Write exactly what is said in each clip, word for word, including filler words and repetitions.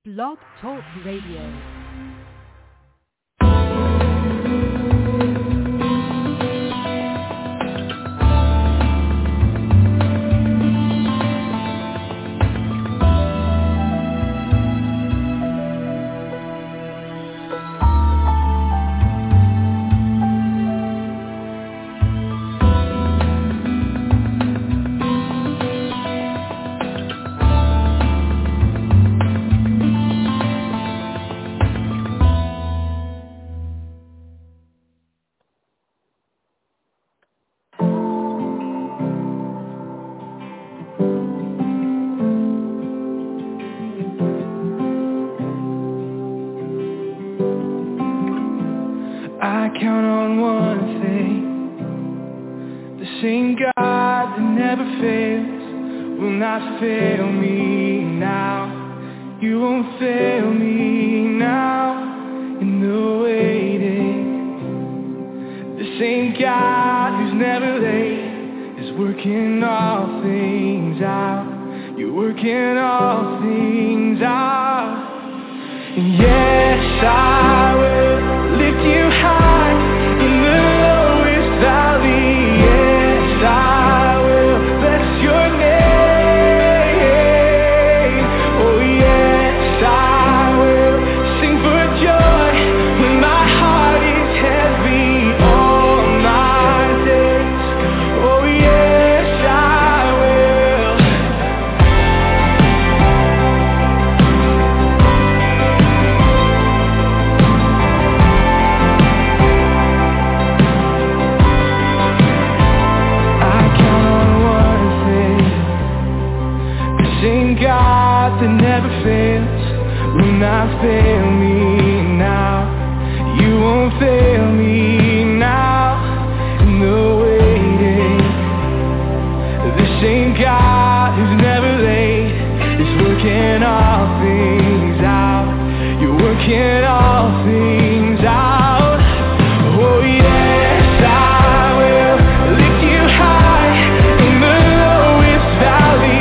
Blog Talk Radio. I count on one thing, the same God that never fails will not fail me now. You won't fail me now in the waiting. The same God who's never late is working all things out. You're working all things out. And yes, I will lift you high in the lowest valley. Yes, I will bless your name. Oh yes, I will sing for joy when my heart is heavy all my days. Oh yes, I will. God that never fails will not fail me now. You won't fail me now in the waiting. The same God who's never late is working all things out. You're working all things out. Oh yes, I will lift you high in the lowest valley.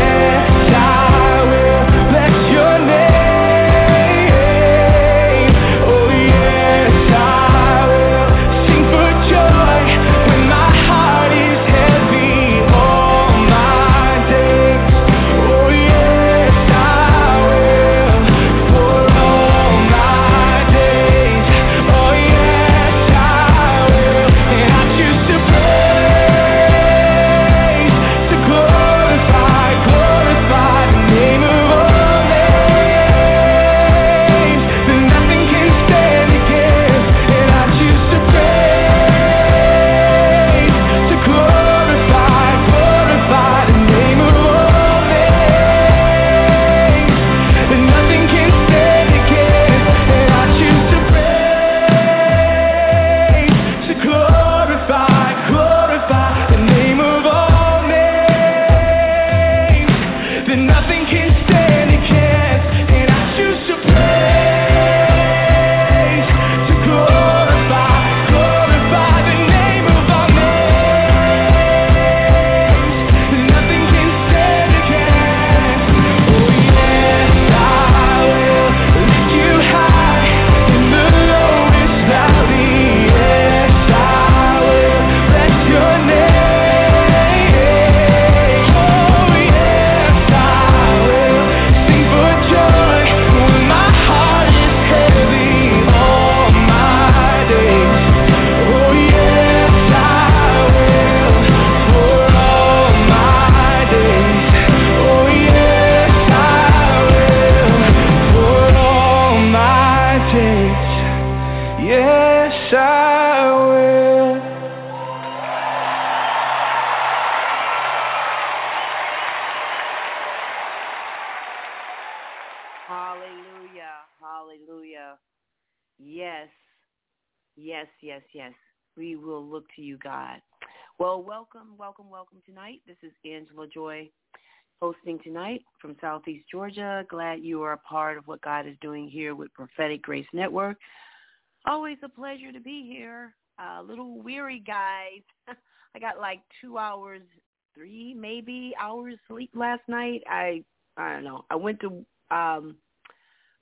To you, God. Well, welcome, welcome, welcome tonight. This is Angela Joy hosting tonight from Southeast Georgia. Glad you are a part of what God is doing here with Prophetic Grace Network. Always a pleasure to be here. A little weary, guys. I got like two hours, three maybe hours sleep last night. I I don't know. I went to um,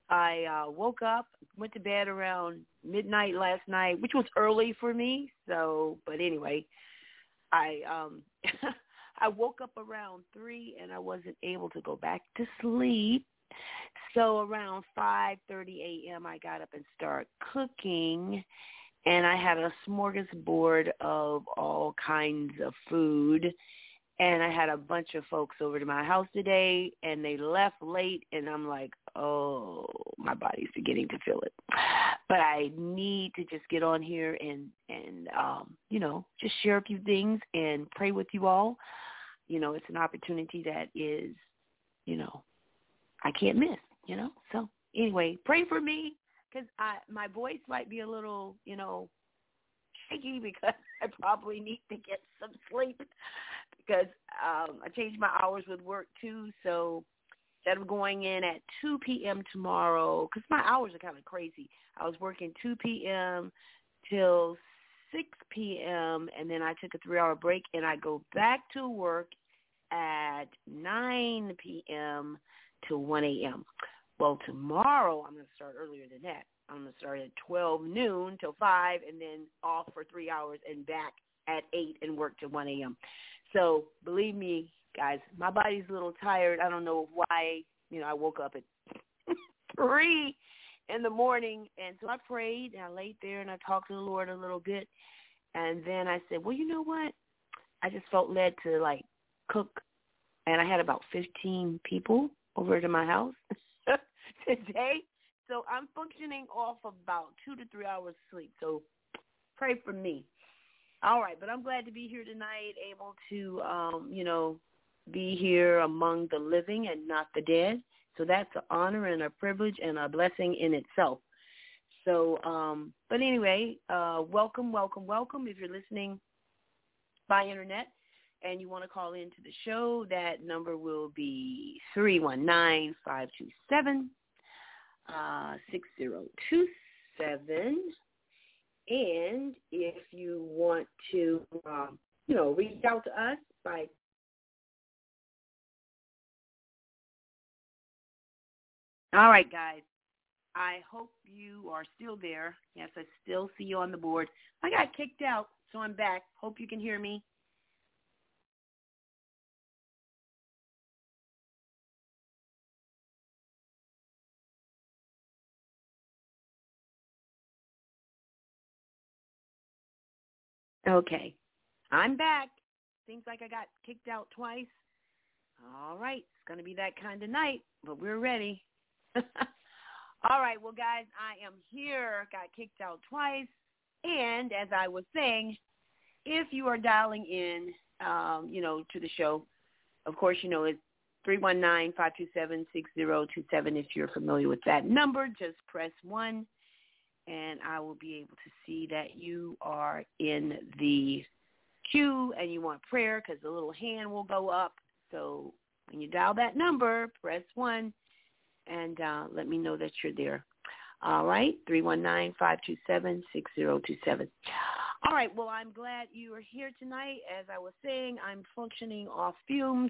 I uh, woke up, went to bed around midnight last night, which was early for me. So, but anyway, I um, I woke up around three, and I wasn't able to go back to sleep. So around five thirty a.m., I got up and started cooking, and I had a smorgasbord of all kinds of food. And I had a bunch of folks over to my house today, and they left late, and I'm like, oh, my body's beginning to feel it. But I need to just get on here and, and um, you know, just share a few things and pray with you all. You know, it's an opportunity that is, you know, I can't miss, you know. So anyway, pray for me because I my voice might be a little, you know, shaky because I probably need to get some sleep because um, I changed my hours with work too. So instead of going in at two p.m. tomorrow, because my hours are kind of crazy, I was working two p.m. till six p.m. and then I took a three-hour break, and I go back to work at nine p.m. to one a.m. Well, tomorrow I'm going to start earlier than that. I'm going to start at twelve noon till five and then off for three hours and back at eight and work till one a.m. So believe me, guys, my body's a little tired. I don't know why, you know, I woke up at three in the morning. And so I prayed and I laid there and I talked to the Lord a little bit. And then I said, well, you know what? I just felt led to, like, cook. And I had about fifteen people over to my house today. So I'm functioning off about two to three hours sleep. So pray for me. All right, but I'm glad to be here tonight, able to, um, you know, be here among the living and not the dead. So that's an honor and a privilege and a blessing in itself. So, um, but anyway, uh, welcome, welcome, welcome. If you're listening by internet and you want to call into the show, that number will be three one nine, five two seven, six zero two seven. And if you want to, um, you know, reach out to us by all right, guys. I hope you are still there. Yes, I still see you on the board. I got kicked out, so I'm back. Hope you can hear me. Okay, I'm back. Seems like I got kicked out twice. All right, it's going to be that kind of night, but we're ready. All right, well, guys, I am here. Got kicked out twice. And as I was saying, if you are dialing in, um, you know, to the show, of course, you know, it's three one nine, five two seven, six zero two seven. If you're familiar with that number, just press one. And I will be able to see that you are in the queue and you want prayer because the little hand will go up. So when you dial that number, press one and uh, let me know that you're there. All right, three one nine, five two seven, six zero two seven. All right, well, I'm glad you are here tonight. As I was saying, I'm functioning off fumes,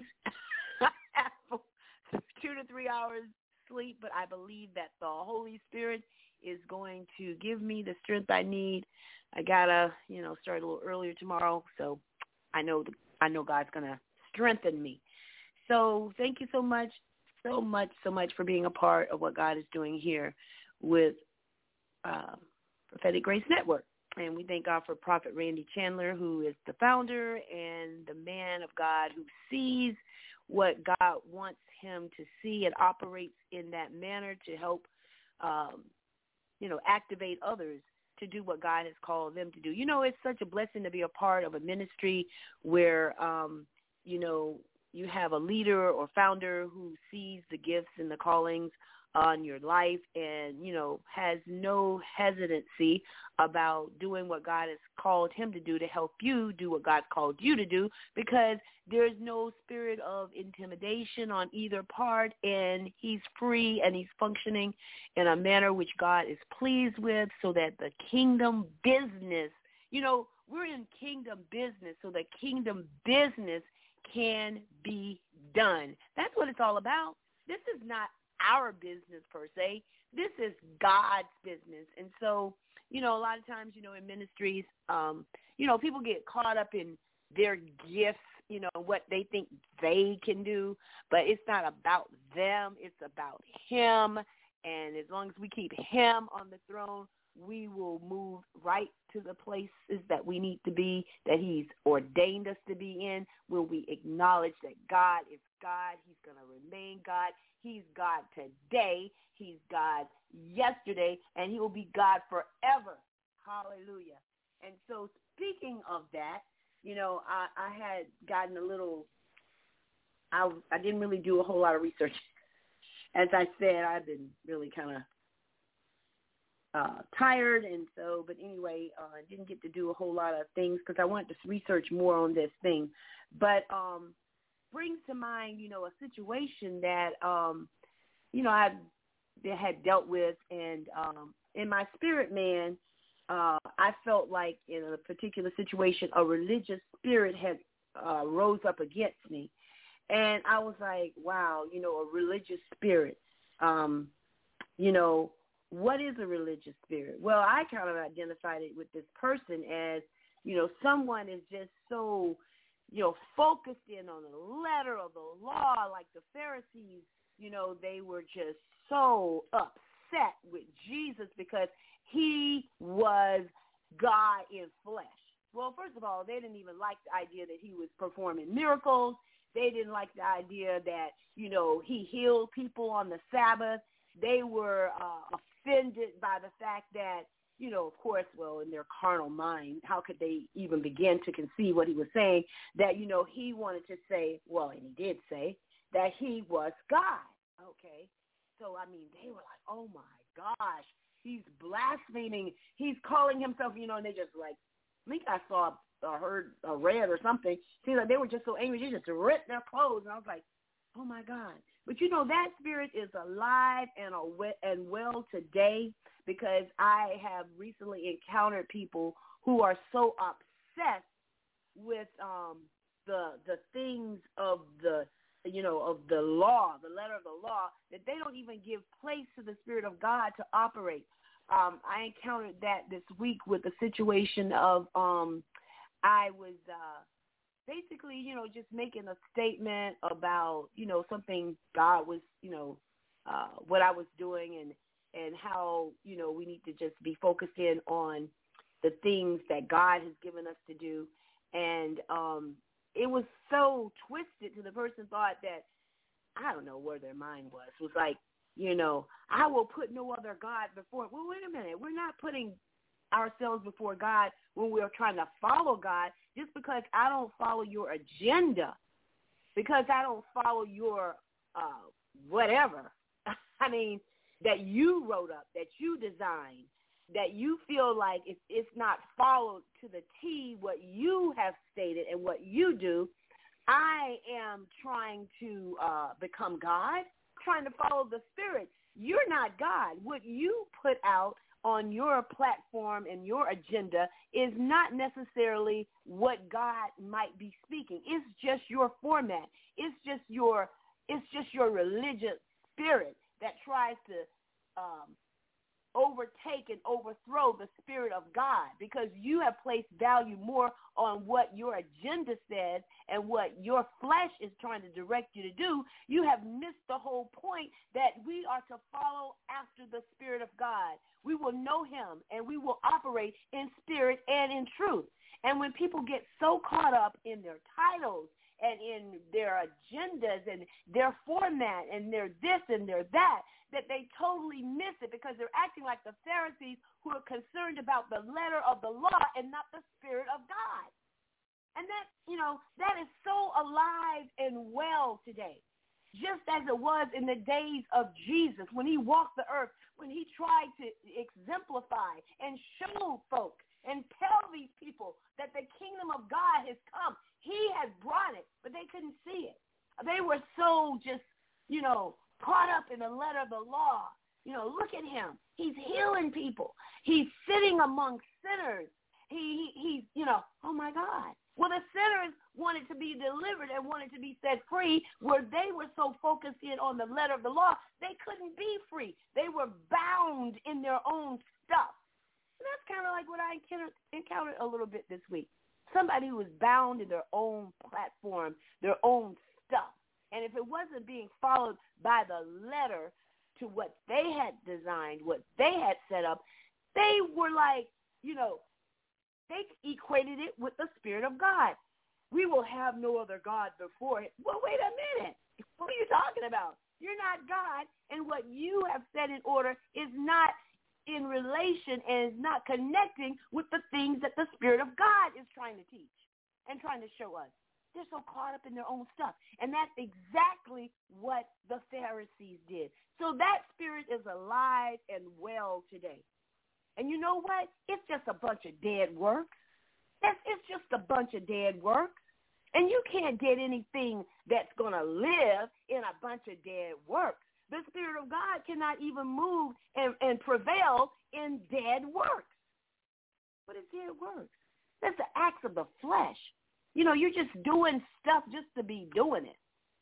two to three hours sleep, but I believe that the Holy Spirit is going to give me the strength I need. I gotta, you know, start a little earlier tomorrow, so I know the, I know God's gonna strengthen me. So thank you so much, so much, so much for being a part of what God is doing here with uh, Prophetic Grace Network. And we thank God for Prophet Randy Chandler, who is the founder and the man of God who sees what God wants him to see and operates in that manner to help um, you know, activate others to do what God has called them to do. You know, it's such a blessing to be a part of a ministry where, um, you know, you have a leader or founder who sees the gifts and the callings on your life and, you know, has no hesitancy about doing what God has called him to do to help you do what God called you to do, because there's no spirit of intimidation on either part, and he's free and he's functioning in a manner which God is pleased with, so that the kingdom business, you know, we're in kingdom business, so the kingdom business can be done. That's what it's all about. This is not our business per se. This is God's business. And so, you know, a lot of times, you know, in ministries, um, you know, people get caught up in their gifts, you know, what they think they can do, but it's not about them. It's about him. And as long as we keep him on the throne, we will move right to the places that we need to be, that he's ordained us to be in, where we acknowledge that God is God. He's going to remain God. He's God today. He's God yesterday, and he will be God forever. Hallelujah. And so speaking of that, you know, I, I had gotten a little, I, I didn't really do a whole lot of research. As I said, I've been really kind of uh, tired, and so, but anyway, I uh, didn't get to do a whole lot of things because I wanted to research more on this thing. But um, brings to mind, you know, a situation that, um, you know, I had dealt with, and um, in my spirit, man, uh, I felt like in a particular situation, a religious spirit had uh, rose up against me. And I was like, wow, you know, a religious spirit. Um, you know, what is a religious spirit? Well, I kind of identified it with this person as, you know, someone is just so, you know, focused in on the letter of the law, like the Pharisees, you know, they were just so upset with Jesus because he was God in flesh. Well, first of all, they didn't even like the idea that he was performing miracles. They didn't like the idea that, you know, he healed people on the Sabbath. They were uh, offended by the fact that, you know, of course, well, in their carnal mind, how could they even begin to conceive what he was saying, that, you know, he wanted to say, well, and he did say, that he was God. Okay. So, I mean, they were like, oh, my gosh, he's blaspheming. He's calling himself, you know, and they just like, I think I saw or heard or read or something. See, like they were just so angry, they just ripped their clothes. And I was like, oh, my God. But, you know, that spirit is alive and, and well today, because I have recently encountered people who are so obsessed with um, the the things of the, you know, of the law, the letter of the law, that they don't even give place to the Spirit of God to operate. Um, I encountered that this week with a situation of um, I was uh, basically, you know, just making a statement about, you know, something God was, you know, uh, what I was doing and, and how, you know, we need to just be focused in on the things that God has given us to do. And um, it was so twisted to the person thought that, I don't know where their mind was. It was like, you know, I will put no other God before. Well, wait a minute. We're not putting ourselves before God when we're trying to follow God. Just because I don't follow your agenda, because I don't follow your uh, whatever, I mean, that you wrote up, that you designed, that you feel like it's, it's not followed to the T what you have stated and what you do, I am trying to uh, become God, trying to follow the Spirit. You're not God. What you put out on your platform and your agenda is not necessarily what God might be speaking. It's just your format. It's just your it's just your religious spirit that tries to um, overtake and overthrow the Spirit of God, because you have placed value more on what your agenda says and what your flesh is trying to direct you to do. You have missed the whole point that we are to follow after the Spirit of God. We will know him and we will operate in spirit and in truth. And when people get so caught up in their titles and in their agendas and their format and their this and their that, that they totally miss it, because they're acting like the Pharisees who are concerned about the letter of the law and not the Spirit of God. And that, you know, that is so alive and well today, just as it was in the days of Jesus when he walked the earth, when he tried to exemplify and show folk and tell these people that the kingdom of God has come. He has brought it, but they couldn't see it. They were so just, you know, caught up in the letter of the law. You know, look at him. He's healing people. He's sitting among sinners. He, he, he's, you know, oh, my God. Well, the sinners wanted to be delivered and wanted to be set free, where they were so focused in on the letter of the law, they couldn't be free. They were bound in their own stuff. And that's kind of like what I encountered a little bit this week. Somebody who was bound in their own platform, their own stuff. And if it wasn't being followed by the letter to what they had designed, what they had set up, they were like, you know, they equated it with the Spirit of God. We will have no other God before it. Well, wait a minute. What are you talking about? You're not God, and what you have set in order is not in relation and is not connecting with the things that the Spirit of God is trying to teach and trying to show us. They're so caught up in their own stuff. And that's exactly what the Pharisees did. So that spirit is alive and well today. And you know what? It's just a bunch of dead works. It's, it's just a bunch of dead works. And you can't get anything that's going to live in a bunch of dead works. The Spirit of God cannot even move and, and prevail in dead works. What is dead works? That's the acts of the flesh. You know, you're just doing stuff just to be doing it.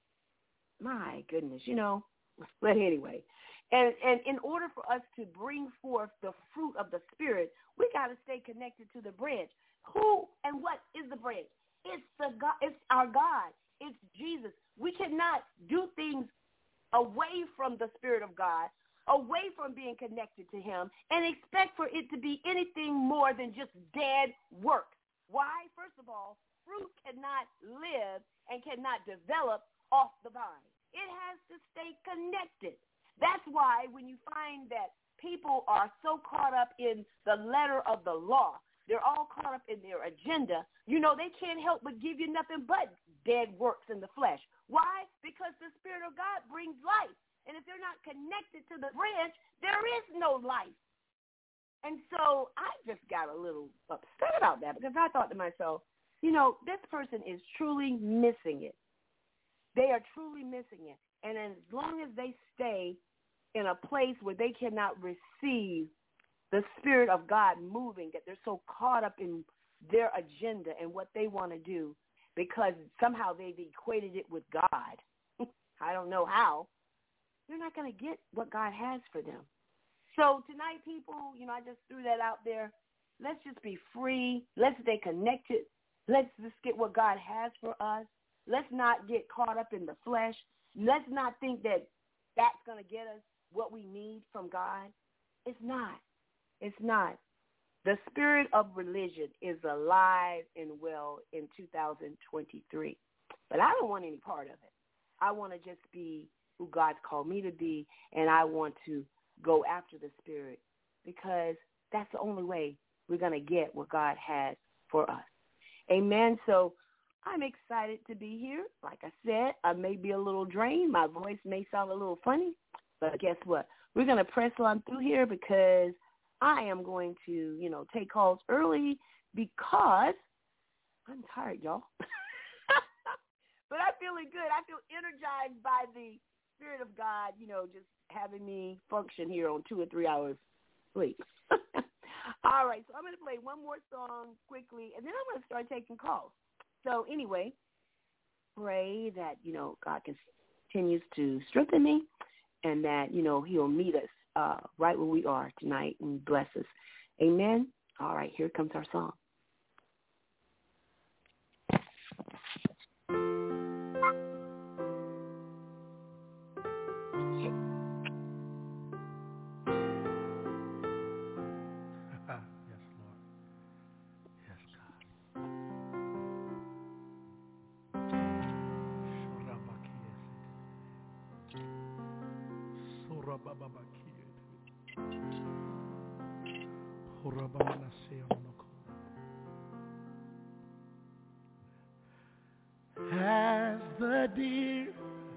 My goodness, you know. But anyway, and, and in order for us to bring forth the fruit of the Spirit, we got to stay connected to the branch. Who and what is the branch? It's the God. It's our God. It's Jesus. We cannot do things away from the Spirit of God, away from being connected to him, and expect for it to be anything more than just dead work. Why? First of all, fruit cannot live and cannot develop off the vine. It has to stay connected. That's why when you find that people are so caught up in the letter of the law, they're all caught up in their agenda, you know, they can't help but give you nothing but dead works in the flesh. Why? Because the Spirit of God brings life. And if they're not connected to the branch, there is no life. And so I just got a little upset about that because I thought to myself, you know, this person is truly missing it. They are truly missing it. And as long as they stay in a place where they cannot receive the Spirit of God moving, that they're so caught up in their agenda and what they want to do because somehow they've equated it with God. I don't know how. They're not going to get what God has for them. So tonight, people, you know, I just threw that out there. Let's just be free. Let's stay connected. Let's just get what God has for us. Let's not get caught up in the flesh. Let's not think that that's going to get us what we need from God. It's not. It's not. The spirit of religion is alive and well in two thousand twenty-three. But I don't want any part of it. I want to just be who God's called me to be, and I want to go after the Spirit because that's the only way we're going to get what God has for us. Amen. So I'm excited to be here. Like I said, I may be a little drained. My voice may sound a little funny, but guess what? We're going to press on through here because I am going to, you know, take calls early because I'm tired, y'all. But I'm feeling good. I feel energized by the Spirit of God, you know, just having me function here on two or three hours sleep. All right, so I'm going to play one more song quickly, and then I'm going to start taking calls. So anyway, pray that, you know, God continues to strengthen me and that, you know, he'll meet us uh, right where we are tonight and bless us. Amen. All right, here comes our song. As the deer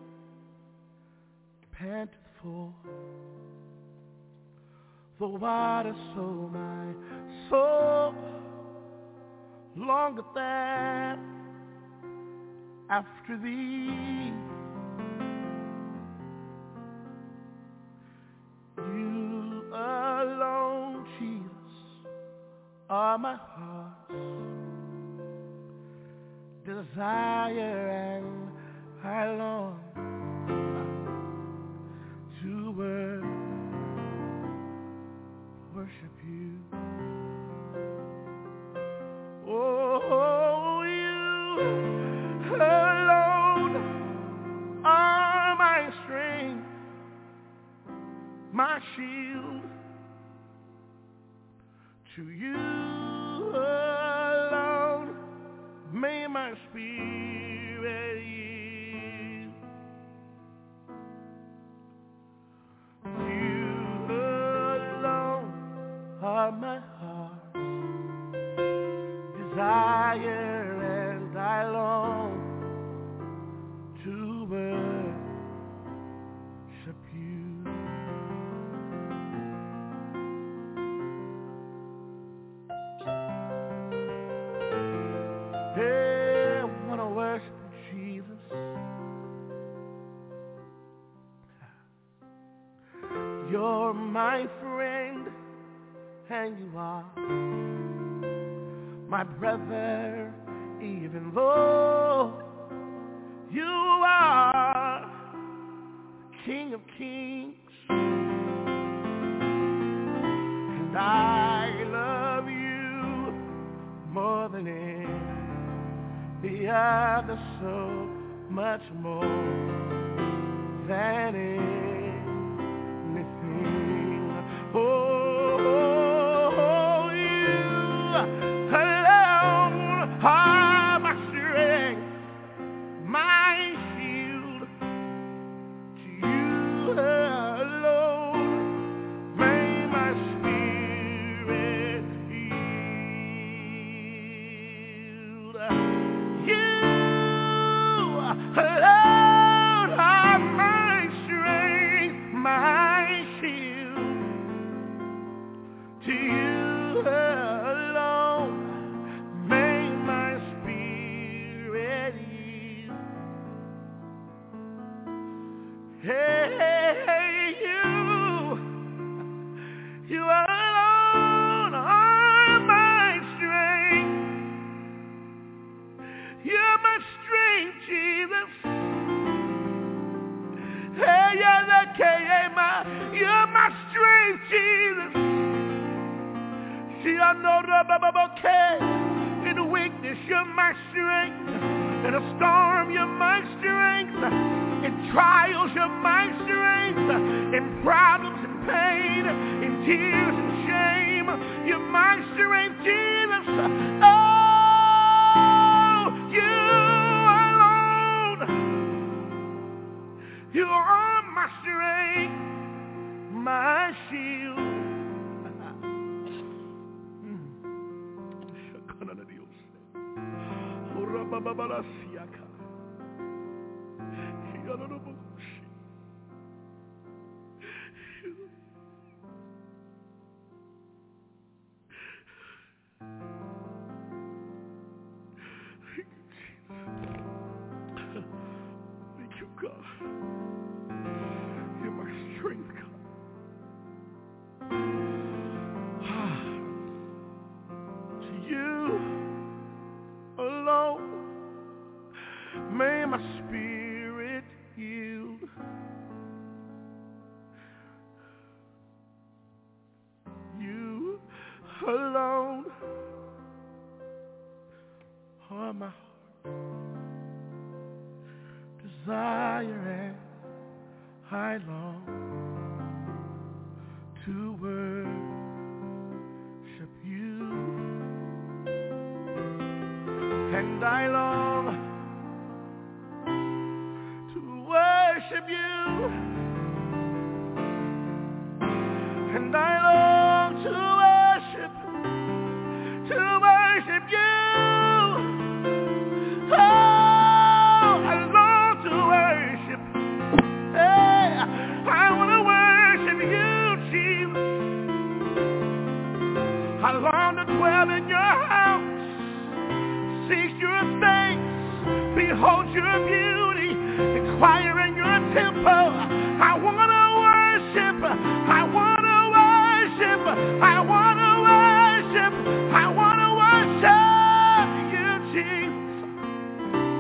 panteth for the water, so my soul longeth there after thee. You alone, Jesus, are my heart's desire and I long to wor- worship you. Oh, you alone are my strength, my shield. To you alone may my spirit yield. You alone are my heart's desire, and I long to worship you. Hey, I want to worship you, Jesus. You're my friend, and you are my brother, even though you are King of Kings. And I love you more than any other, so much more than anything. Oh, oh, you alone are my strength, my shield. To you alone may my spirit yield. You alone are my strength, my shield. To you alone may my spirit yield. Hey, you, you alone are my strength. You're my strength, Jesus. Hey, yeah, that you're my strength, Jesus. See, I know in weakness, you're my strength. In a storm, you're my strength. In trials, you're my strength. In problems and pain, in tears and shame, you're my strength, Jesus. Oh, you alone. You are my strength, my shield. Thank you, God. You're my strength, God. To you alone may my spirit yield. You alone are my heart's desire, and I long to worship you. And I long to worship you. And I long to worship, to worship you. Oh, I long to worship. Hey, I want to worship you, Jesus. I long to dwell in your house. Seek your face, behold your beauty, inquire in your temple. I want to worship, I want to worship, I want to worship, I want to worship you, Jesus.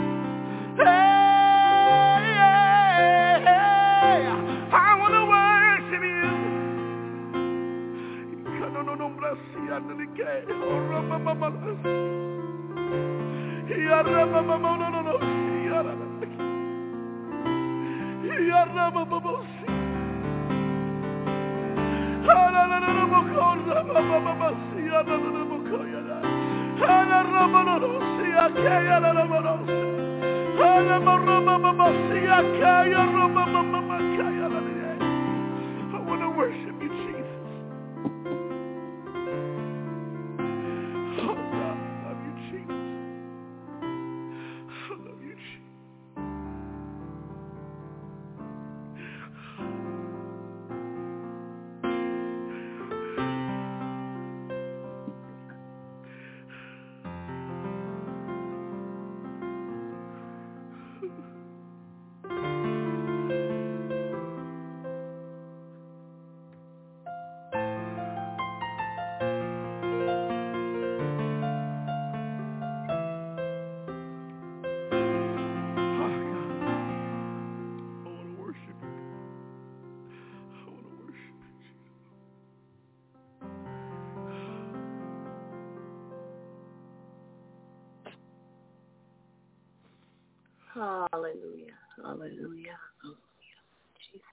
I want to worship you, Jesus. Oh, God, I love you, Jesus. I love you, Jesus. Hallelujah. Hallelujah. Hallelujah. Jesus.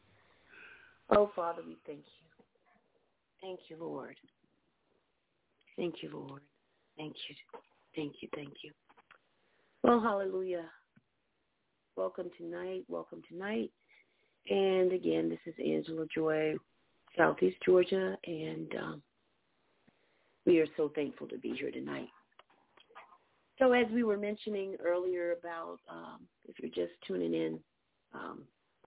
Oh, Father, we thank you. Thank you, Lord. Thank you, Lord. Thank you. Thank you. Thank you. Well, hallelujah. Welcome tonight. Welcome tonight. And again, this is Angela Joy, Southeast Georgia, and um, we are so thankful to be here tonight. So as we were mentioning earlier about, um, if you're just tuning in, um,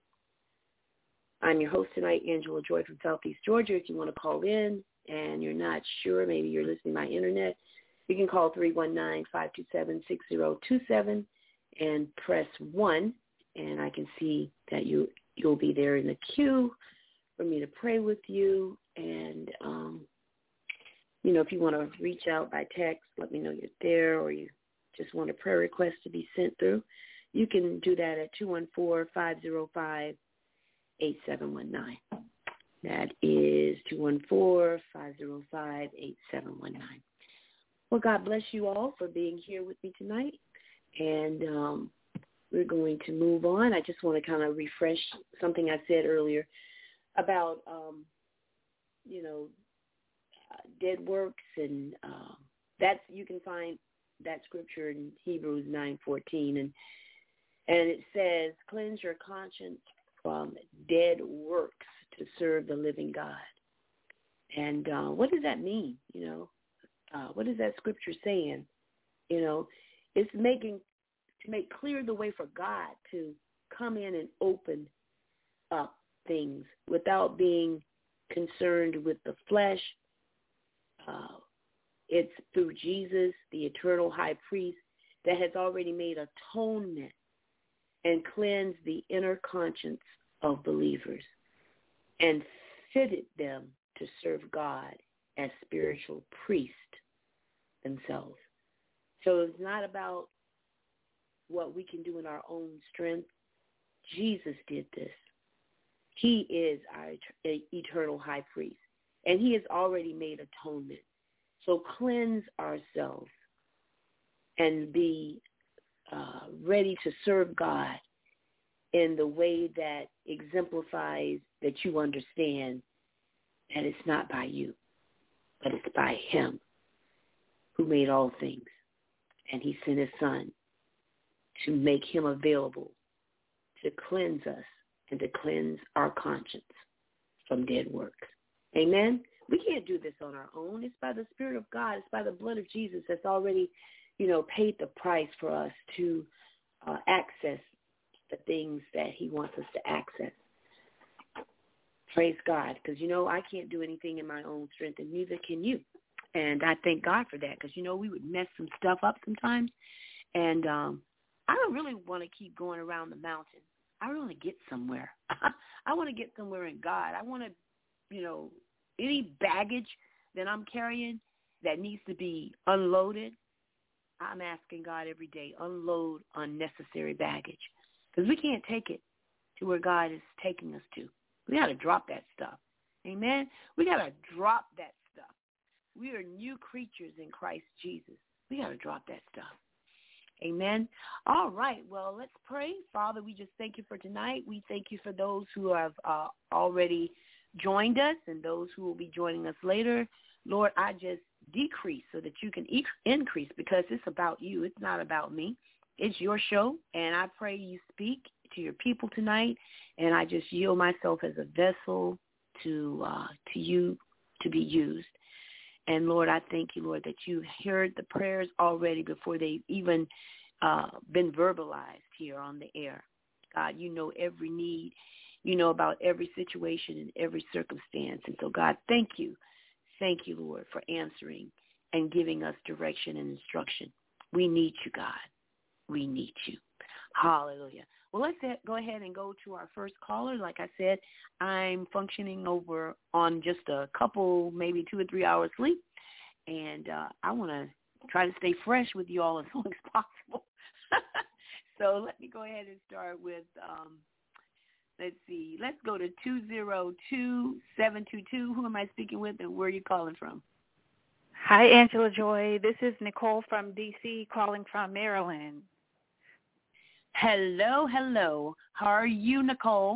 I'm your host tonight, Angela Joy from Southeast Georgia. If you want to call in and you're not sure, maybe you're listening by internet, you can call three one nine, five two seven, six zero two seven and press one, and I can see that you, you'll be there in the queue for me to pray with you. And, um, you know, if you want to reach out by text, let me know you're there, or you just want a prayer request to be sent through, you can do that at two one four, five zero five, eight seven one nine. That is two one four, five zero five, eight seven one nine. Well, God bless you all for being here with me tonight. And um, we're going to move on. I just want to kind of refresh something I said earlier about, um, you know, uh, dead works. And uh, that's, you can find that scripture in Hebrews nine fourteen, and and it says, cleanse your conscience from dead works to serve the living God. And uh, what does that mean? You know, uh, what is that scripture saying? You know, it's making, to make clear the way for God to come in and open up things without being concerned with the flesh. Uh, It's through Jesus, the eternal high priest, that has already made atonement and cleansed the inner conscience of believers and fitted them to serve God as spiritual priests themselves. So it's not about what we can do in our own strength. Jesus did this. He is our eternal high priest, and he has already made atonement. So cleanse ourselves and be uh, ready to serve God in the way that exemplifies that you understand that it's not by you, but it's by him who made all things. And he sent his son to make him available to cleanse us and to cleanse our conscience from dead works. Amen? We can't do this on our own. It's by the Spirit of God. It's by the blood of Jesus that's already, you know, paid the price for us to uh, access the things that he wants us to access. Praise God, because, you know, I can't do anything in my own strength, and neither can you. And I thank God for that, because, you know, we would mess some stuff up sometimes. And um, I don't really want to keep going around the mountain. I want to get somewhere. I want to get somewhere in God. I want to, you know, any baggage that I'm carrying that needs to be unloaded, I'm asking God every day, unload unnecessary baggage. Because we can't take it to where God is taking us to. We got to drop that stuff. Amen? We got to drop that stuff. We are new creatures in Christ Jesus. We got to drop that stuff. Amen. All right. Well, let's pray. Father, we just thank you for tonight. We thank you for those who have uh, already joined us and those who will be joining us later. Lord, I just decrease so that you can e- increase, because it's about you. It's not about me. It's your show, and I pray you speak to your people tonight, and I just yield myself as a vessel to uh, to you to be used. And, Lord, I thank you, Lord, that you heard the prayers already before they've even uh, been verbalized here on the air. God, you know every need. You know about every situation and every circumstance. And so, God, thank you. Thank you, Lord, for answering and giving us direction and instruction. We need you, God. We need you. Hallelujah. Well, let's go ahead and go to our first caller. Like I said, I'm functioning over on just a couple, maybe two or three hours sleep, and uh, I want to try to stay fresh with you all as long as possible. So let me go ahead and start with, um, let's see, let's go to two zero two, seven two two. Who am I speaking with, and where are you calling from? Hi, Angela Joy. This is Nicole from D C calling from Maryland. Hello, hello. How are you, Nicole?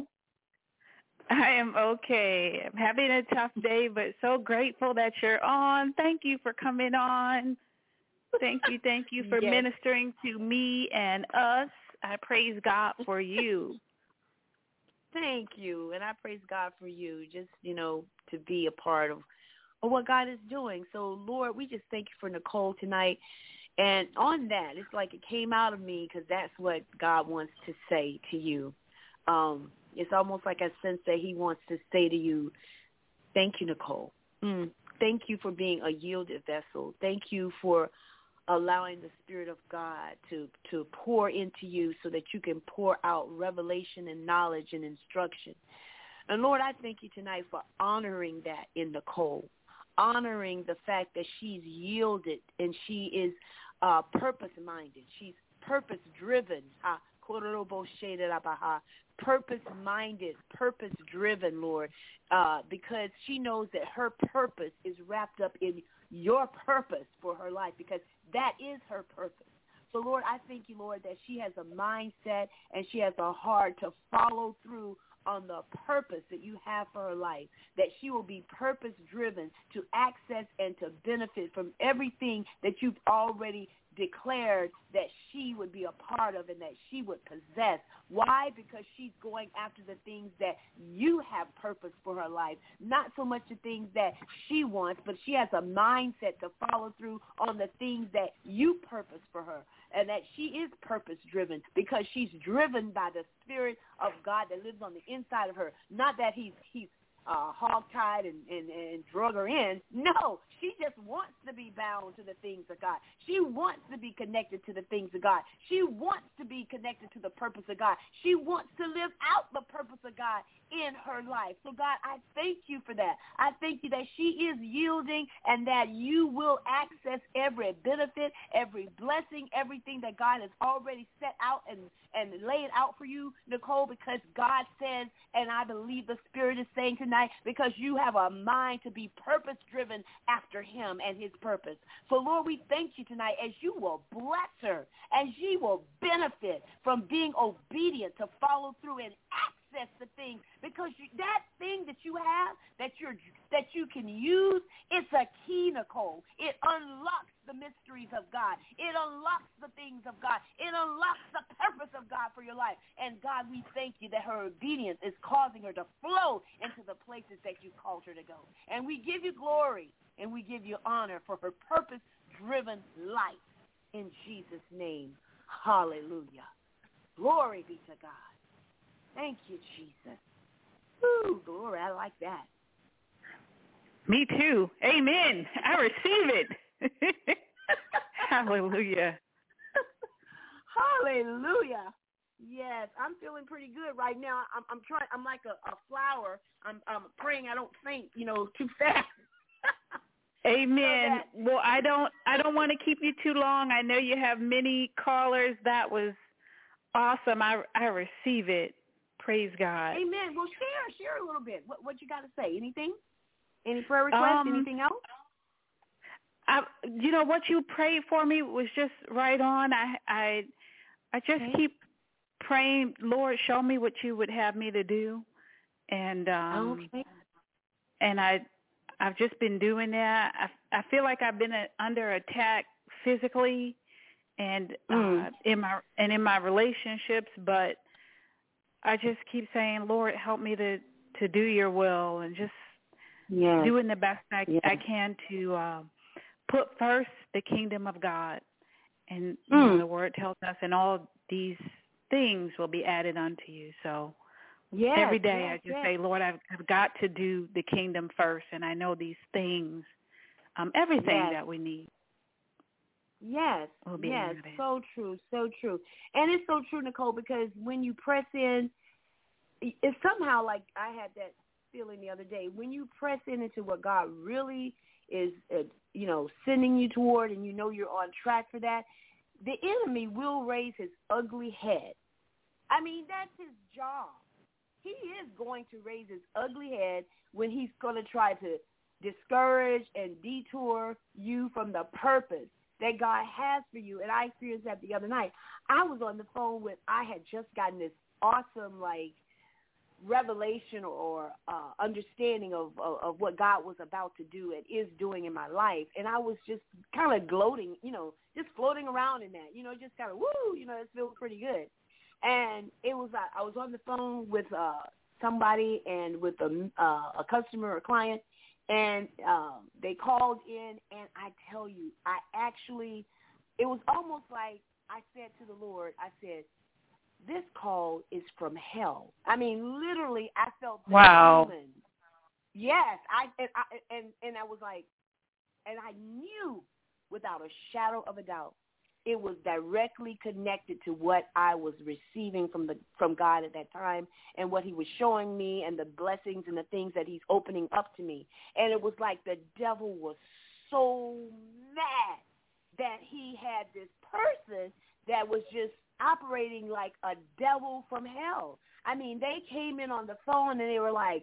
I am okay. I'm having a tough day, but so grateful that you're on. Thank you for coming on. Thank you, thank you for yes. ministering to me and us. I praise God for you. Thank you, and I praise God for you, just, you know, to be a part of, of what God is doing. So, Lord, we just thank you for Nicole tonight. And on that, it's like it came out of me because that's what God wants to say to you. Um, it's almost like I sense that he wants to say to you, thank you, Nicole. Mm, thank you for being a yielded vessel. Thank you for allowing the Spirit of God to, to pour into you so that you can pour out revelation and knowledge and instruction. And, Lord, I thank you tonight for honoring that in Nicole, honoring the fact that she's yielded and she is uh, purpose-minded. She's purpose-driven. Uh, purpose-minded, purpose-driven, Lord, uh, because she knows that her purpose is wrapped up in your purpose for her life, because that is her purpose. So, Lord, I thank you, Lord, that she has a mindset and she has a heart to follow through on the purpose that you have for her life, that she will be purpose-driven to access and to benefit from everything that you've already declared that she would be a part of and that she would possess. Why? Because she's going after the things that you have purpose for her life, not so much the things that she wants, but she has a mindset to follow through on the things that you purpose for her, and that she is purpose-driven because she's driven by the Spirit of God that lives on the inside of her, not that he's he's Uh, hog-tied and, and, and drug her in. No, she just wants to be bound to the things of God. She wants to be connected to the things of God. She wants to be connected to the purpose of God. She wants to live out the purpose of God in her life. So, God, I thank you for that. I thank you that she is yielding and that you will access every benefit, every blessing, everything that God has already set out and, and laid out for you, Nicole, because God says, and I believe the Spirit is saying tonight, because you have a mind to be purpose-driven after him and his purpose. So, Lord, we thank you tonight as you will bless her, as she will benefit from being obedient to follow through and access the things, because you, that thing that you have that you're that you can use, it's a key, Nicole. It unlocks the mysteries of God. It unlocks the things of God. It unlocks the purpose of God for your life. And God, we thank you that her obedience is causing her to flow into the places that you called her to go. And we give you glory and we give you honor for her purpose-driven life. In Jesus' name, hallelujah. Glory be to God. Thank you, Jesus. Woo, glory, I like that. Me too. Amen. I receive it. Hallelujah. Hallelujah. Yes, I'm feeling pretty good right now. I'm, I'm trying. I'm like a, a flower. I'm, I'm praying I don't faint, you know, too fast. Amen. So well, I don't. I don't want to keep you too long. I know you have many callers. That was awesome. I I receive it. Praise God. Amen. Well, share share a little bit. What what you got to say? Anything? Any prayer requests? Um, Anything else? I, you know, what you prayed for me was just right on. I, I, I just okay. keep praying, Lord, show me what you would have me to do, and um, okay. and I, I've just been doing that. I, I feel like I've been a, under attack physically, and mm. uh, in my and in my relationships, but I just keep saying, Lord, help me to, to do your will, and just yes. doing the best I, yes. I can to uh, put first the kingdom of God. And you mm. know, the word tells us, and all these things will be added unto you. So yes, every day yes, I just yes. say, Lord, I've, I've got to do the kingdom first, and I know these things, um, everything yes. that we need. Yes, will be yes, added. so true, so true. And it's so true, Nicole, because when you press in, it's somehow like I had that feeling the other day. When you press in into what God really is, uh, you know, sending you toward, and you know you're on track for that, the enemy will raise his ugly head. I mean, that's his job. He is going to raise his ugly head when he's going to try to discourage and detour you from the purpose that God has for you. And I experienced that the other night. I was on the phone with, I had just gotten this awesome, like, revelation or uh, understanding of, of, of what God was about to do and is doing in my life. And I was just kind of gloating, you know, just floating around in that, you know, just kind of, woo, you know, it feels pretty good. And it was, I was on the phone with uh, somebody and with a, uh, a customer or client, and um, they called in, and I tell you, I actually, it was almost like I said to the Lord, I said, this call is from hell. I mean, literally, I felt the wow. demon. Yes, I and, I and and I was like, and I knew without a shadow of a doubt, it was directly connected to what I was receiving from the from God at that time, and what He was showing me, and the blessings and the things that He's opening up to me. And it was like the devil was so mad that he had this person that was just operating like a devil from hell. I mean, they came in on the phone and they were like,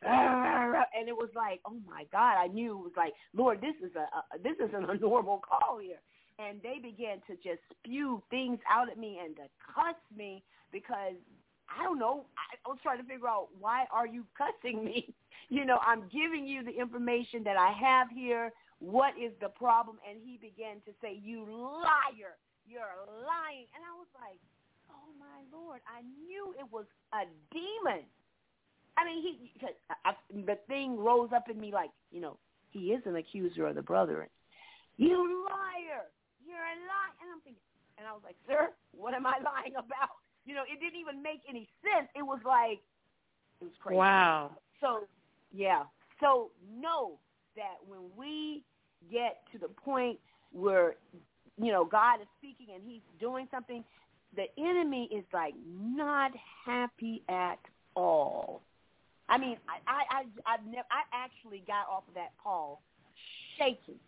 and it was like, oh my God, I knew it was like, Lord, this is a, a this isn't a normal call here. And they began to just spew things out at me and to cuss me because, I don't know, I was trying to figure out, why are you cussing me? You know, I'm giving you the information that I have here. What is the problem? And he began to say, you liar. You're lying. And I was like, oh, my Lord, I knew it was a demon. I mean, he, I, I, the thing rose up in me like, you know, he is an accuser of the brethren. You liar. You're a liar. And I'm thinking, and I was like, sir, what am I lying about? You know, it didn't even make any sense. It was like, it was crazy. Wow. So, yeah. So know that when we get to the point where, you know, God is speaking and he's doing something, the enemy is like not happy at all. I mean, I I I, I've never, I actually got off of that call shaking.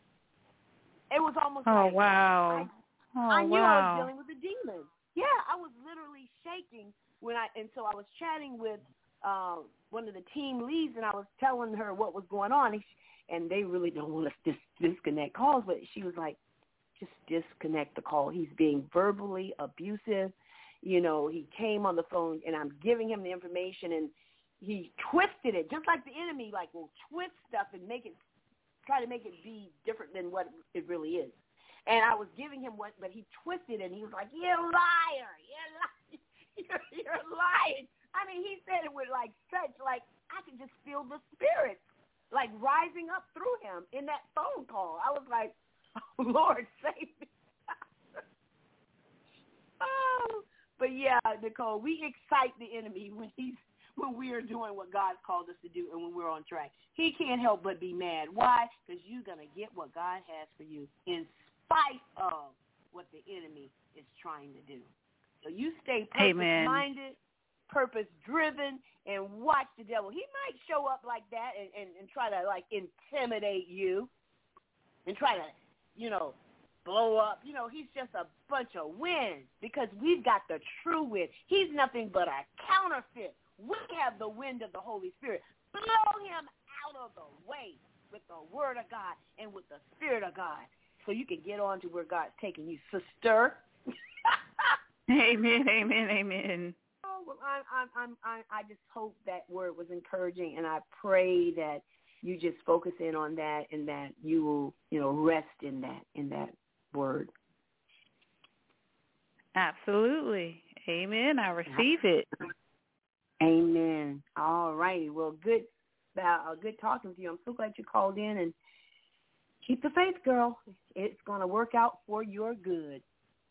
It was almost oh, like wow. I, oh, I knew wow. I was dealing with a demon. Yeah, I was literally shaking when I, and so I was chatting with uh, one of the team leads, and I was telling her what was going on, and, she, and they really don't want us to dis- disconnect calls, but she was like, just disconnect the call. He's being verbally abusive. You know, he came on the phone, and I'm giving him the information, and he twisted it, just like the enemy, like, will twist stuff and make it, try to make it be different than what it really is. And I was giving him what, but he twisted it, and he was like, you're a liar. You're lying. You're, you're lying. I mean, he said it with, like, such, like, I could just feel the spirit, like, rising up through him in that phone call. I was like, oh, Lord, save me. Oh, but, yeah, Nicole, we excite the enemy when he's when we are doing what God's called us to do and when we're on track. He can't help but be mad. Why? Because you're going to get what God has for you in spite of what the enemy is trying to do. So you stay purpose-minded, purpose-driven, and watch the devil. He might show up like that and, and, and try to, like, intimidate you and try to, you know, blow up. You know, he's just a bunch of wind because we've got the true wind. He's nothing but a counterfeit. We have the wind of the Holy Spirit. Blow him out of the way. with the word of God and with the spirit of God, so you can get on to where God's taking you, sister. Amen, amen, amen. Oh, well, I'm, I'm, I'm, I'm, I just hope that word was encouraging, and I pray that you just focus in on that, and that you will, you know, rest in that, in that word. Absolutely. Amen. I receive it. Amen. All righty. Well, good, uh, good talking to you. I'm so glad you called in, and keep the faith, girl. It's going to work out for your good.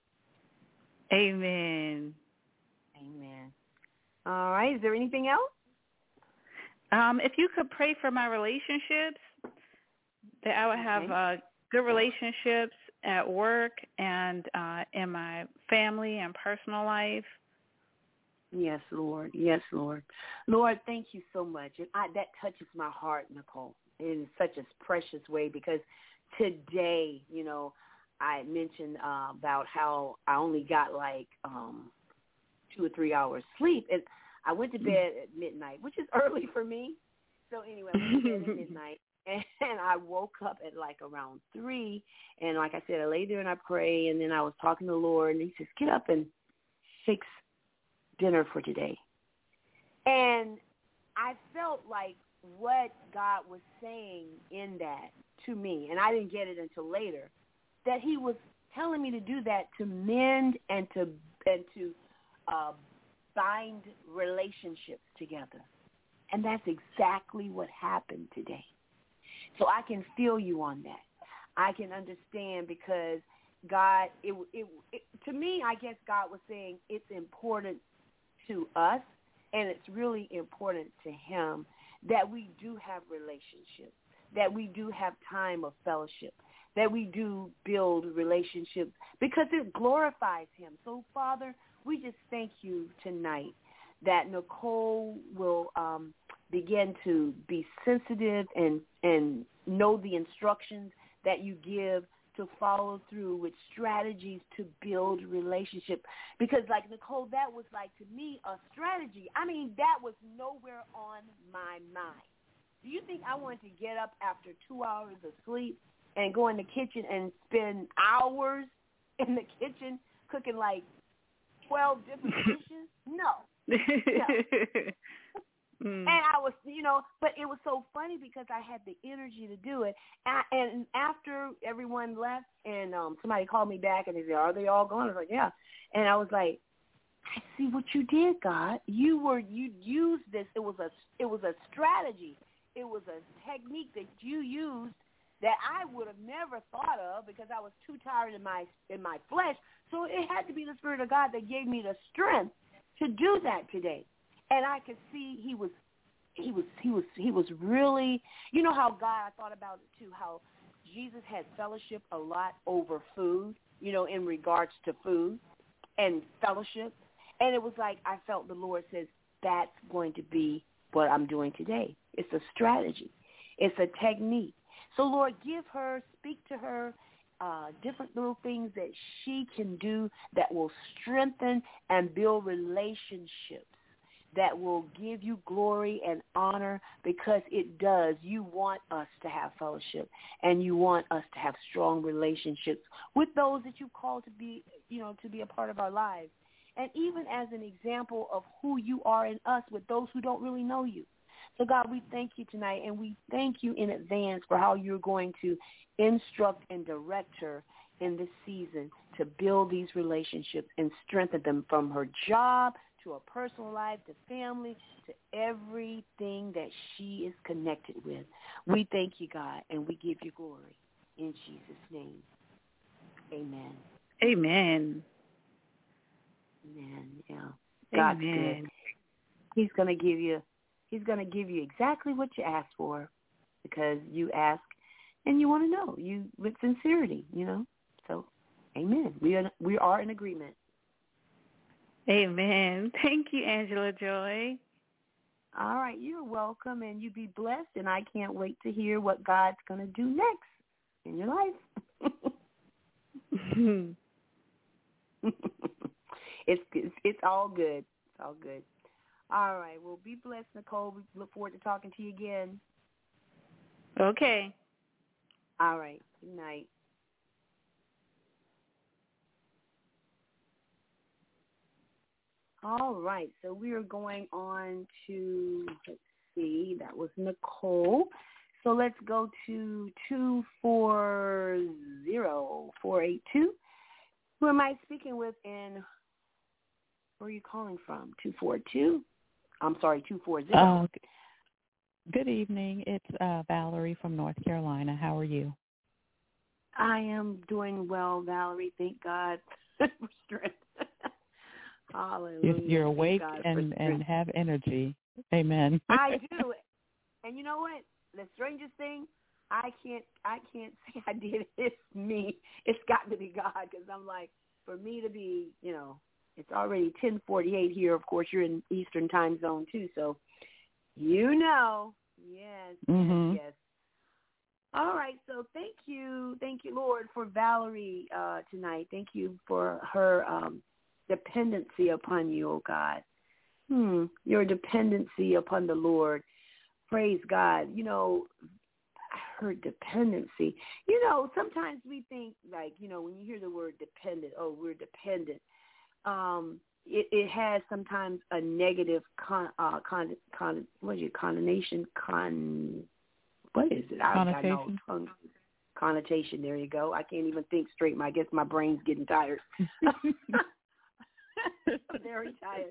Amen. Amen. All right. Is there anything else? Um, if you could pray for my relationships, that I would have uh, good relationships at work and uh, in my family and personal life. Yes, Lord. Yes, Lord. Lord, thank you so much. And I, that touches my heart, Nicole, in such a precious way, because today, you know, I mentioned uh, about how I only got like um, two or three hours sleep. And I went to bed at midnight, which is early for me. So anyway, I went to bed at midnight, and, and I woke up at like around three. And like I said, I lay there and I pray, and then I was talking to the Lord, and he says, get up and fix dinner for today. And I felt like what God was saying in that to me, and I didn't get it until later, that he was telling me to do that to mend and to and to uh, bind relationships together. And that's exactly what happened today. So I can feel you on that. I can understand, because God, it, it, it to me, I guess God was saying it's important to us, and it's really important to him that we do have relationships, that we do have time of fellowship, that we do build relationships, because it glorifies him. So, Father, we just thank you tonight that Nicole will um, begin to be sensitive and, and know the instructions that you give to follow through with strategies to build relationship. Because like Nicole, that was like, to me, a strategy. I mean, that was nowhere on my mind. Do you think I wanted to get up after two hours of sleep and go in the kitchen and spend hours in the kitchen cooking like twelve different dishes? No. No. Mm. And I was, you know, but it was so funny because I had the energy to do it. And, and after everyone left, and um, somebody called me back, and they said, "Are they all gone?" I was like, "Yeah." And I was like, "I see what you did, God. You were you used this. It was a it was a strategy. It was a technique that you used that I would have never thought of because I was too tired in my in my flesh. So it had to be the Spirit of God that gave me the strength to do that today." And I could see he was, he was, he was, he was really, you know how God, I thought about it too, how Jesus had fellowship a lot over food, you know, in regards to food and fellowship. And it was like, I felt the Lord says, that's going to be what I'm doing today. It's a strategy. It's a technique. So Lord, give her, speak to her, uh, different little things that she can do that will strengthen and build relationships, that will give you glory and honor, because it does. You want us to have fellowship, and you want us to have strong relationships with those that you call to be, you know, to be a part of our lives. And even as an example of who you are in us with those who don't really know you. So, God, we thank you tonight, and we thank you in advance for how you're going to instruct and direct her in this season to build these relationships and strengthen them, from her job to her personal life, to family, to everything that she is connected with. We thank you, God, and we give you glory. In Jesus' name, amen. Amen. Amen, yeah. God's Amen. good. He's going to give you, he's going to give you exactly what you asked for, because you ask and you want to know, you with sincerity, you know. So, amen. We are, we are in agreement. Amen. Thank you, Angela Joy. All right. You're welcome, and you be blessed, and I can't wait to hear what God's going to do next in your life. it's, it's it's all good. It's all good. All right. Well, be blessed, Nicole. We look forward to talking to you again. Okay. All right. Good night. All right. So we are going on to, let's see, that was Nicole. So let's go to two four zero, four eight two. Who am I speaking with, and where are you calling from? two four two? I'm sorry, two four zero. Uh, good evening. It's uh, Valerie from North Carolina. How are you? I am doing well, Valerie. Thank God for strength. Hallelujah. You're awake and, and have energy. Amen. I do. And you know what? The strangest thing, I can't I can't say I did it. It's me. It's got to be God, because I'm like, for me to be, you know, it's already ten forty-eight here. Of course, you're in Eastern time zone too, so you know. Yes, mm-hmm. yes, yes. All right, so thank you. Thank you, Lord, for Valerie uh, tonight. Thank you for her um, dependency upon you, oh God. Hmm, your dependency upon the Lord. Praise God. You know, her dependency. You know, sometimes we think, like, you know, when you hear the word dependent, oh, we're dependent. Um, it, it has sometimes a negative con, uh, con, con what is it, connotation, con, what is it? I don't know. Tongue, connotation, there you go. I can't even think straight. I guess my brain's getting tired. I'm very tired.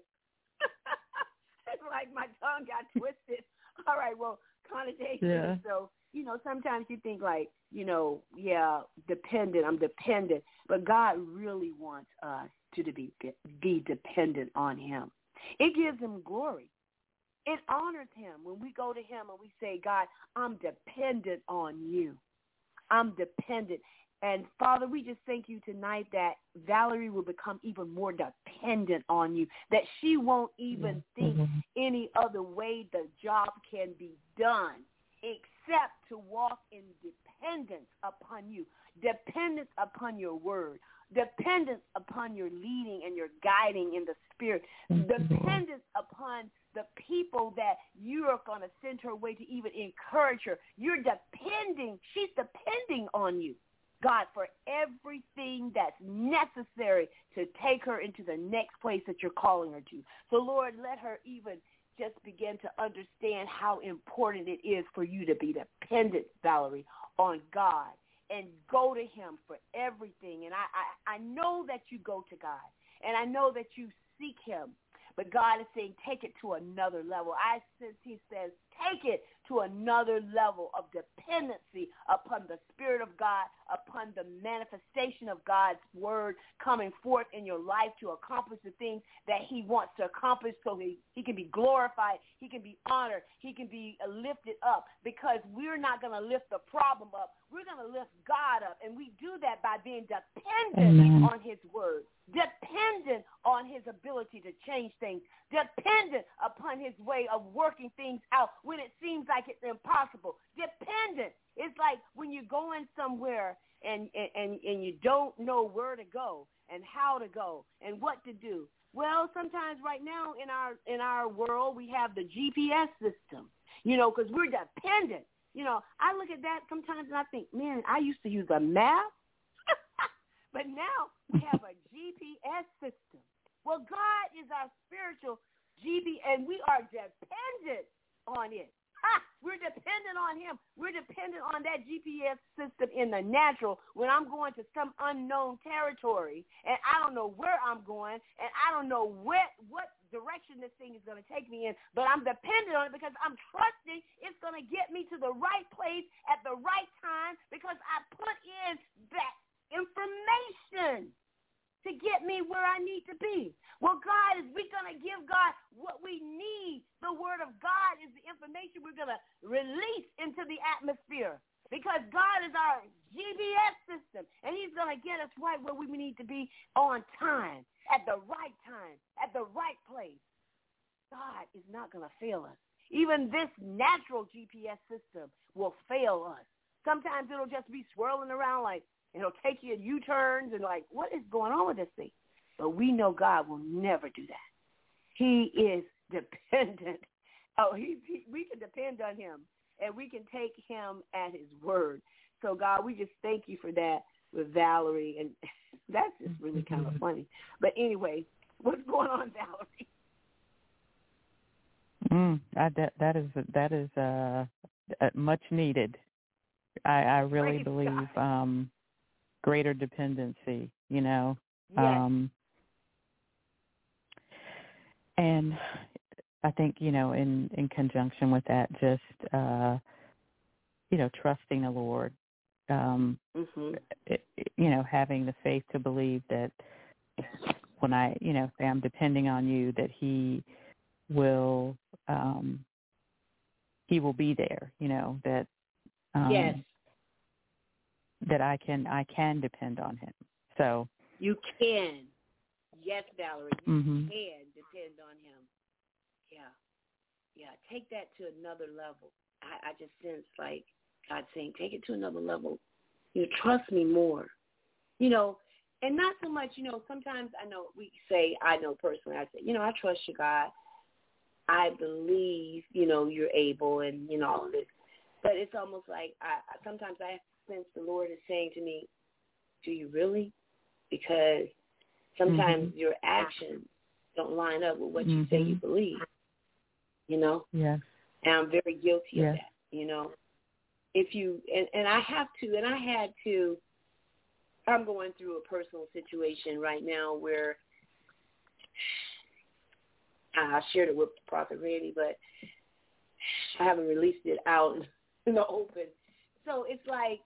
It's like my tongue got twisted. All right, well, connotation. Yeah. So, you know, sometimes you think like, you know, yeah, dependent, I'm dependent. But God really wants us to, to be, be dependent on him. It gives him glory. It honors him when we go to him and we say, God, I'm dependent on you. I'm dependent. And, Father, we just thank you tonight that Valerie will become even more dependent on you, that she won't even think mm-hmm. any other way the job can be done except to walk in dependence upon you, dependence upon your word, dependence upon your leading and your guiding in the Spirit, dependence upon the people that you are going to send her way to even encourage her. You're depending, she's depending on you, God, for everything that's necessary to take her into the next place that you're calling her to. So, Lord, let her even just begin to understand how important it is for you to be dependent, Valerie, on God and go to him for everything. And I, I, I know that you go to God, and I know that you seek him. But God is saying, take it to another level. I sense he says, take it to another level of dependency upon the Spirit of God, upon the manifestation of God's word coming forth in your life to accomplish the things that he wants to accomplish, so he, he can be glorified, he can be honored, he can be lifted up, because we're not going to lift the problem up. We're going to lift God up, and we do that by being dependent Amen. on his word, dependent on his ability to change things, dependent upon his way of working things out when it seems like it's impossible, dependent. It's like when you're going somewhere and, and, and you don't know where to go and how to go and what to do. Well, sometimes right now in our in our world we have the G P S system, you know, because we're dependent. You know, I look at that sometimes and I think, man, I used to use a map, but now we have a G P S system. Well, God is our spiritual G P S, and we are dependent on it. Ha! We're dependent on him. We're dependent on that G P S system in the natural when I'm going to some unknown territory, and I don't know where I'm going, and I don't know what, what direction this thing is going to take me in, but I'm dependent on it because I'm trusting it's going to get me to the right place at the right time because I put in that information to get me where I need to be. Well, God, is we going to give God what we need? The word of God is the information we're going to release into the atmosphere, because God is our G P S system, and he's going to get us right where we need to be on time, at the right time, at the right place. God is not going to fail us. Even this natural G P S system will fail us. Sometimes it'll just be swirling around like, it'll take you U-turns and like, what is going on with this thing? But we know God will never do that. He is dependent. Oh, he, he, we can depend on him. and we can take him at his word. So, God, we just thank you for that with Valerie, and that's just really kind of funny. But anyway, what's going on, Valerie? Mm, I, that that is that is uh, much needed. I, I really Praise believe um, greater dependency. You know, yes. um, and I think you know, in, in conjunction with that, just uh, you know, trusting the Lord. Um, mm-hmm. it, you know, having the faith to believe that when I, you know, say I'm depending on you, that He will, um, He will be there. You know that. Um, yes. That I can, I can depend on Him. So you can. Yes, Valerie, you mm-hmm. can depend on Him. Yeah, yeah. Take that to another level. I, I just sense like God saying, take it to another level. You know, trust me more. You know, and not so much, you know, sometimes I know we say, I know personally, I say, you know, I trust you, God. I believe, you know, you're able and, you know, all of this. But it's almost like I sometimes I sense the Lord is saying to me, do you really? Because sometimes mm-hmm. your actions don't line up with what mm-hmm. you say you believe, you know? Yes. And I'm very guilty yes. of that, you know? If you, and, and I have to, and I had to, I'm going through a personal situation right now where I shared it with Prophet Randy, but I haven't released it out in the open. So it's like,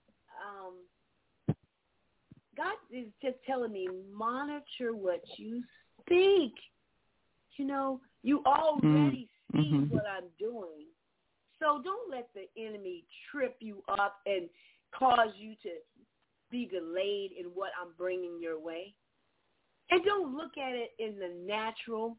um, God is just telling me, monitor what you speak. You know, you already mm-hmm. see what I'm doing. So don't let the enemy trip you up and cause you to be delayed in what I'm bringing your way. And don't look at it in the natural.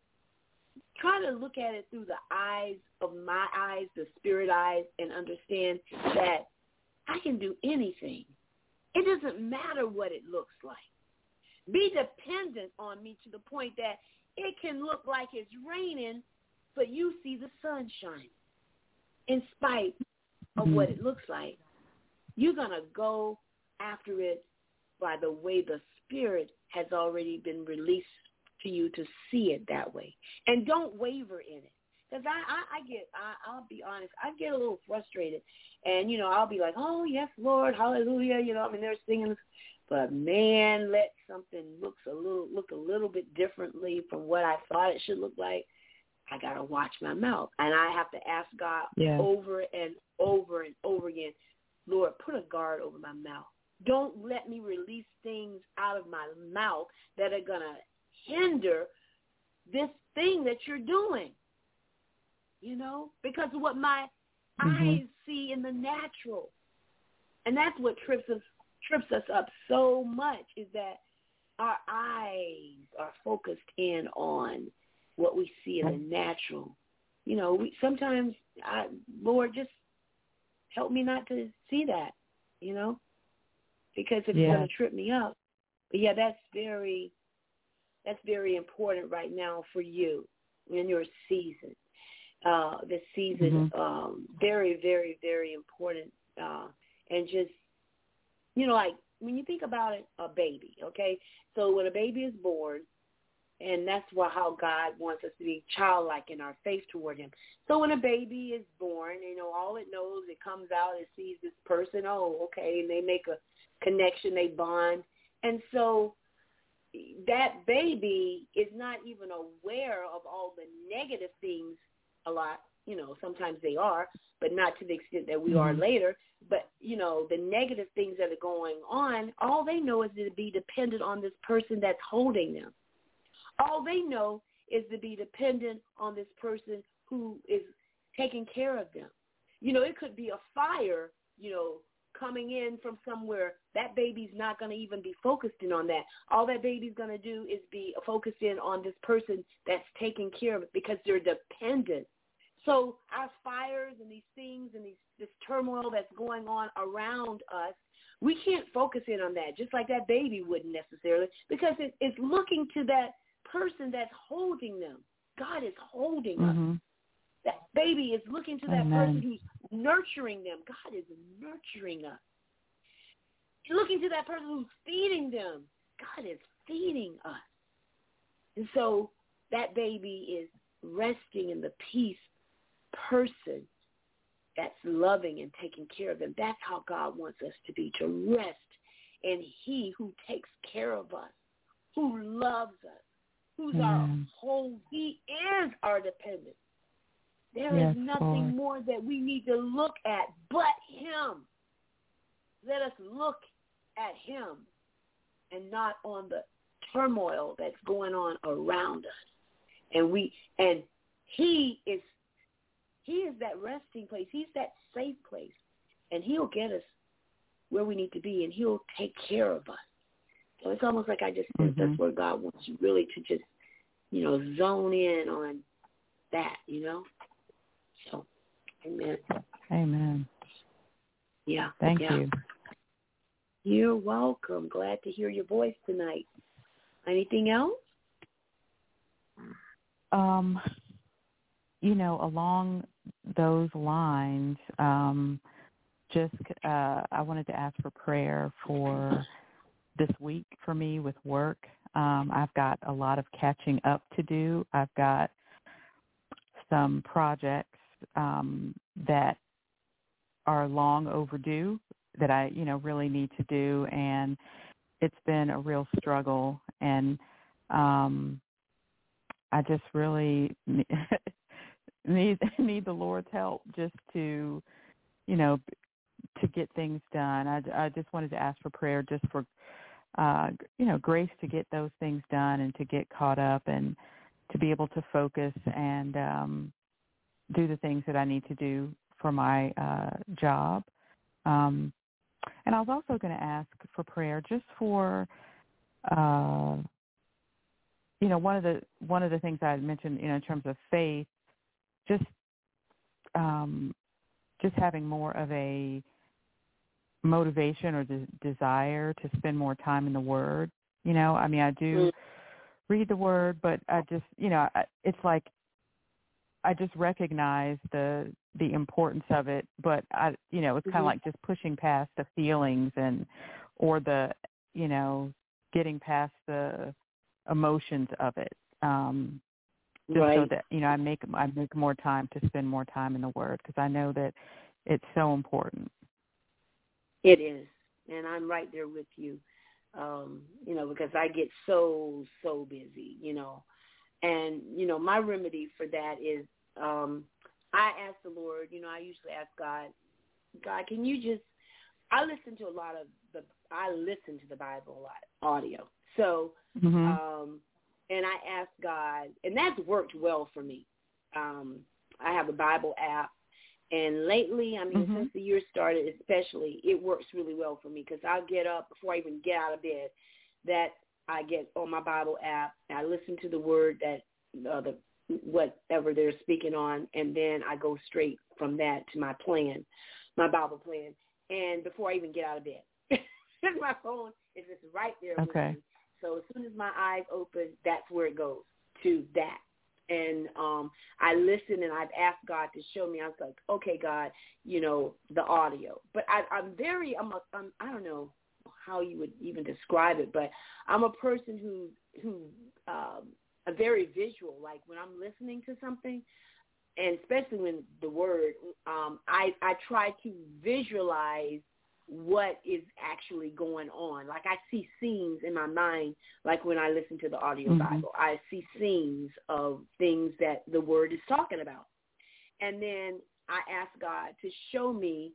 Try to look at it through the eyes of my eyes, the spirit eyes, and understand that I can do anything. It doesn't matter what it looks like. Be dependent on me to the point that it can look like it's raining, but you see the sun shining. In spite of what it looks like, you're going to go after it by the way the Spirit has already been released to you to see it that way. And don't waver in it. Because I, I, I get, I, I'll be honest, I get a little frustrated. And, you know, I'll be like, oh, yes, Lord, hallelujah. You know, I mean, they're singing. But, man, let something looks a little look a little bit differently from what I thought it should look like. I got to watch my mouth. And I have to ask God yeah. over and over and over again, Lord, put a guard over my mouth. Don't let me release things out of my mouth that are going to hinder this thing that you're doing, you know, because of what my mm-hmm. eyes see in the natural. And that's what trips us, trips us up so much is that our eyes are focused in on what we see in the natural. You know, we sometimes, I, Lord, just help me not to see that, you know, because it's yeah. going to trip me up. But, yeah, that's very, that's very important right now for you in your season. Uh, this season, mm-hmm. um, very, very, very important. Uh, and just, you know, like when you think about it, a baby, okay? So when a baby is born, and that's why how God wants us to be childlike in our faith toward him. So when a baby is born, you know, all it knows, it comes out, it sees this person, oh, okay, and they make a connection, they bond. And so that baby is not even aware of all the negative things a lot. You know, sometimes they are, but not to the extent that we mm-hmm. are later. But, you know, the negative things that are going on, all they know is to be dependent on this person that's holding them. All they know is to be dependent on this person who is taking care of them. You know, it could be a fire, you know, coming in from somewhere. That baby's not going to even be focused in on that. All that baby's going to do is be focused in on this person that's taking care of it because they're dependent. So our fires and these things and these, this turmoil that's going on around us, we can't focus in on that, just like that baby wouldn't necessarily, because it, it's looking to that person that's holding them. God is holding mm-hmm. us. That baby is looking to that Amen. person who's nurturing them. God is nurturing us. Looking to that person who's feeding them. God is feeding us. And so that baby is resting in the peace person that's loving and taking care of them. That's how God wants us to be, to rest in he who takes care of us, who loves us, who's mm. our whole, he is our dependent. There yes, is nothing Lord. more that we need to look at but him. Let us look at him and not on the turmoil that's going on around us. And we and he is he is that resting place. He's that safe place. And he'll get us where we need to be, and he'll take care of us. So it's almost like I just sense mm-hmm. that's where God wants you really to just, you know, zone in on that, you know. So, amen. Amen. Yeah. Thank yeah. you. You're welcome. Glad to hear your voice tonight. Anything else? Um, you know, along those lines, um, just uh, I wanted to ask for prayer for this week for me with work. Um, I've got a lot of catching up to do. I've got some projects um, that are long overdue that I, you know, really need to do, and it's been a real struggle, and um, I just really need need the Lord's help just to, you know, to get things done. I, I just wanted to ask for prayer just for, uh, you know, grace to get those things done and to get caught up and to be able to focus and um, do the things that I need to do for my uh, job. Um, and I was also going to ask for prayer just for, uh, you know, one of the one of the things I had mentioned, you know, in terms of faith, just um, just having more of a motivation or de- desire to spend more time in the Word. You know, I mean, I do mm. read the Word, but I just, you know, I, it's like I just recognize the the importance of it, but I, you know, it's kind of mm-hmm. like just pushing past the feelings and or the, you know, getting past the emotions of it. Um, just right. so that, you know, I make I make more time to spend more time in the Word because I know that it's so important. It is, and I'm right there with you, um, you know, because I get so, so busy, you know. And, you know, my remedy for that is um, I ask the Lord, you know, I usually ask God, God, can you just, I listen to a lot of the, I listen to the Bible a lot, audio. So, mm-hmm. um, and I ask God, and that's worked well for me. Um, I have a Bible app. And lately, I mean, mm-hmm. since the year started especially, it works really well for me because I'll get up before I even get out of bed, that I get on my Bible app, and I listen to the word that, uh, the whatever they're speaking on, and then I go straight from that to my plan, my Bible plan. And before I even get out of bed, my phone is just right there okay. with me. So as soon as my eyes open, that's where it goes, to that. And um, I listen, and I've asked God to show me. I was like, okay, God, you know, the audio. But I, I'm very, I'm, a, I'm, I don't know how you would even describe it, but I'm a person who, who, um, a very visual. Like when I'm listening to something, and especially when the word, um, I, I try to visualize what is actually going on. Like I see scenes in my mind, like when I listen to the audio mm-hmm. Bible, I see scenes of things that the word is talking about. And then I ask God to show me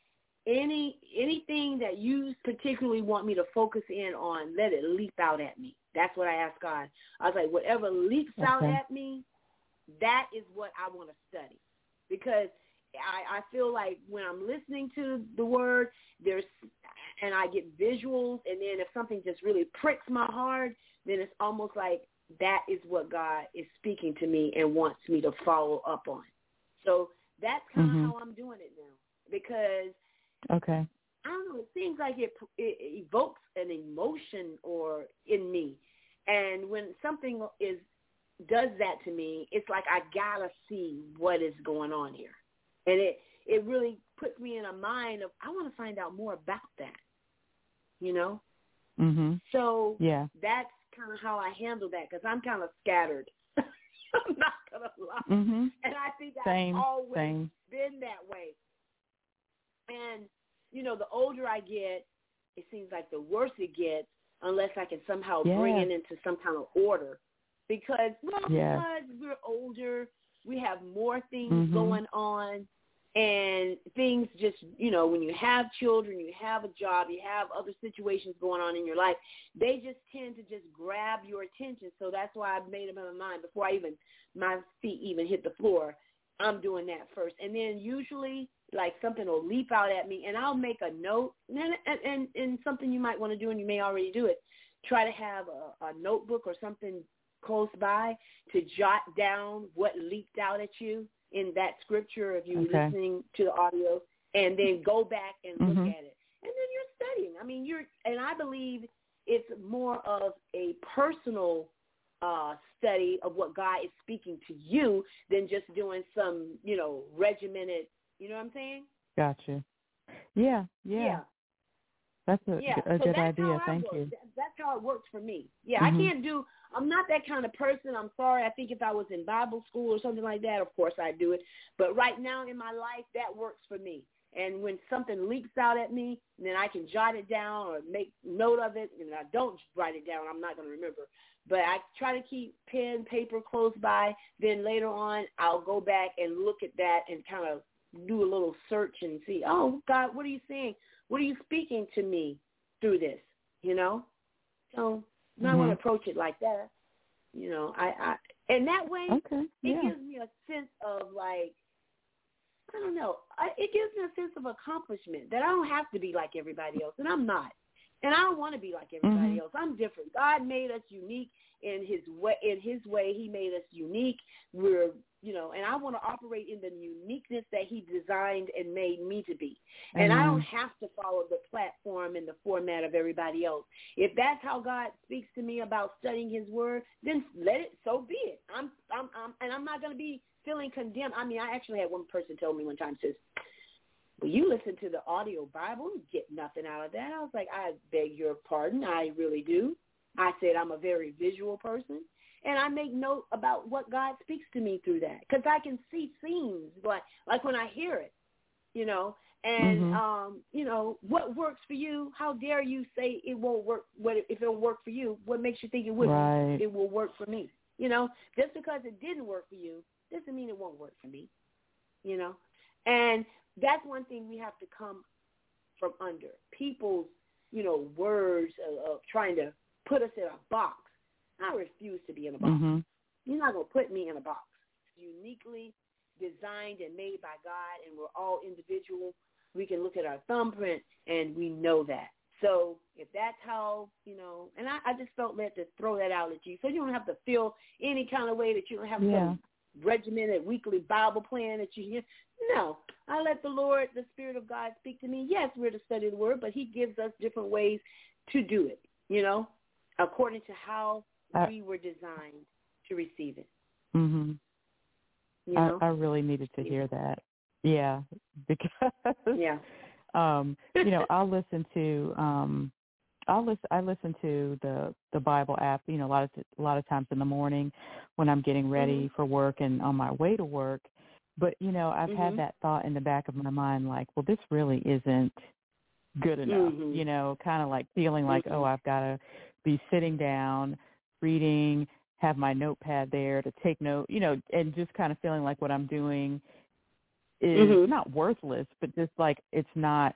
any anything that you particularly want me to focus in on, let it leap out at me. That's what I ask God. I was like, whatever leaps okay. out at me, that is what I want to study. Because I, I feel like when I'm listening to the word, there's, and I get visuals, and then if something just really pricks my heart, then it's almost like that is what God is speaking to me and wants me to follow up on. So that's kind of mm-hmm. how I'm doing it now, because okay. I don't know, it seems like it, it evokes an emotion or in me, and when something is does that to me, it's like I gotta see what is going on here, and it it really puts me in a mind of I want to find out more about that, you know. Mhm. So yeah, that's kind of how I handle that because I'm kind of scattered. I'm not gonna lie, mhm. and I think I've Same. always Same. been that way. And you know, the older I get, it seems like the worse it gets, unless I can somehow yeah. bring it into some kind of order. Because well, yeah. because we're older, we have more things mm-hmm. going on, and things just, you know, when you have children, you have a job, you have other situations going on in your life, they just tend to just grab your attention. So that's why I've made up my mind before I even, my feet even hit the floor, I'm doing that first. And then usually, like, something will leap out at me, and I'll make a note, and, and, and, and something you might want to do, and you may already do it, try to have a, a notebook or something close by to jot down what leaped out at you in that scripture if you're okay. listening to the audio, and then go back and look mm-hmm. at it. And then you're studying. I mean, you're, and I believe it's more of a personal uh, study of what God is speaking to you than just doing some, you know, regimented, you know what I'm saying? Gotcha. Yeah, yeah. Yeah. That's a, yeah. a so good that's idea. How I Thank work. you. That's how it works for me. Yeah, mm-hmm. I can't do, I'm not that kind of person. I'm sorry. I think if I was in Bible school or something like that, of course I'd do it. But right now in my life, that works for me. And when something leaps out at me, then I can jot it down or make note of it. And I don't write it down, I'm not going to remember. But I try to keep pen, paper close by. Then later on, I'll go back and look at that and kind of do a little search and see, oh, God, what are you saying? What are you speaking to me through this, you know? So you might mm-hmm. want to approach it like that, you know. I, I And that way, okay. yeah. it gives me a sense of, like, I don't know, I, it gives me a sense of accomplishment that I don't have to be like everybody else, and I'm not. And I don't want to be like everybody mm-hmm. else. I'm different. God made us unique in his way. In his way, he made us unique. We're, you know, and I want to operate in the uniqueness that he designed and made me to be. And mm-hmm. I don't have to follow the platform and the format of everybody else. If that's how God speaks to me about studying his word, then let it, so be it. I'm, I'm, I'm and I'm not going to be feeling condemned. I mean, I actually had one person tell me one time, says, well, you listen to the audio Bible, you get nothing out of that. I was like, I beg your pardon, I really do. I said I'm a very visual person, and I make note about what God speaks to me through that, because I can see scenes, like, like when I hear it, you know, and, mm-hmm. um, you know, what works for you, how dare you say it won't work, what if it will work for you, what makes you think it wouldn't, right. it will work for me, you know, just because it didn't work for you doesn't mean it won't work for me, you know, and that's one thing we have to come from under. People's, you know, words of, of trying to put us in a box. I refuse to be in a box. Mm-hmm. You're not going to put me in a box. Uniquely designed and made by God, and we're all individual. We can look at our thumbprint, and we know that. So if that's how, you know, and I, I just felt led to throw that out at you, so you don't have to feel any kind of way that you don't have yeah. some regimented weekly Bible plan that you hear. No, I let the Lord, the Spirit of God, speak to me. Yes, we're to study the Word, but he gives us different ways to do it, you know, according to how I, we were designed to receive it. Mm-hmm. You know? I, I really needed to hear that. Yeah, because yeah. um, you know, I'll listen to um, I'll listen. I listen to the the Bible app. You know, a lot of a lot of times in the morning when I'm getting ready mm-hmm. for work and on my way to work. But you know, I've mm-hmm. had that thought in the back of my mind, like, well, this really isn't good enough. Mm-hmm. You know, kind of like feeling like, mm-hmm. oh, I've got to be sitting down, reading, have my notepad there to take note. You know, and just kind of feeling like what I'm doing is mm-hmm. not worthless, but just like it's not.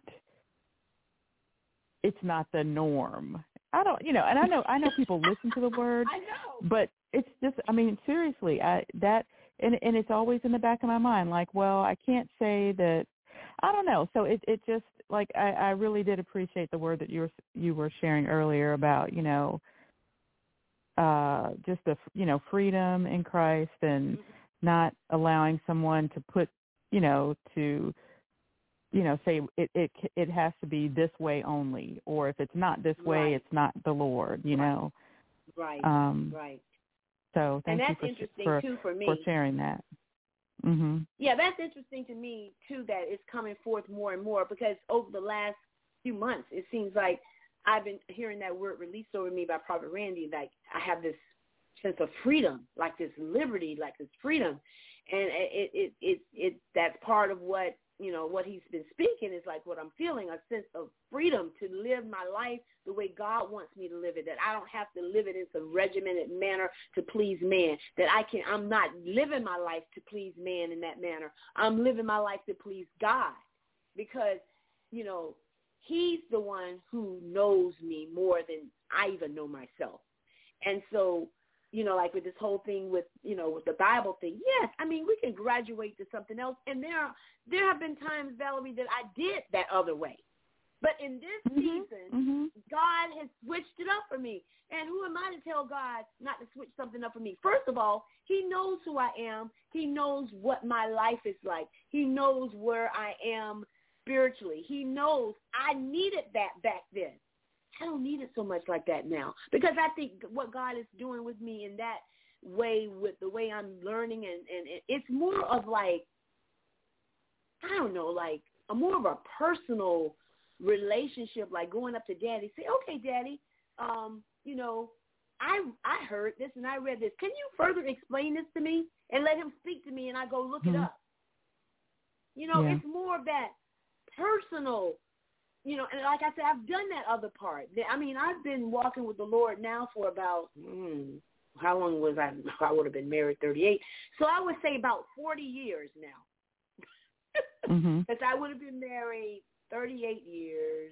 It's not the norm. I don't, you know, and I know, I know people listen to the word, I know, but it's just, I mean, seriously, I, that, and, and it's always in the back of my mind, like, well, I can't say that, I don't know. So it, it just, like, I, I really did appreciate the word that you were, you were sharing earlier about, you know, uh, just the, you know, freedom in Christ and mm-hmm. not allowing someone to put, you know, to, you know, say it, it it has to be this way only, or if it's not this way, right. it's not the Lord, you right. know. Right, um, right. So thank and you that's for, interesting for, too for me. for sharing that. Mm-hmm. Yeah, that's interesting to me, too, that it's coming forth more and more because over the last few months, it seems like I've been hearing that word released over me by Prophet Randy. Like I have this sense of freedom, like this liberty, like this freedom. And it, it, it, it, that's part of what, you know, what he's been speaking is like what I'm feeling, a sense of freedom to live my life the way God wants me to live it, that I don't have to live it in some regimented manner to please man, that I can, I'm not living my life to please man in that manner. I'm living my life to please God because, you know, he's the one who knows me more than I even know myself. And so, you know, like with this whole thing with, you know, with the Bible thing, yes, I mean, we can graduate to something else. And there are, there have been times, Valerie, that I did that other way. But in this mm-hmm. season, mm-hmm. God has switched it up for me. And who am I to tell God not to switch something up for me? First of all, he knows who I am. He knows what my life is like. He knows where I am spiritually. He knows I needed that back then. I don't need it so much like that now because I think what God is doing with me in that way, with the way I'm learning, and, and it's more of like, I don't know, like a more of a personal relationship, like going up to Daddy, say, okay, Daddy, um, you know, I I heard this and I read this. Can you further explain this to me? And let him speak to me and I go look mm-hmm. it up. You know, yeah. It's more of that personal, you know, and like I said, I've done that other part. I mean, I've been walking with the Lord now for about, mm, how long was I? I would have been married thirty-eight. So I would say about forty years now. Because mm-hmm. I would have been married thirty-eight years.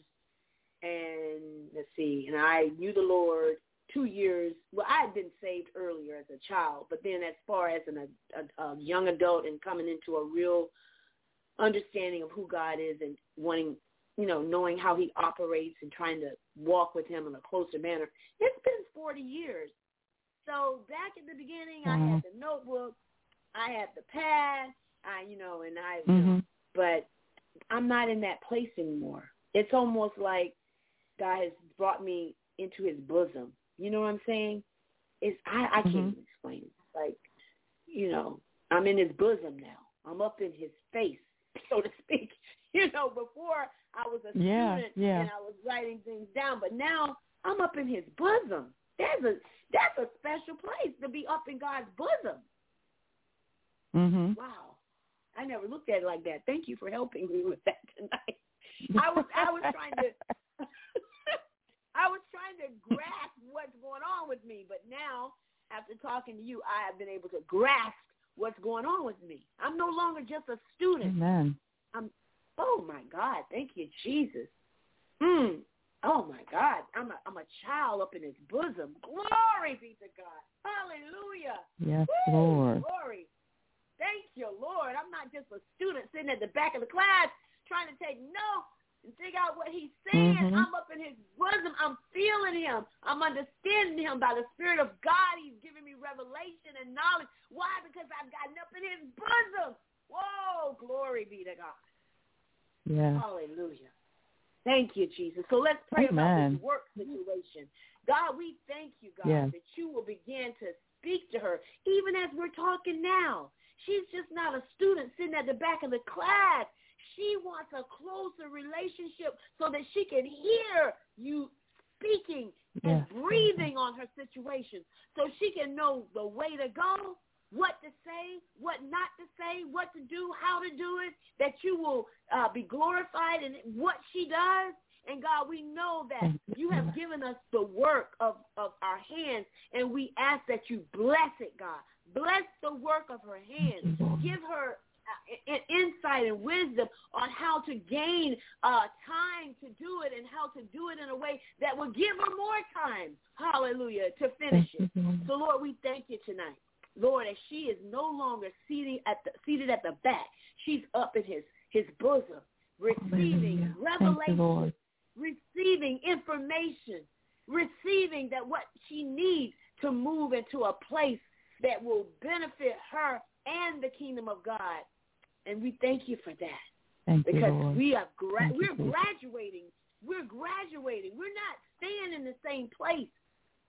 And let's see, and I knew the Lord two years. Well, I had been saved earlier as a child, but then as far as an, a, a young adult and coming into a real understanding of who God is and wanting, you know, knowing how he operates and trying to walk with him in a closer manner, it's been forty years. So back at the beginning, mm-hmm. I had the notebook, I had the pad, I, you know, and I, mm-hmm. you know, but I'm not in that place anymore. It's almost like God has brought me into his bosom. You know what I'm saying? It's I, I can't mm-hmm. even explain it. Like, you know, I'm in his bosom now. I'm up in his face, so to speak. You know, before I was a yeah, student yeah. and I was writing things down, but now I'm up in his bosom. That's a that's a special place to be up in God's bosom. Mm-hmm. Wow. I never looked at it like that. Thank you for helping me with that tonight. I was I was trying to I was trying to grasp what's going on with me, but now after talking to you, I have been able to grasp what's going on with me. I'm no longer just a student. Amen. I'm oh my God, thank you, Jesus. Mm. Oh my God, I'm a I'm a child up in his bosom. Glory be to God. Hallelujah. Yes, Woo, Lord. Glory. Thank you, Lord. I'm not just a student sitting at the back of the class trying to take notes and figure out what he's saying. Mm-hmm. I'm up in his bosom. I'm feeling him. I'm understanding him by the Spirit of God. He's giving me revelation and knowledge. Why? Because I've gotten up in his bosom. Whoa, glory be to God. Yeah. Hallelujah. Thank you, Jesus. So let's pray Amen. about this work situation. God, we thank you, God, yeah. that you will begin to speak to her, even as we're talking now. She's just not a student sitting at the back of the class. She wants a closer relationship so that she can hear you speaking and yes. breathing on her situation, so she can know the way to go, what to say, what not to say, what to do, how to do it, that you will uh, be glorified in what she does. And God, we know that you have given us the work of, of our hands, and we ask that you bless it, God. Bless the work of her hands. Give her uh, insight and wisdom on how to gain uh, time to do it and how to do it in a way that will give her more time, hallelujah, to finish it. So, Lord, we thank you tonight. Lord, as she is no longer seated at the, seated at the back, she's up in his, his bosom, receiving revelation, receiving information, receiving that what she needs to move into a place that will benefit her and the kingdom of God. And we thank you for that. Thank because you, Lord. we are gra- Thank we're you, graduating. We're graduating. We're not staying in the same place.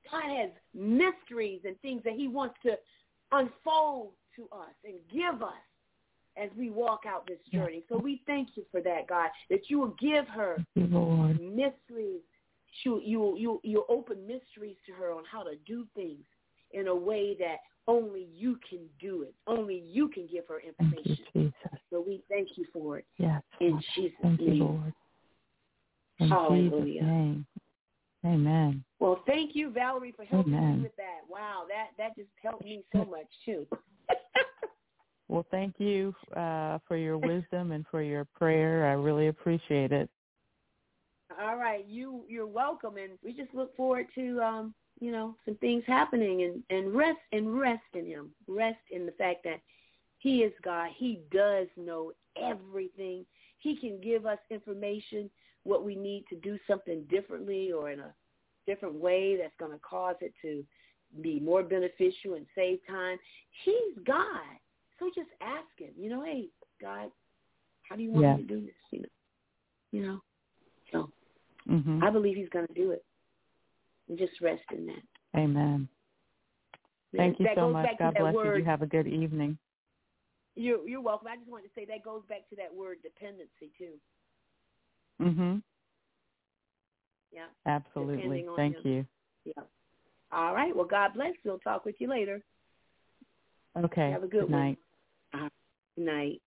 God has mysteries and things that he wants to unfold to us and give us as we walk out this journey. So we thank you for that, God, that you will give her Lord. mysteries. You you you you open mysteries to her on how to do things in a way that only you can do it. Only you can give her information. Thank you, Jesus. So we thank you for it. Yes. In Lord. Jesus' Thank name. you, Lord. In Hallelujah. Jesus' name. Amen. Well, thank you, Valerie, for helping Amen. me with that. Wow, that, that just helped me so much, too. Well, thank you uh, for your wisdom and for your prayer. I really appreciate it. All right, you, you're welcome, and we just look forward to, um, you know, some things happening and, and rest and rest in him. Rest in the fact that he is God. He does know everything. He can give us information, what we need to do something differently or in a different way that's going to cause it to be more beneficial and save time. He's God. So just ask him, you know, hey, God, how do you want yes. me to do this? You know, you know. So mm-hmm. I believe he's going to do it. And just rest in that. Amen. Thank you that so goes much. back God to that bless word. you. You have a good evening. You're, you're welcome. I just wanted to say that goes back to that word dependency, too. Mm-hmm. Yeah. Absolutely. Thank him. you. Yeah. All right. Well, God bless. We'll talk with you later. Okay. Have a good, good night. one. Uh, good night.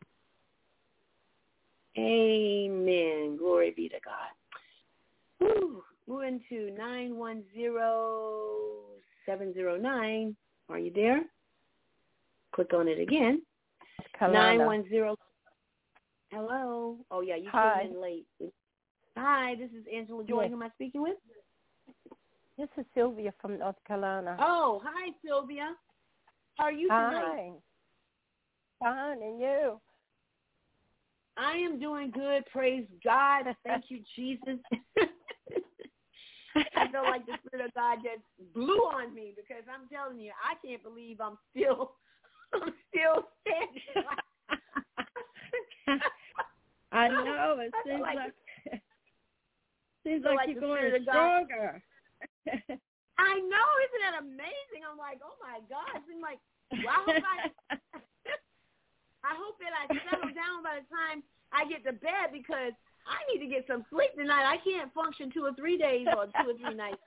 Amen. Glory be to God. Whew. Moving to nine one zero seven zero nine. Are you there? Click on it again. nine one zero. Hello. Oh, yeah, you came in late. Hi, this is Angela Joy. Yes. Who am I speaking with? This is Sylvia from North Carolina. Oh, hi, Sylvia. How are you tonight? Hi. Fine, and you? I am doing good. Praise God. Thank you, Jesus. I feel like the Spirit of God just blew on me because I'm telling you, I can't believe I'm still, I'm still standing. I know. It seems like, like seems like, like you're going stronger. I know. Isn't that amazing? I'm like, oh my God. It seems like, well, I hope I, I hope that I settle down by the time I get to bed because I need to get some sleep tonight. I can't function two or three days or two or three nights.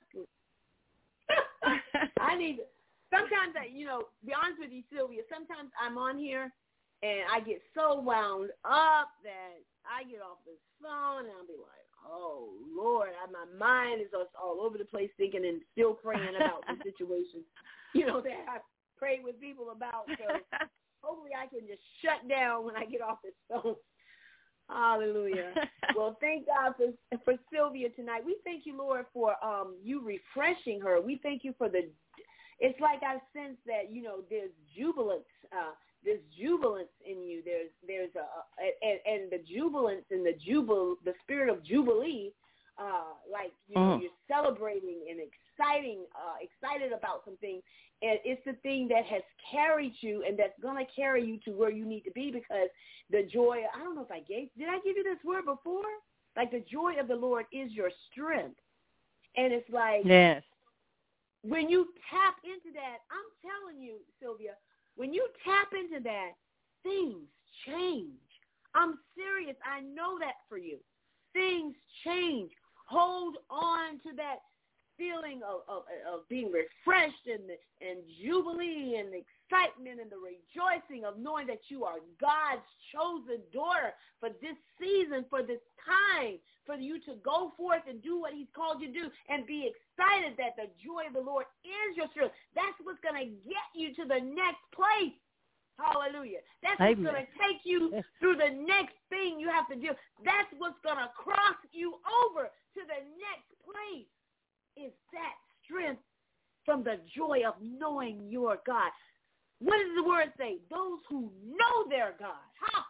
I need, sometimes, I, you know, be honest with you, Sylvia, sometimes I'm on here and I get so wound up that I get off this phone and I'll be like, oh, Lord, I, my mind is just all over the place thinking and still praying about the situation, you know, that I've prayed with people about. So hopefully I can just shut down when I get off this phone. Hallelujah. Well, thank God for for Sylvia tonight. We thank you, Lord, for um you refreshing her. We thank you for the, it's like I sense that, you know, there's jubilance, uh, there's jubilance in you. There's there's a, a and, and the jubilance and the jubile, the spirit of jubilee, uh, like you know, mm. you're celebrating and exciting, uh, excited about something. And it's the thing that has carried you and that's going to carry you to where you need to be because the joy, I don't know if I gave, did I give you this word before? Like the joy of the Lord is your strength. And it's like, yes. When you tap into that, I'm telling you, Sylvia, when you tap into that, things change. I'm serious. I know that for you. Things change. Hold on to that feeling of, of, of being refreshed and, and jubilee and excitement and the rejoicing of knowing that you are God's chosen daughter for this season, for this time, for you to go forth and do what he's called you to do and be excited that the joy of the Lord is your strength. That's what's going to get you to the next place. Hallelujah. That's what's going to take you through the next thing you have to do. That's what's going to cross you over to the next place. Is that strength from the joy of knowing your God. What does the word say? Those who know their God. Ha!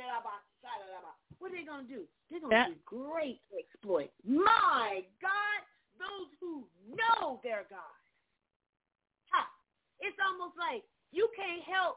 What are they going to do? They're going to do great exploits. My God, those who know their God. Ha! It's almost like you can't help.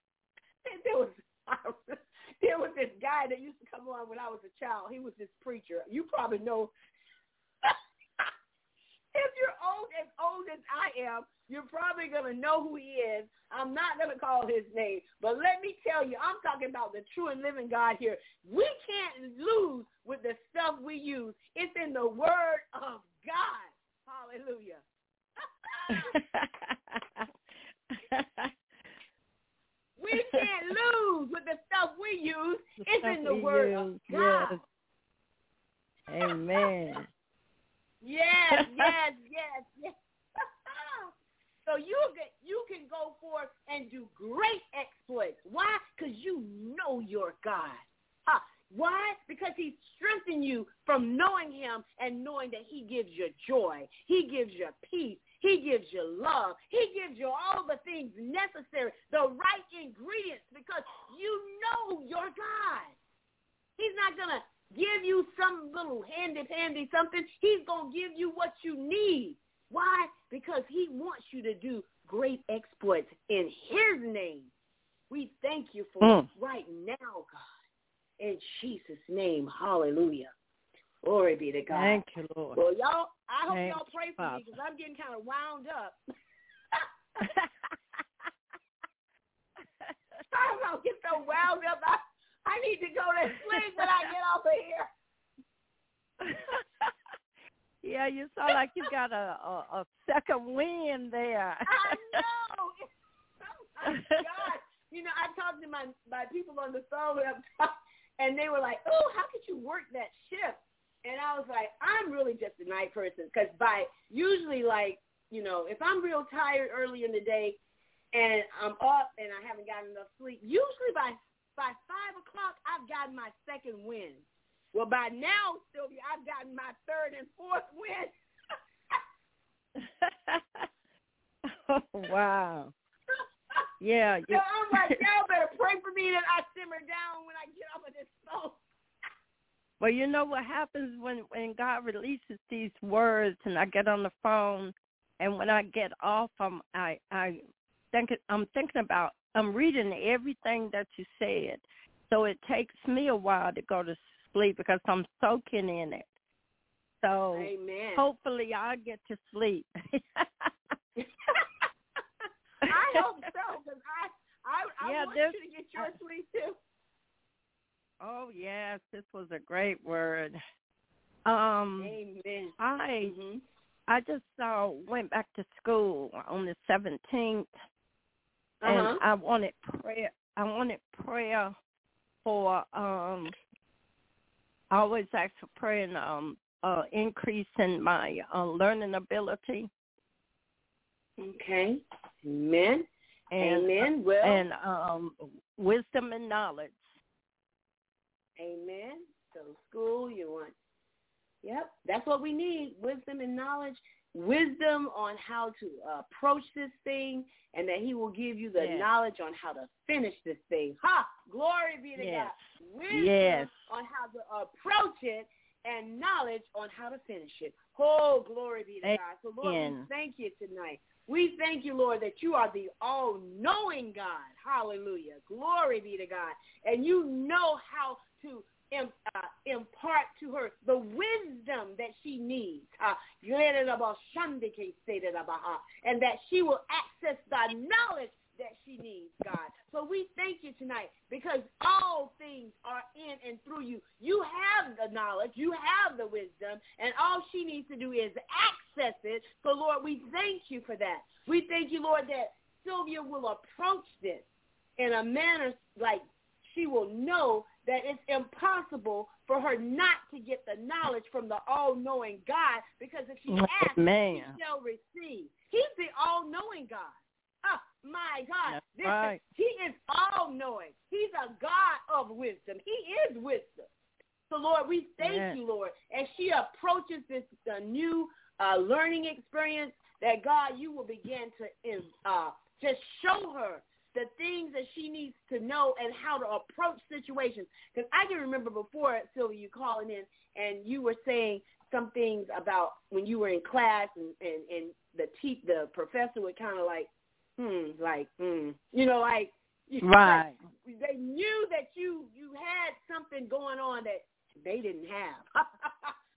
There was, there was this guy that used to come on when I was a child. He was this preacher. You probably know. If you're old, if old as I am, you're probably going to know who he is. I'm not going to call his name. But let me tell you, I'm talking about the true and living God here. We can't lose with the stuff we use. It's in the Word of God. Hallelujah. We can't lose with the stuff we use. It's in the Word use. of God. Yes. Amen. Yes, yes, yes, yes. So you can, you can go forth and do great exploits. Why? Because you know your God. Huh. Why? Because he's strengthened you from knowing him and knowing that he gives you joy. He gives you peace. He gives you love. He gives you all the things necessary, the right ingredients, because you know your God. He's not going to give you some little handy-pandy something. He's going to give you what you need. Why? Because he wants you to do great exploits in his name. We thank you for mm. it right now, God. In Jesus' name, hallelujah. Glory be to God. Thank you, Lord. Well, y'all, I hope Thank y'all pray for Father. me because I'm getting kind of wound up. I'm going to get so wound up. I, I need to go to sleep when I get off of here. Yeah, you sound like you got a, a, a second wind there. I know. Oh, my God. You know, I talked to my, my people on the phone, and they were like, oh, how could you work that shift? And I was like, I'm really just a night person because by usually like, you know, if I'm real tired early in the day and I'm up and I haven't gotten enough sleep, usually by by five o'clock, I've gotten my second wind. Well, by now, Sylvia, I've gotten my third and fourth wind. Oh, wow. Yeah. So I'm like, y'all better pray for me that I simmer down when I get off of this phone. Well, you know what happens when, when God releases these words and I get on the phone, and when I get off, I'm, I, I think, I'm thinking about, I'm reading everything that you said. So it takes me a while to go to sleep because I'm soaking in it. So Amen. Hopefully I'll get to sleep. I hope so, because I, I, I yeah, want you to get your sleep too. Oh, yes, this was a great word. Um, Amen. I mm-hmm. I just uh, went back to school on the seventeenth, uh-huh. and I wanted prayer. I wanted prayer for. Um, I always ask for prayer and um, uh, increase in my uh, learning ability. Okay. Amen. And, Amen. Well, and um, wisdom and knowledge. Amen. So school, you want, yep, that's what we need, wisdom and knowledge, wisdom on how to uh, approach this thing, and that he will give you the yes. knowledge on how to finish this thing. Ha! Glory be to yes. God. Wisdom yes. on how to approach it and knowledge on how to finish it. Oh, glory be to Amen. God. So, Lord, we thank you tonight. We thank you, Lord, that you are the all-knowing God. Hallelujah. Glory be to God. And you know how to im- uh, impart to her the wisdom that she needs. Uh, and that she will access the knowledge that she needs, God. So we thank you tonight because all things are in and through you. You have the knowledge. You have the wisdom. And all she needs to do is access it. So, Lord, we thank you for that. We thank you, Lord, that Sylvia will approach this in a manner like she will know that it's impossible for her not to get the knowledge from the all-knowing God, because if she asks, Man. she shall receive. He's the all-knowing God. Oh, my God. This right. is, he is all-knowing. He's a God of wisdom. He is wisdom. So, Lord, we thank yes. you, Lord, as she approaches this uh, new uh, learning experience, that, God, you will begin to uh, just show her the things that she needs to know and how to approach situations. Because I can remember before, Sylvia, you calling in, and you were saying some things about when you were in class, and, and, and the te- the professor would kind of like, hmm, like, hmm, you know, like, right. Like they knew that you, you had something going on that they didn't have.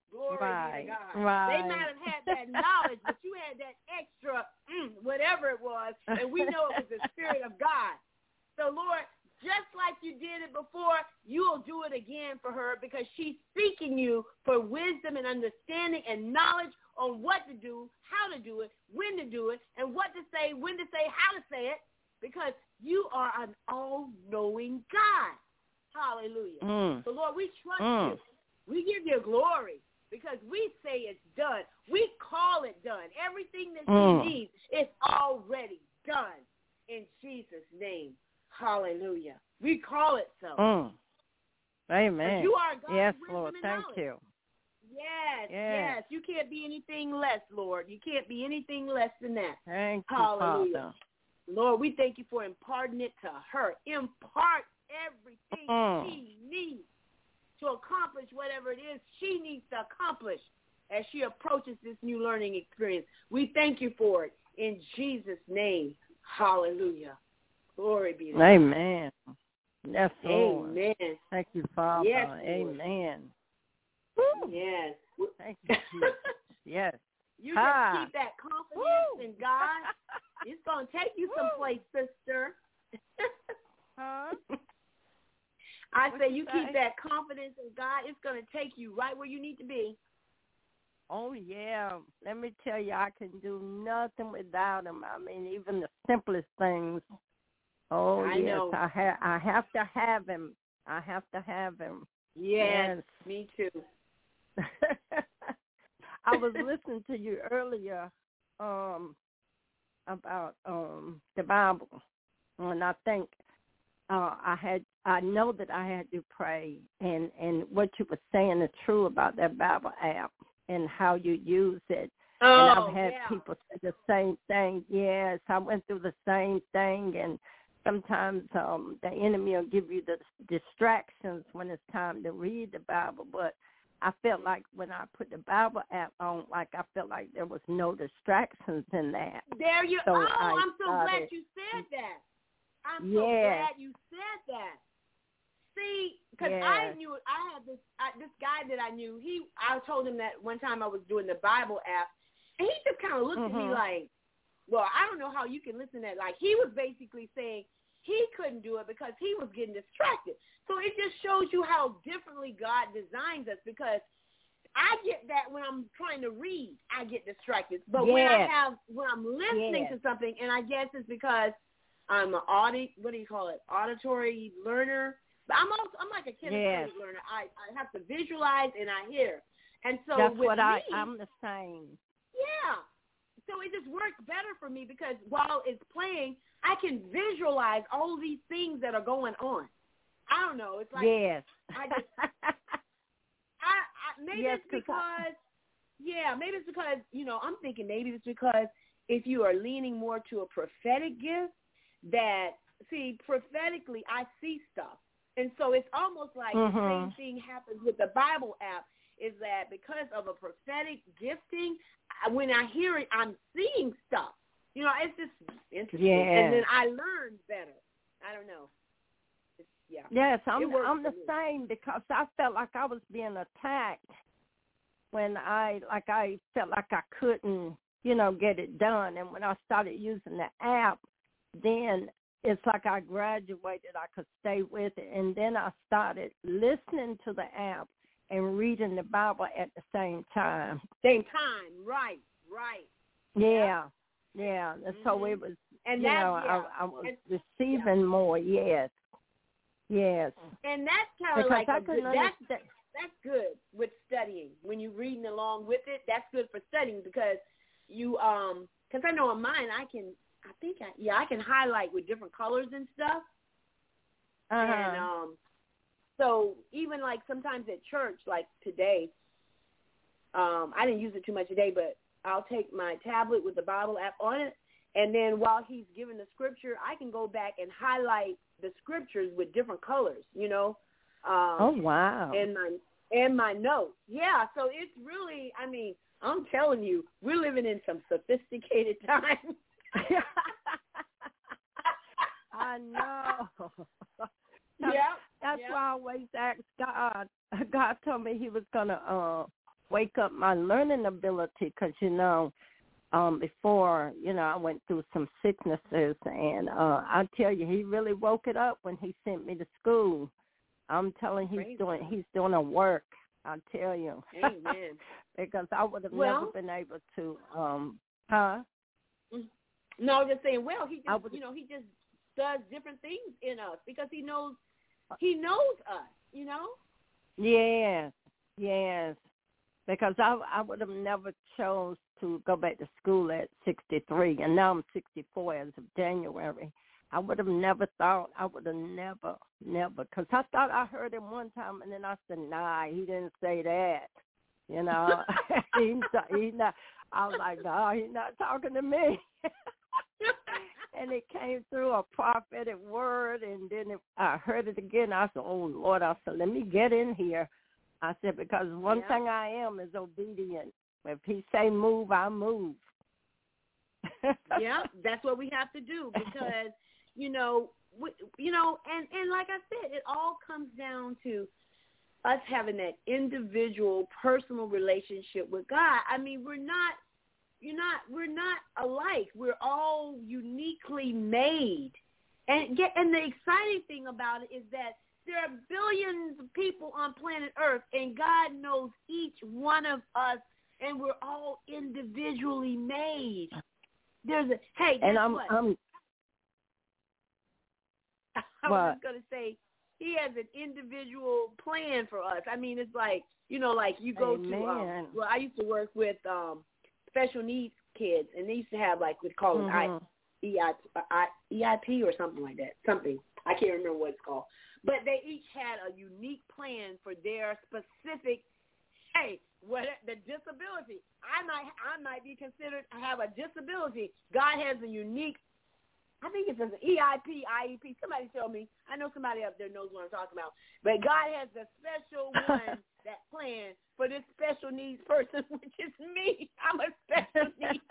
Glory right, be to God. right. They might have had that knowledge, but you had that extra, mm, whatever it was, and we know it was the Spirit of God. So, Lord, just like you did it before, you'll do it again for her because she's seeking you for wisdom and understanding and knowledge on what to do, how to do it, when to do it, and what to say, when to say, how to say it, because you are an all-knowing God. Hallelujah. Mm. So, Lord, we trust Mm. you. We give you glory because we say it's done. We call it done. Everything that Mm. she needs is already done in Jesus' name. Hallelujah. We call it so. Mm. Amen. You are God. Yes, wisdom Lord. and Thank knowledge. you. Yes, Yes. yes. You can't be anything less, Lord. You can't be anything less than that. Thank you, Hallelujah. Father. Lord, we thank you for imparting it to her. Impart everything Mm. she needs to accomplish whatever it is she needs to accomplish as she approaches this new learning experience. We thank you for it in Jesus' name. Hallelujah. Glory be to God. Amen. Yes, Lord. Amen. Thank you, Father. Yes, Lord. Amen. Woo. Yes. Thank you, Jesus. Yes. You Ha. just keep that confidence Woo. in God. It's going to take you someplace, sister. Huh? I What say you you say? keep that confidence in God. It's going to take you right where you need to be. Oh, yeah. Let me tell you, I can do nothing without him. I mean, even the simplest things. Oh, I yes. know. I, ha- I have to have him. I have to have him. Yes, Yes. me too. I was listening to you earlier um, about um, the Bible, and I think uh, I had I know that I had to pray, and, and what you were saying is true about that Bible app and how you use it. Oh, and I've had yeah. people say the same thing. Yes, I went through the same thing, and sometimes um, the enemy will give you the distractions when it's time to read the Bible, but I felt like when I put the Bible app on, like I felt like there was no distractions in that. There you So Oh, I I'm so started, glad you said that. I'm so Yes. glad you said that. See, because Yes. I knew it. I had this I, this guy that I knew. He, I told him that one time I was doing the Bible app, and he just kind of looked Mm-hmm. at me like, well, I don't know how you can listen to that. Like, he was basically saying he couldn't do it because he was getting distracted. So it just shows you how differently God designs us, because I get that when I'm trying to read, I get distracted. But when I Yes. have, when I'm listening Yes. to something, and I guess it's because I'm an audit, what do you call it, auditory learner. But I'm also, I'm like a kinesthetic Yes. learner. I, I have to visualize and I hear. And so That's with what I, me, I'm the same. yeah. So it just works better for me because while it's playing, I can visualize all these things that are going on. I don't know. It's like, yes. I just, I, I maybe Yes, it's 'cause because, yeah, maybe it's because, you know, I'm thinking maybe it's because if you are leaning more to a prophetic gift, that, see, prophetically, I see stuff. And so it's almost like Mhm. the same thing happens with the Bible app, is that because of a prophetic gifting, I- when I hear it, I'm seeing stuff. You know, it's just interesting. Yeah. And then I learn better. I don't know. It's, yeah. Yes, It I'm works I'm for the me. same, because I felt like I was being attacked when I like I felt like I couldn't, you know, get it done. And when I started using the app, then it's like I graduated. I could stay with it, and then I started listening to the app and reading the Bible at the same time. Same time, right, right. Yeah, yeah. And so Mhm. it was, And you that's, know, yeah. I, I was And- receiving more. Yes, yes. And that's kind of Because like I a good, couldn't that's, understand. that's good with studying. When you're reading along with it, that's good for studying because you, um, because I know in mine, I can, I think, I, yeah, I can highlight with different colors and stuff. Uh-huh. And um, so even like sometimes at church, like today, um, I didn't use it too much today, but I'll take my tablet with the Bible app on it, and then while he's giving the scripture, I can go back and highlight the scriptures with different colors, you know. Um, Oh, wow. And my and my notes, yeah. So it's really, I mean, I'm telling you, we're living in some sophisticated times. I know. Yeah, That's yeah. why I always ask God. God told me he was going to uh, wake up my learning ability because, you know, um, before, you know, I went through some sicknesses, and uh, I tell you, he really woke it up when he sent me to school. I'm telling he's Praise doing God. he's doing a work, I tell you. Amen. Because I would have Well, never been able to, um, huh? No, I was just saying, well, he just, would, you know, he just does different things in us because he knows, he knows us, you know? Yes, yes. Because I I would have never chose to go back to school at sixty-three, and now I'm sixty-four as of January. I would have never thought, I would have never, never, because I thought I heard him one time, and then I said, nah, he didn't say that. You know, he's, he's not, I was like, no, he's not talking to me. And it came through a prophetic word, and then it, I heard it again. I said, oh, Lord, I said, let me get in here. I said, because one yeah. thing I am is obedient. If he say move, I move. Yeah, that's what we have to do because, you know, we, you know, and, and like I said, it all comes down to us having that individual, personal relationship with God. I mean, we're not, you're not, we're not alike. We're all uniquely made. And get, and the exciting thing about it is that there are billions of people on planet Earth, and God knows each one of us, and we're all individually made. There's a hey, guess and I'm, what? I'm I what? was just gonna say he has an individual plan for us. I mean, it's like you know, like you go Amen. to. Um, well, I used to work with um, special needs kids, and they used to have like we call it mm-hmm. I, E I P or something like that. Something I can't remember what it's called. But they each had a unique plan for their specific. Hey, what the disability? I might, I might be considered to have a disability. God has a unique. I think it's an E I P, I E P. Somebody tell me. I know somebody up there knows what I'm talking about. But God has a special one, that plan for this special needs person, which is me. I'm a special needs.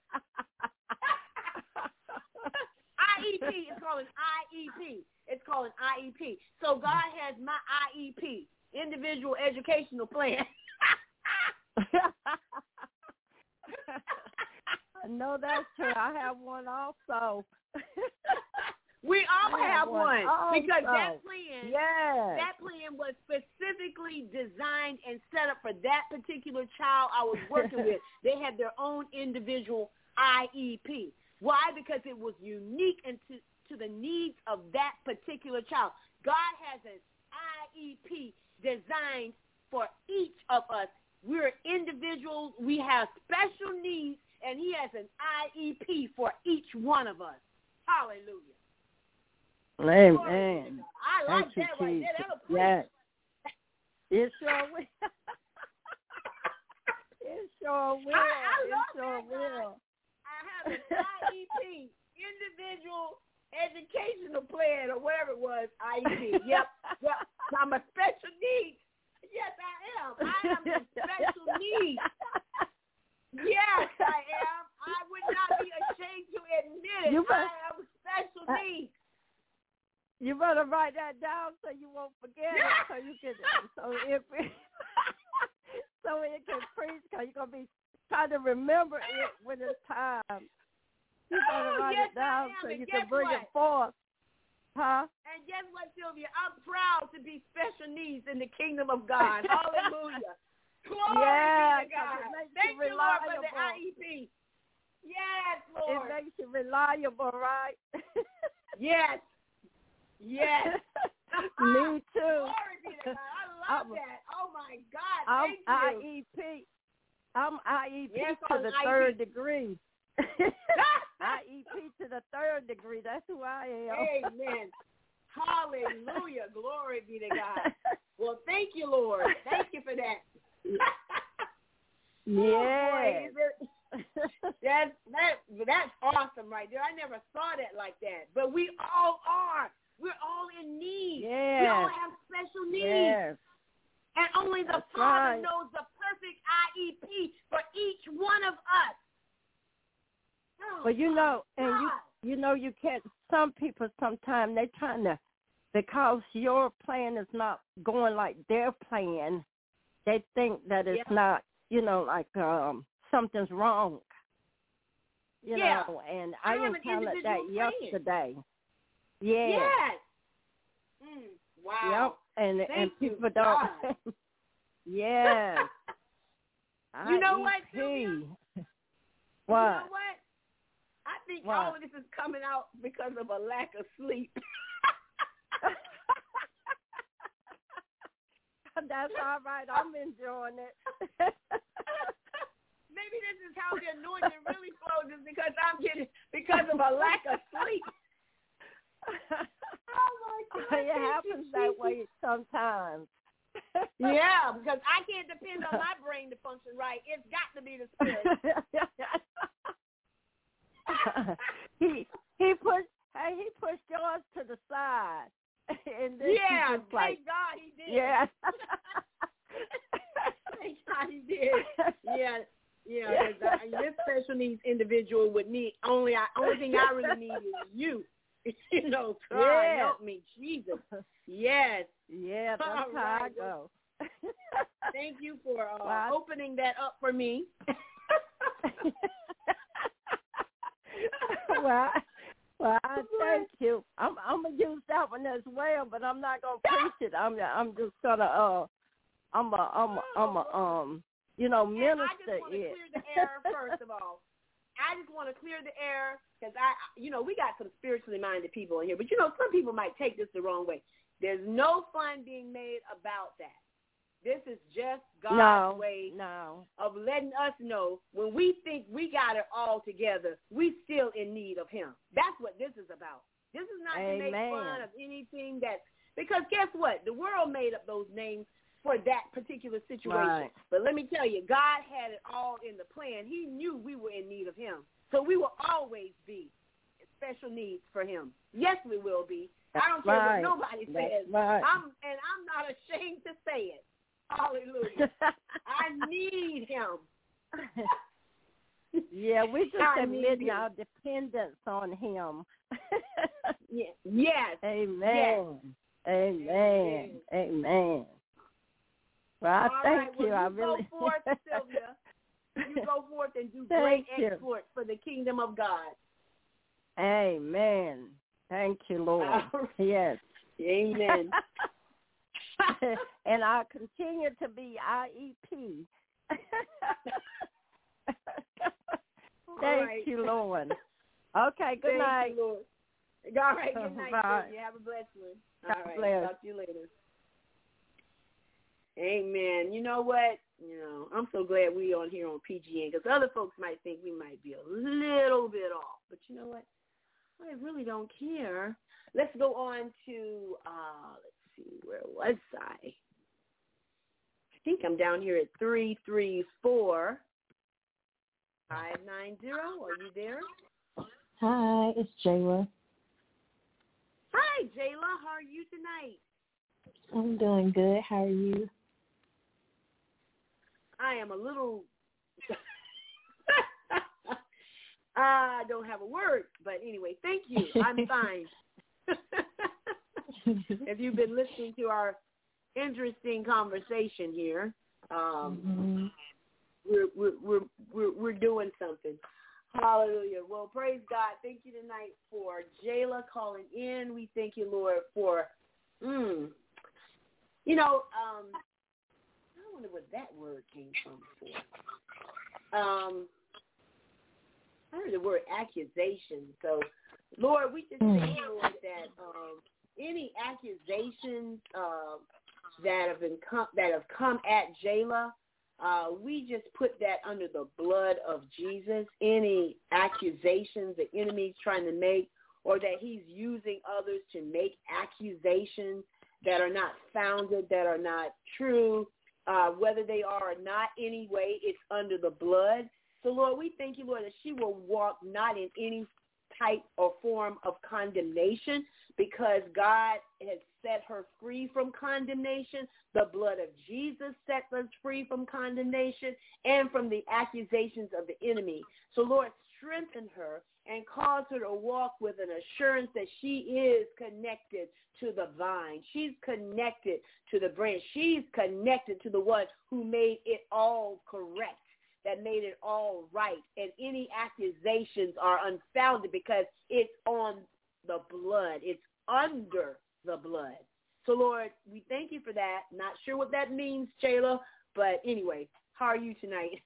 I E P is called an I E P. It's called an I E P. So God has my I E P, individual educational plan. No, that's true. I have one also. We all I have, have one, one because also. that plan, yes. that plan was specifically designed and set up for that particular child I was working with. They had their own individual I E P. Why? Because it was unique and to, to the needs of that particular child. God has an I E P designed for each of us. We're individuals. We have special needs, and he has an I E P for each one of us. Hallelujah. Amen. I like Thank you, that right there. That'll preach. Yes. It sure will. It sure will. I, I it love sure that, will. I have an I E P, individual educational plan, or whatever it was, I E P. Yep, yep. I'm a special needs. Yes, I am. I am a special needs. Yes, I am. I would not be ashamed to admit it. You better, I am special needs. You better write that down so you won't forget it. So you can, so it, so it can preach. Because you're gonna be trying to remember it when it's time. You better Oh, write yes, it down so and you can bring what? it forth. Huh? And guess what, Sylvia? I'm proud to be special needs in the kingdom of God. Hallelujah. Glory yeah, be to God. Thank you, you, Lord, for the I E P. Yes, Lord. It makes you reliable, right? Yes. Yes. Me too. Glory be to God. I love I'm, that. Oh, my God. I'm Thank I you. E P. I'm I E P yes, to the I E P. third degree. I E P to the third degree. That's who I am. Amen. Hallelujah. Glory be to God. Well, thank you, Lord. Thank you for that. Yeah. Oh, that's, that, that's awesome right there. I never saw that like that. But we all are. We're all in need. Yes. We all have special needs. Yes. And only the That's Father right. knows the perfect I E P for each one of us. Oh, Well, you know, and God. you you know you can't. Some people sometimes they're trying to, because your plan is not going like their plan, they think that it's yeah. not, you know, like um, something's wrong. You yeah. know, and I, I have encountered an that plan. yesterday. Yeah. Yes. Mm, wow. Yep. And Thank and you, people don't. Yes. You know I what, E P. Sylvia? What? You know what? I think what? all of this is coming out because of a lack of sleep. That's all right. I'm enjoying it. Maybe this is how the anointing really flows, is because I'm getting because of a lack of sleep. Oh my God! It happens that way sometimes. Yeah, because I can't depend on my brain to function right. It's got to be the spirit. he he pushed hey he pushed yours to the side. And then yeah, thank like, God he did. Yeah. Thank God he did. Yeah. Yeah, because this special needs individual would need only I only thing I really need is you. You know, God yeah. help me, Jesus. Yes. Yeah, that's All how right. I go. Thank you for uh, well, opening that up for me. well, well, I thank you. I'm I'm gonna use that one as well, but I'm not gonna preach it. I'm I'm just gonna uh, I'm a I'm a, I'm a um. You know, minister I just want to it. clear the air first of all. I just want to clear the air because I, you know, we got some spiritually minded people in here, but you know, some people might take this the wrong way. There's no fun being made about that. This is just God's no, way no. of letting us know when we think we got it all together, we still in need of Him. That's what this is about. This is not Amen. to make fun of anything that, because guess what? The world made up those names for that particular situation. Right. But let me tell you, God had it all in the plan. He knew we were in need of Him. So we will always be special needs for Him. Yes, we will be. That's I don't care right. what nobody That's says. Right. I'm, and I'm not ashamed to say it. Hallelujah. I need Him. Yeah, we just I admitting our dependence on Him. Yes. Yes. Amen. Yes. Amen. Amen. Amen. Well, I All thank right, well, you. I you really go forth, Sylvia. You go forth and do Thank great you. exploits for the kingdom of God. Amen. Thank you, Lord. Uh, Yes. Amen. And I continue to be I E P. Thank right. you, Lord. Okay, good Thank night. you, Lord. All right, good night, Bye. Sylvia. Have a blessed one. God All right, bless. talk to you later. Amen. You know what? You know, I'm so glad we on here on P G N because other folks might think we might be a little bit off. But you know what? I really don't care. Let's go on to, uh, let's see, where was I? I think I'm down here at three three four, five nine zero. Are you there? Hi, it's Jayla. Hi, Jayla. How are you tonight? I'm doing good. How are you? I am a little, I don't have a word, but anyway, thank you. I'm fine. If you've been listening to our interesting conversation here, um, mm-hmm. we're, we're, we're, we're, we're doing something. Hallelujah. Well, praise God. Thank you tonight for Jayla calling in. We thank you, Lord, for, mm, you know, um, I wonder what that word came from for. Um, I heard the word accusation. So, Lord, we just thank you, Lord, that um, any accusations uh, that have been com- that have come at Jayla, uh, we just put that under the blood of Jesus. Any accusations the enemy's trying to make, or that he's using others to make accusations that are not founded, that are not true. Uh, whether they are or not anyway, it's under the blood. So, Lord, we thank you, Lord, that she will walk not in any type or form of condemnation because God has set her free from condemnation. The blood of Jesus sets us free from condemnation and from the accusations of the enemy. So, Lord, strengthen her and cause her to walk with an assurance that she is connected to the vine. She's connected to the branch. She's connected to the one who made it all correct, that made it all right. And any accusations are unfounded because it's on the blood. It's under the blood. So, Lord, we thank you for that. Not sure what that means, Shayla, but anyway, how are you tonight?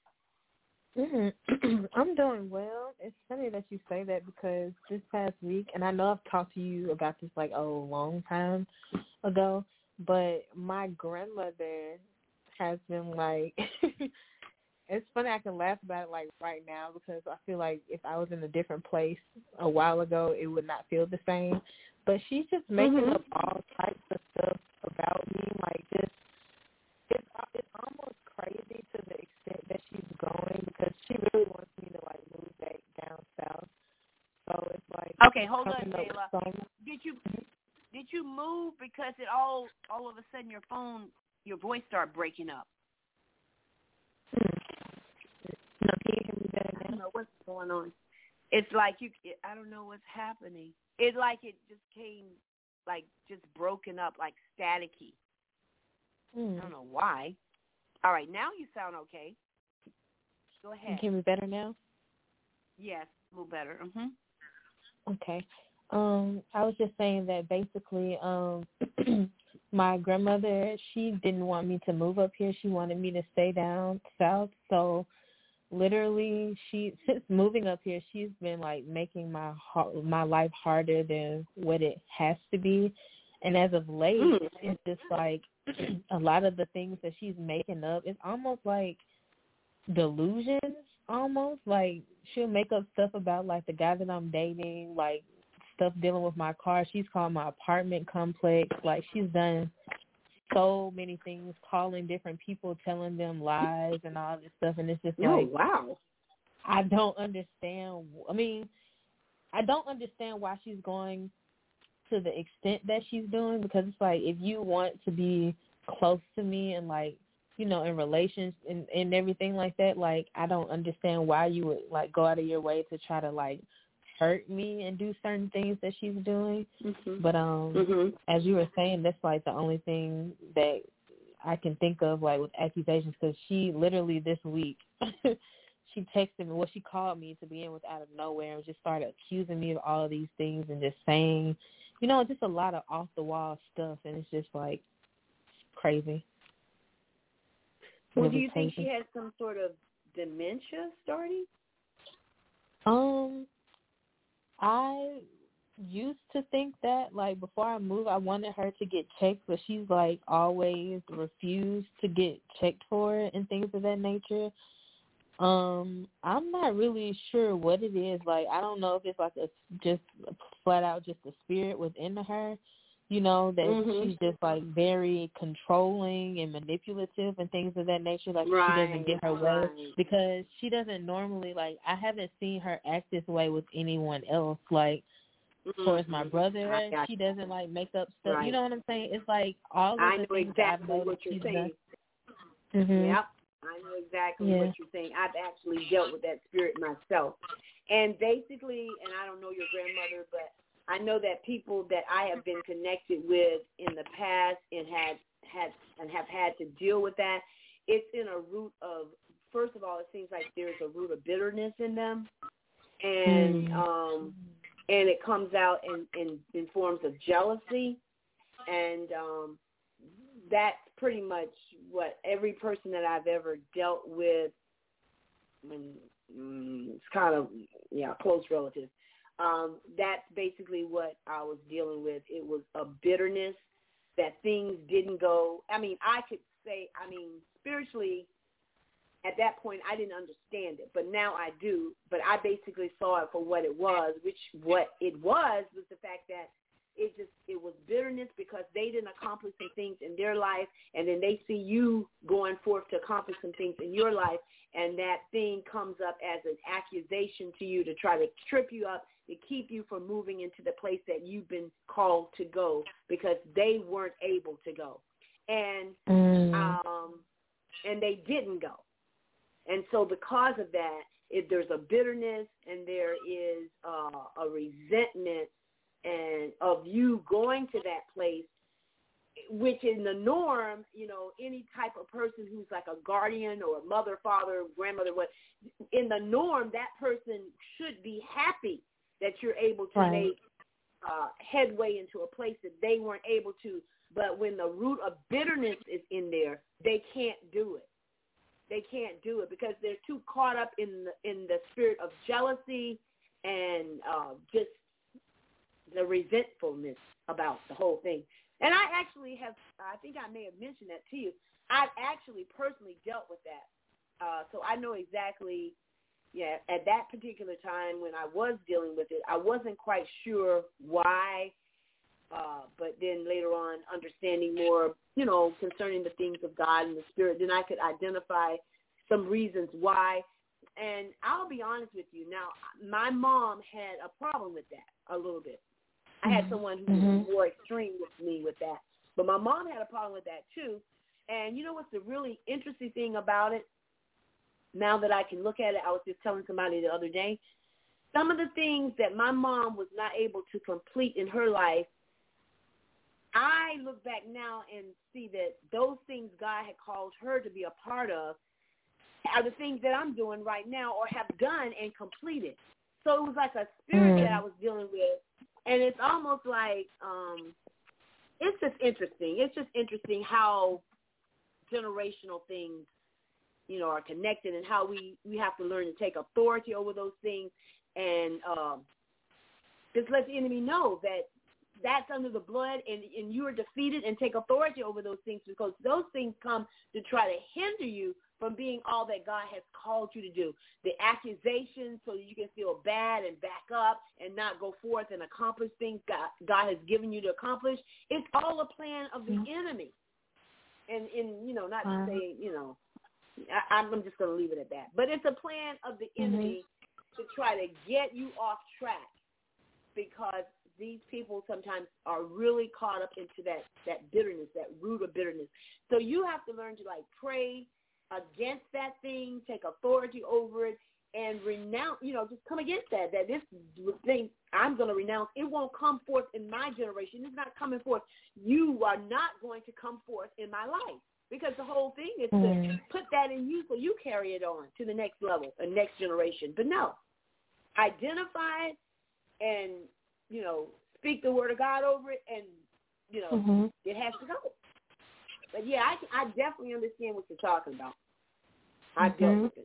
Mm-hmm. I'm doing well. It's funny that you say that because this past week, and I know I've talked to you about this like a long time ago, but my grandmother has been like, it's funny I can laugh about it like right now because I feel like if I was in a different place a while ago, it would not feel the same. But she's just making mm-hmm. up all types of stuff about me, like just, it's, it's almost crazy to the extent that she's going because she really wants me to like move back down south. So it's like okay, hold on, Jayla. Did you did you move because it all all of a sudden your phone your voice started breaking up? Hmm. No, can you hear me better now? I don't know what's going on. It's like you. I don't know what's happening. It like it just came like just broken up, like staticky. Hmm. I don't know why. All right, now you sound okay. Go ahead. Can you hear me better now? Yes, a little better. Mm-hmm. Okay. Um, I was just saying that basically, um, my grandmother, she didn't want me to move up here. She wanted me to stay down south. So, literally, she since moving up here, she's been like making my my life harder than what it has to be. And as of late, mm. it's just like a lot of the things that she's making up. It's almost like delusions. Almost like she'll make up stuff about like the guy that I'm dating, like stuff dealing with my car. She's called my apartment complex. Like she's done so many things, calling different people, telling them lies and all this stuff. And it's just oh, like, wow. I don't understand. I mean, I don't understand why she's going to the extent that she's doing because it's like if you want to be close to me and like, you know, in relations and, and everything like that, like, I don't understand why you would, like, go out of your way to try to, like, hurt me and do certain things that she's doing. Mm-hmm. But um, mm-hmm. as you were saying, that's, like, the only thing that I can think of, like, with accusations because she literally this week, she texted me, well, she called me to begin with out of nowhere and just started accusing me of all of these things and just saying, you know, just a lot of off-the-wall stuff, and it's just, like, crazy. Well, do you think she has some sort of dementia starting? Um, I used to think that, like, before I moved, I wanted her to get checked, but she's, like, always refused to get checked for it and things of that nature. Um, I'm not really sure what it is. Like, I don't know if it's, like, a just flat out just a spirit within her. You know, that mm-hmm. she's just, like, very controlling and manipulative and things of that nature. Like, right, she doesn't get her right. way because she doesn't normally, like, I haven't seen her act this way with anyone else. Like, mm-hmm. towards my brother, she doesn't, like, make up stuff. Right. You know what I'm saying? It's, like, all of I the know things exactly that I've what you're saying. Mm-hmm. Yep. I know exactly yeah. what you're saying. I've actually dealt with that spirit myself. And basically, and I don't know your grandmother, but I know that people that I have been connected with in the past and had had and have had to deal with that, it's in a root of, first of all, it seems like there's a root of bitterness in them, and mm. um, and it comes out in, in, in forms of jealousy, and um, that's pretty much what every person that I've ever dealt with, I mean, mm, it's kind of, yeah, close relative. Um, that's basically what I was dealing with. It was a bitterness that things didn't go. I mean, I could say, I mean, spiritually, at that point, I didn't understand it, but now I do. But I basically saw it for what it was, which what it was was the fact that it just, it was bitterness because they didn't accomplish some things in their life, and then they see you going forth to accomplish some things in your life, and that thing comes up as an accusation to you to try to trip you up, to keep you from moving into the place that you've been called to go because they weren't able to go. And mm. um, and they didn't go. And so because of that, if there's a bitterness and there is uh, a resentment and of you going to that place, which in the norm, you know, any type of person who's like a guardian or a mother, father, grandmother, what, in the norm, that person should be happy that you're able to right. make uh, headway into a place that they weren't able to. But when the root of bitterness is in there, they can't do it. They can't do it because they're too caught up in the, in the spirit of jealousy and uh, just the resentfulness about the whole thing. And I actually have, I think I may have mentioned that to you. I've actually personally dealt with that. Uh, so I know exactly, yeah, at that particular time when I was dealing with it, I wasn't quite sure why, uh, but then later on understanding more, you know, concerning the things of God and the Spirit, then I could identify some reasons why. And I'll be honest with you. Now, my mom had a problem with that a little bit. I had someone who was mm-hmm. more extreme with me with that. But my mom had a problem with that, too. And you know what's the really interesting thing about it? Now that I can look at it, I was just telling somebody the other day, some of the things that my mom was not able to complete in her life, I look back now and see that those things God had called her to be a part of are the things that I'm doing right now or have done and completed. So it was like a spirit mm. that I was dealing with. And it's almost like um, it's just interesting. It's just interesting how generational things, you know, are connected and how we, we have to learn to take authority over those things and um, just let the enemy know that that's under the blood and, and you are defeated and take authority over those things because those things come to try to hinder you from being all that God has called you to do. The accusations so that you can feel bad and back up and not go forth and accomplish things God, God has given you to accomplish. It's all a plan of the mm-hmm. enemy. And, and, you know, not uh-huh. to say, you know, I, I'm just going to leave it at that. But it's a plan of the enemy mm-hmm. to try to get you off track because these people sometimes are really caught up into that, that bitterness, that root of bitterness. So you have to learn to, like, pray against that thing, take authority over it, and renounce, you know, just come against that, that this thing I'm going to renounce, it won't come forth in my generation. It's not coming forth. You are not going to come forth in my life because the whole thing is mm. to put that in you so you carry it on to the next level, the next generation. But no, identify it and, you know, speak the word of God over it and, you know, mm-hmm. it has to go. But, yeah, I, I definitely understand what you're talking about. I mm-hmm. dealt with it.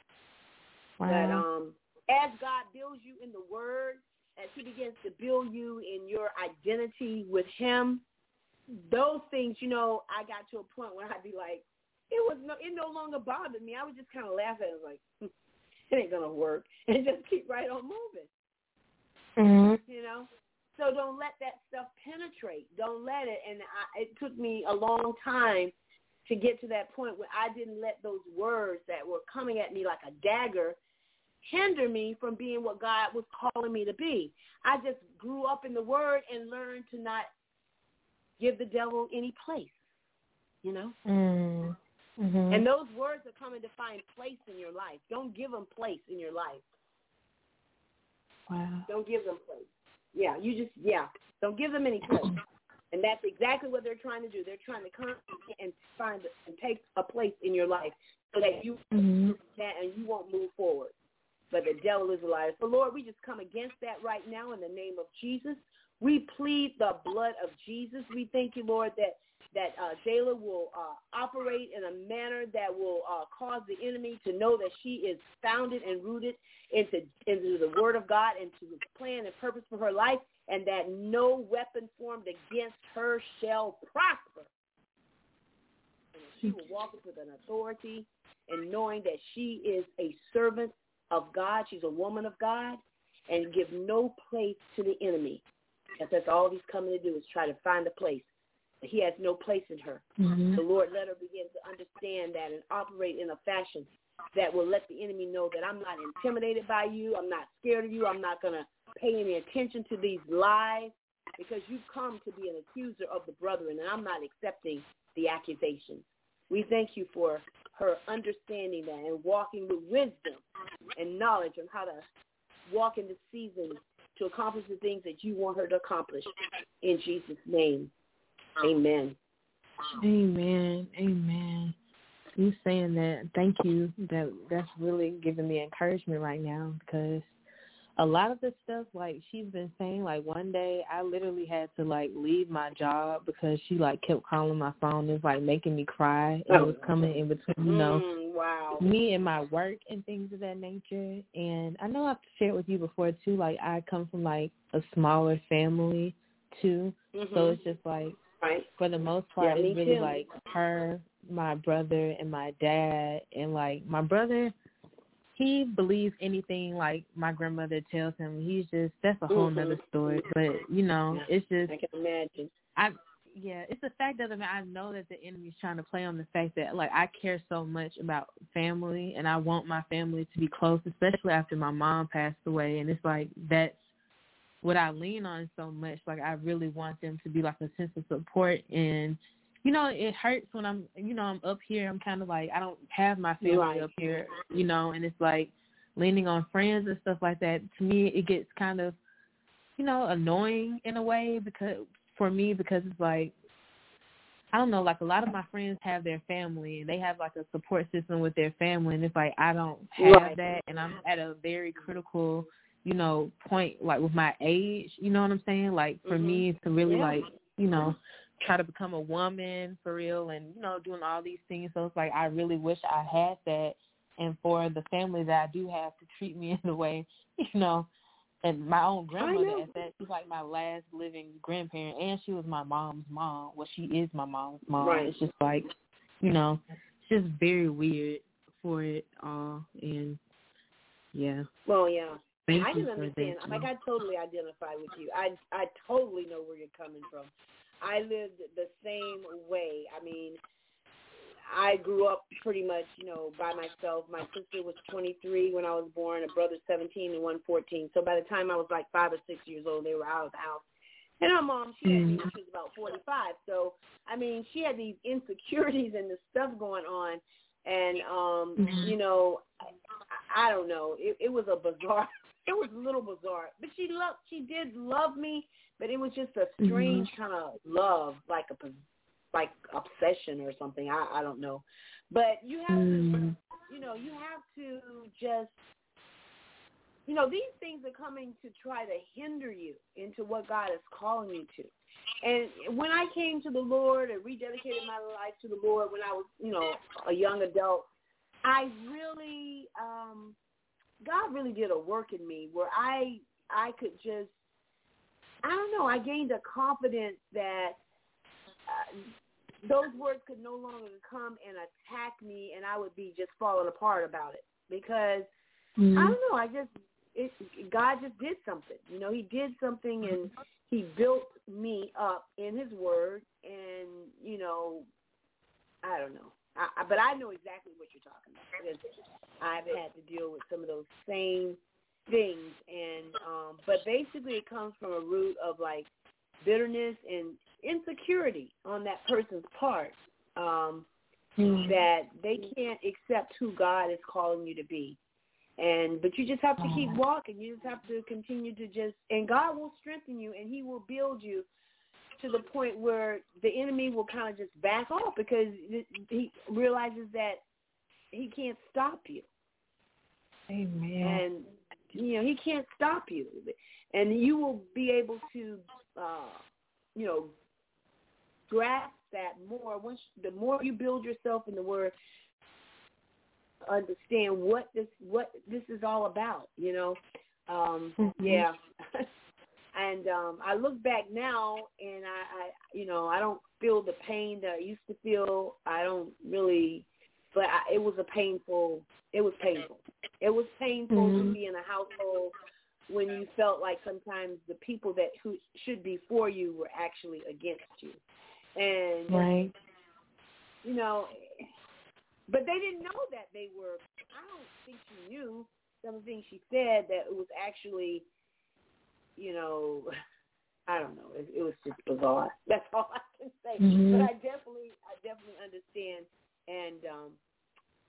Wow. But um, as God builds you in the Word, as He begins to build you in your identity with Him, those things, you know, I got to a point where I'd be like, it was no, it no longer bothered me. I would just kind of laugh at it, like, hm, it ain't gonna work, and just keep right on moving. Mm-hmm. You know. So don't let that stuff penetrate. Don't let it. And I, it took me a long time to get to that point where I didn't let those words that were coming at me like a dagger hinder me from being what God was calling me to be. I just grew up in the Word and learned to not give the devil any place, you know? Mm-hmm. And those words are coming to find place in your life. Don't give them place in your life. Wow. Don't give them place. Yeah, you just, yeah, don't give them any place. And that's exactly what they're trying to do. They're trying to come and find and take a place in your life so that you mm-hmm. that and you won't move forward. But the devil is a liar. So, Lord, we just come against that right now in the name of Jesus. We plead the blood of Jesus. We thank you, Lord, that that uh, Jayla will uh, operate in a manner that will uh, cause the enemy to know that she is founded and rooted into, into the Word of God and to the plan and purpose for her life, and that no weapon formed against her shall prosper. And she will walk with an authority and knowing that she is a servant of God. She's a woman of God, and give no place to the enemy. Because that's all he's coming to do is try to find a place. He has no place in her. Mm-hmm. The Lord, let her begin to understand that and operate in a fashion that will let the enemy know that I'm not intimidated by you. I'm not scared of you. I'm not going to pay any attention to these lies because you've come to be an accuser of the brethren, and I'm not accepting the accusations. We thank you for her understanding that and walking with wisdom and knowledge on how to walk in the season to accomplish the things that you want her to accomplish. In Jesus' name, amen. Amen. Amen. You saying that, thank you. That That's really giving me encouragement right now, because a lot of the stuff, like, she's been saying, like, one day I literally had to, like, leave my job because she, like, kept calling my phone. It was, like, making me cry. And it was coming in between, you know, mm, wow. me and my work and things of that nature. And I know I've shared with you before, too, like, I come from, like, a smaller family, too. Mm-hmm. So it's just, like, right. for the most part, yeah, it's really, too. like, her, my brother, and my dad. And, like, my brother, he believes anything, like, my grandmother tells him. He's just, that's a whole mm-hmm. nother story. But, you know, yeah, it's just. I can imagine. I Yeah, it's the fact that I, mean, I know that the enemy's trying to play on the fact that, like, I care so much about family, and I want my family to be close, especially after my mom passed away. And it's like, that's what I lean on so much. Like, I really want them to be, like, a sense of support. And, you know, it hurts when I'm, you know, I'm up here. I'm kind of like, I don't have my family right. up here, you know, and it's like leaning on friends and stuff like that. To me, it gets kind of, you know, annoying in a way because for me, because it's like, I don't know, like a lot of my friends have their family and they have like a support system with their family. And it's like, I don't have right. that. And I'm at a very critical, you know, point, like with my age, you know what I'm saying? Like for mm-hmm. me to really yeah. like, you know, try to become a woman for real and, you know, doing all these things. So it's like, I really wish I had that. And for the family that I do have to treat me in a way, you know, and my own grandmother at that, she's like my last living grandparent, and she was my mom's mom. Well, she is my mom's mom. Right. It's just like, you know, it's just very weird for it all. And, yeah. Well, yeah. Thank I you can for understand. that, Like, I totally identify with you. I, I totally know where you're coming from. I lived the same way. I mean, I grew up pretty much, you know, by myself. My sister was twenty-three when I was born, a brother seventeen and one fourteen. So by the time I was like five or six years old, they were out of the house. And her mom, she had me when she was about forty-five. So, I mean, she had these insecurities and the stuff going on. And, um, mm-hmm. you know, I, I don't know. It, it was a bizarre, it was a little bizarre. But she loved, she did love me, but it was just a strange mm-hmm. kind of love, like a like obsession or something. I, I don't know. But you have mm. to, you know, you have to just, you know, these things are coming to try to hinder you into what God is calling you to. And when I came to the Lord and rededicated my life to the Lord when I was, you know, a young adult, I really, um, God really did a work in me where I, I could just, I don't know, I gained a confidence that uh, those words could no longer come and attack me, and I would be just falling apart about it because mm-hmm. I don't know. I just it, God just did something. You know, He did something, and He built me up in His Word, and you know, I don't know. I, I, but I know exactly what you're talking about because I've had to deal with some of those same things, and um, but basically, it comes from a root of like bitterness and insecurity on that person's part, um, mm. that they can't accept who God is calling you to be. And but you just have to keep walking. You just have to continue to just, and God will strengthen you, and He will build you to the point where the enemy will kind of just back off because he realizes that he can't stop you. Amen. And, you know, he can't stop you. And you will be able to, uh, you know, grasp that more. Once the more you build yourself in the Word, understand what this what this is all about. You know, um, mm-hmm. yeah. And um, I look back now, and I, I, you know, I don't feel the pain that I used to feel. I don't really, but I, it was a painful. It was painful. It was painful mm-hmm. to be in a household when you felt like sometimes the people that who should be for you were actually against you. And, right. you know, but they didn't know that they were, I don't think she knew some of the things she said that it was actually, you know, I don't know. It, it was just bizarre. That's all I can say. Mm-hmm. But I definitely, I definitely understand. And, um,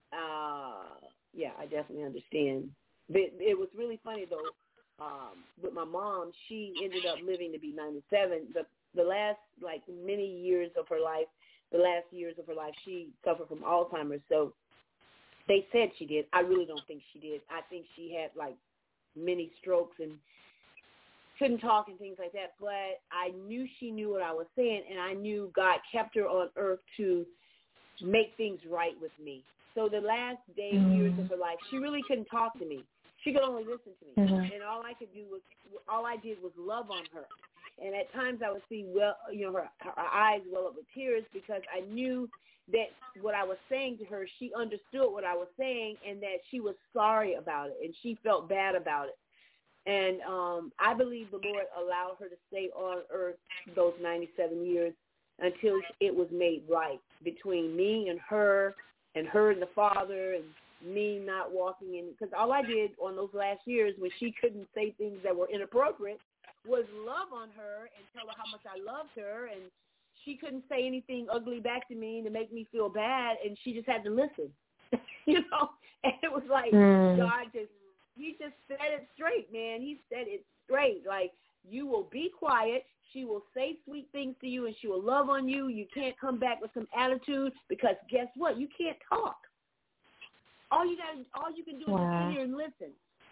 uh, yeah, I definitely understand. It, it was really funny, though, um, with my mom. She ended up living to be ninety-seven. The, the last, like, many years of her life, the last years of her life, she suffered from Alzheimer's. So they said she did. I really don't think she did. I think she had, like, many strokes and couldn't talk and things like that. But I knew she knew what I was saying, and I knew God kept her on earth to make things right with me. So the last day, mm-hmm. years of her life, she really couldn't talk to me. She could only listen to me. Mm-hmm. And all I could do was, all I did was love on her. And at times I would see, well, you know, her, her eyes well up with tears because I knew that what I was saying to her, she understood what I was saying and that she was sorry about it and she felt bad about it. And um, I believe the Lord allowed her to stay on earth those ninety-seven years until it was made right between me and her and her and the Father and me not walking in. Because all I did on those last years when she couldn't say things that were inappropriate was love on her and tell her how much I loved her. And she couldn't say anything ugly back to me to make me feel bad, and she just had to listen. You know? And it was like mm. God just, he just said it straight, man. He said it straight. Like, you will be quiet. She will say sweet things to you, and she will love on you. You can't come back with some attitude because guess what? You can't talk. All you got, all you can do wow. is sit here and listen.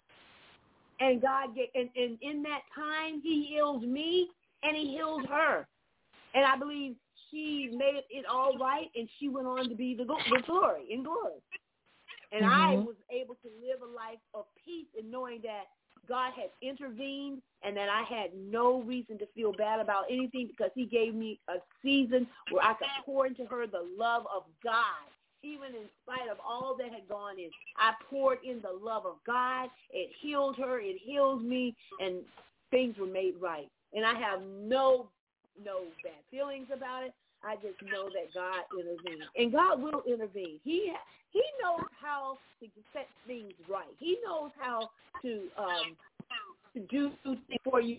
And God, get, and, and in that time, he healed me, and he healed her. And I believe she made it all right, and she went on to be the, the glory, in glory. And mm-hmm. I was able to live a life of peace in knowing that God had intervened and that I had no reason to feel bad about anything because he gave me a season where I could pour into her the love of God. Even in spite of all that had gone in, I poured in the love of God. It healed her. It healed me, and things were made right. And I have no, no bad feelings about it. I just know that God intervened, and God will intervene. He He knows how to set things right. He knows how to um, to do things for you,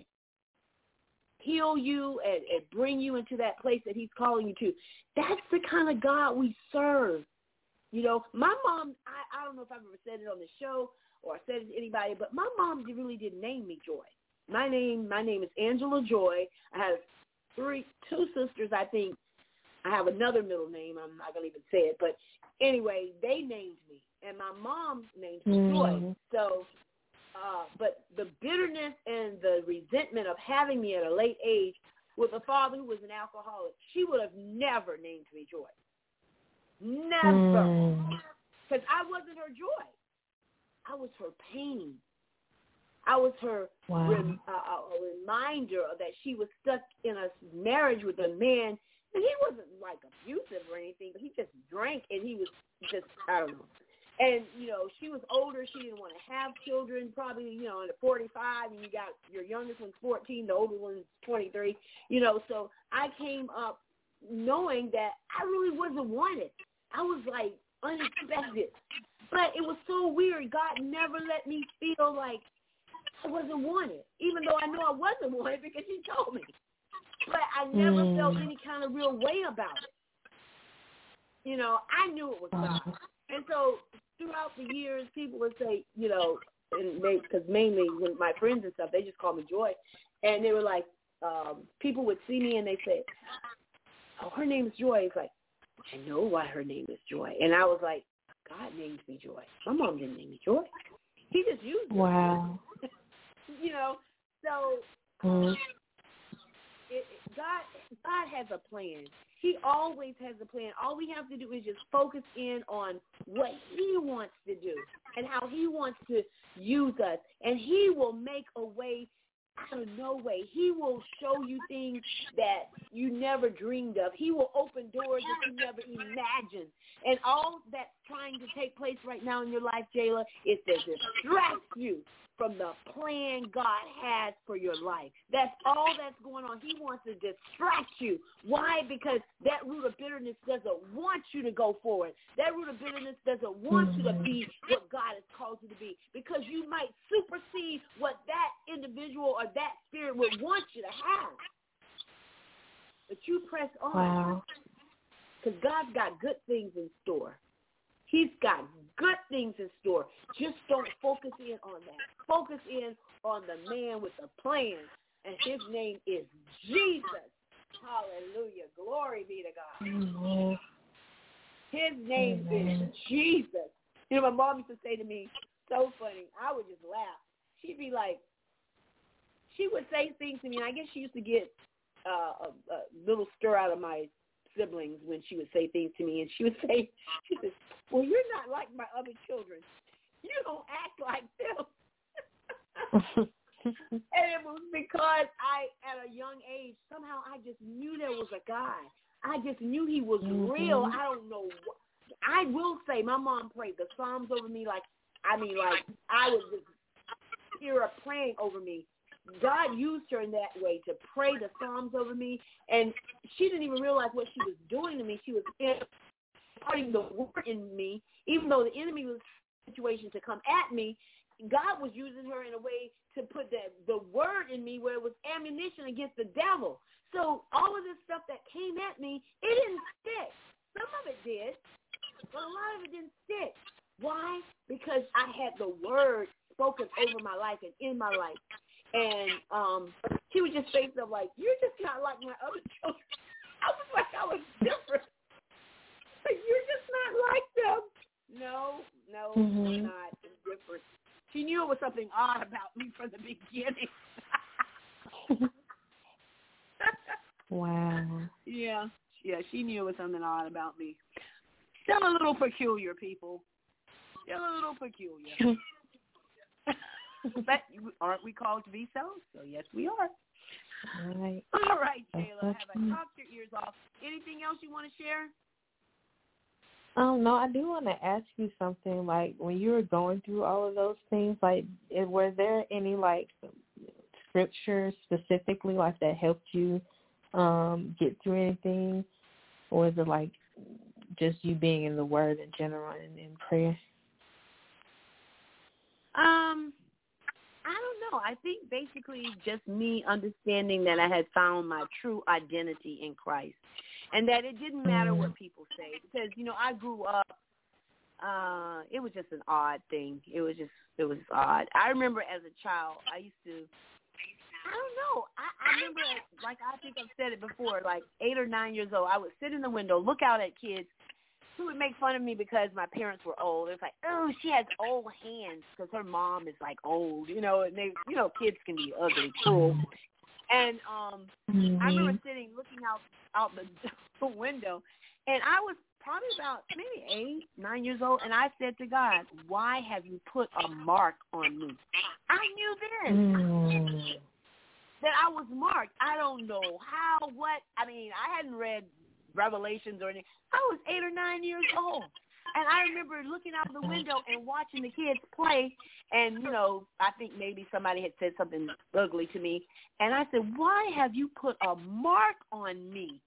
heal you, and, and bring you into that place that he's calling you to. That's the kind of God we serve. You know, my mom, I, I don't know if I've ever said it on the show or said it to anybody, but my mom really didn't name me Joy. My name, my name is Angela Joy. I have three, two sisters, I think. I have another middle name. I'm not going to even say it. But anyway, they named me, and my mom named me mm. Joy. So, uh, but the bitterness and the resentment of having me at a late age with a father who was an alcoholic, she would have never named me Joy. Never. Because mm. I wasn't her joy. I was her pain. I was her wow. rem, uh, a reminder that she was stuck in a marriage with a man. And he wasn't, like, abusive or anything, but he just drank, and he was just, I don't know. And, you know, she was older. She didn't want to have children, probably, you know, at forty-five, and you got your youngest one's fourteen, the older one's twenty-three. You know, so I came up knowing that I really wasn't wanted. I was, like, unexpected. But it was so weird. God never let me feel like I wasn't wanted, even though I know I wasn't wanted because he told me. But I never mm. felt any kind of real way about it. You know, I knew it was God. And so throughout the years, people would say, you know, and they, because mainly with my friends and stuff, they just call me Joy. And they were like, um, people would see me and they say, oh, her name is Joy. It's like, I know why her name is Joy. And I was like, God named me Joy. My mom didn't name me Joy. He just used me. Wow. You know, so mm. it, it, God, God has a plan. He always has a plan. All we have to do is just focus in on what he wants to do and how he wants to use us. And he will make a way out of no way. He will show you things that you never dreamed of. He will open doors that you never imagined. And all that's trying to take place right now in your life, Jayla, is to distract you from the plan God has for your life. That's all that's going on. He wants to distract you. Why? Because that root of bitterness doesn't want you to go forward. That root of bitterness doesn't want you to be what God has called you to be, because you might supersede what that individual or that spirit would want you to have. But you press on. Wow. Because God's got good things in store. He's got good things in store. Just don't focus in on that. Focus in on the man with the plan, and his name is Jesus. Hallelujah. Glory be to God. Mm-hmm. His name mm-hmm. is Jesus. You know, my mom used to say to me, so funny, I would just laugh. She'd be like, she would say things to me, and I guess she used to get uh, a, a little stir out of my siblings when she would say things to me, and she would say, she said, well, you're not like my other children. You don't act like them. And it was because I, at a young age, somehow I just knew there was a God. I just knew he was mm-hmm. real. I don't know what. I will say my mom prayed the Psalms over me like, I mean, like I was just hear her praying over me. God used her in that way to pray the Psalms over me, and she didn't even realize what she was doing to me. She was imparting the word in me, even though the enemy was in a situation to come at me. God was using her in a way to put the, the word in me where it was ammunition against the devil. So all of this stuff that came at me, it didn't stick. Some of it did, but a lot of it didn't stick. Why? Because I had the word spoken over my life and in my life. And um, she would just say stuff like, you're just not like my other children. I was like, I was different. Like, you're just not like them. No, no, mm-hmm. I'm not. I'm different. She knew it was something odd about me from the beginning. Wow. Yeah, yeah, she knew it was something odd about me. Still a little peculiar, people. Still a little peculiar. But aren't we called to be so? So yes, we are. All right. All right, Jayla. Have I talked your ears off? Anything else you want to share? Um, no, I do want to ask you something. Like, when you were going through all of those things, like, it, were there any, like, scripture specifically, like, that helped you um, get through anything? Or was it, like, just you being in the Word in general and in prayer? Um, I don't know. I think basically just me understanding that I had found my true identity in Christ. And that it didn't matter what people say, because, you know, I grew up, uh, it was just an odd thing. It was just, it was odd. I remember as a child, I used to, I don't know, I, I remember, like I think I've said it before, like eight or nine years old, I would sit in the window, look out at kids who would make fun of me because my parents were old. It's like, oh, she has old hands because her mom is, like, old, you know, and they, you know, kids can be ugly, cruel. And um, mm-hmm. I remember sitting, looking out out the, the window, and I was probably about maybe eight, nine years old, and I said to God, why have you put a mark on me? I knew then mm. that I was marked. I don't know how, what. I mean, I hadn't read Revelations or anything. I was eight or nine years old. And I remember looking out the window and watching the kids play, and, you know, I think maybe somebody had said something ugly to me, and I said, why have you put a mark on me?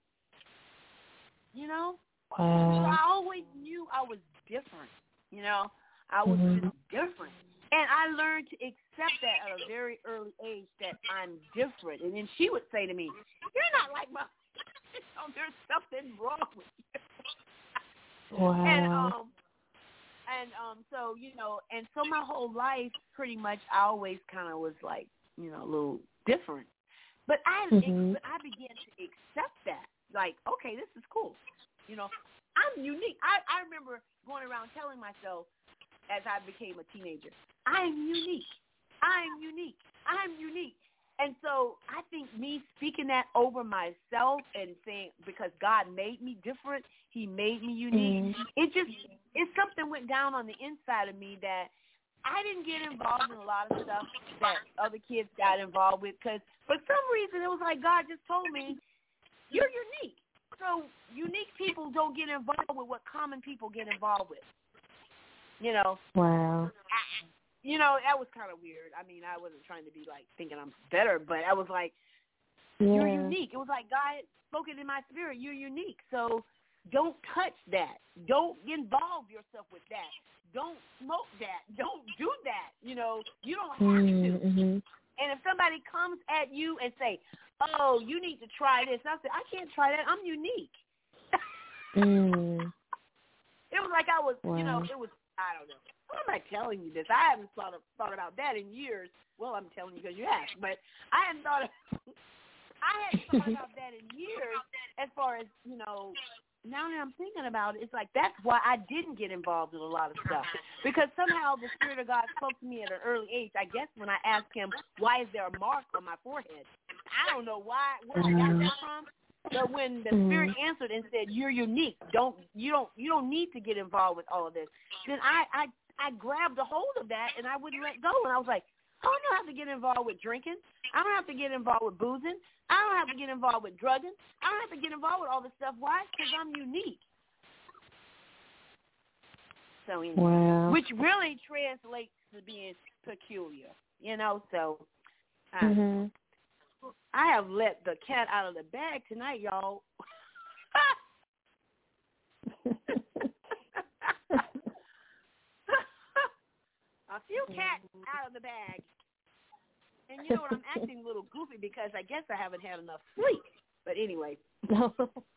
You know? Wow. So I always knew I was different, you know? I was mm-hmm. just different. And I learned to accept that at a very early age, that I'm different. And then she would say to me, you're not like my, you know, there's something wrong with you. Wow. And um, and um, so you know, and so my whole life, pretty much, I always kind of was like, you know, a little different. But I, mm-hmm. I began to accept that, like, okay, this is cool. You know, I'm unique. I, I remember going around telling myself, as I became a teenager, I'm unique. I'm unique. I'm unique. And so I think me speaking that over myself and saying, because God made me different, he made me unique, mm-hmm. it just, it something went down on the inside of me that I didn't get involved in a lot of stuff that other kids got involved with, because for some reason it was like God just told me, you're unique. So unique people don't get involved with what common people get involved with. You know? Wow. I, You know, that was kind of weird. I mean, I wasn't trying to be, like, thinking I'm better, but I was like, yeah. You're unique. It was like God spoke it in my spirit. You're unique. So don't touch that. Don't involve yourself with that. Don't smoke that. Don't do that. You know, you don't have mm-hmm. to. And if somebody comes at you and say, oh, you need to try this, I say, I can't try that. I'm unique. mm. It was like I was, wow. you know, it was, I don't know. Why am I telling you this? I haven't thought of, thought about that in years. Well, I'm telling you because you asked, but I hadn't thought of, I hadn't thought about that in years as far as, you know, now that I'm thinking about it, it's like that's why I didn't get involved in a lot of stuff. Because somehow the Spirit of God spoke to me at an early age. I guess when I asked him, why is there a mark on my forehead? I don't know why, where I got that from. But when the Spirit answered and said, "You're unique. Don't you don't you don't need to get involved with all of this," then I I, I grabbed a hold of that and I wouldn't let go. And I was like, I don't have to get involved with drinking. I don't have to get involved with boozing. I don't have to get involved with drugging. I don't have to get involved with all this stuff. Why? Because I'm unique. So anyway, wow. which really translates to being peculiar, you know. So. Uh, mm-hmm. I have let the cat out of the bag tonight, y'all. A few cats out of the bag. And you know what, I'm acting a little goofy because I guess I haven't had enough sleep. But anyway. Well,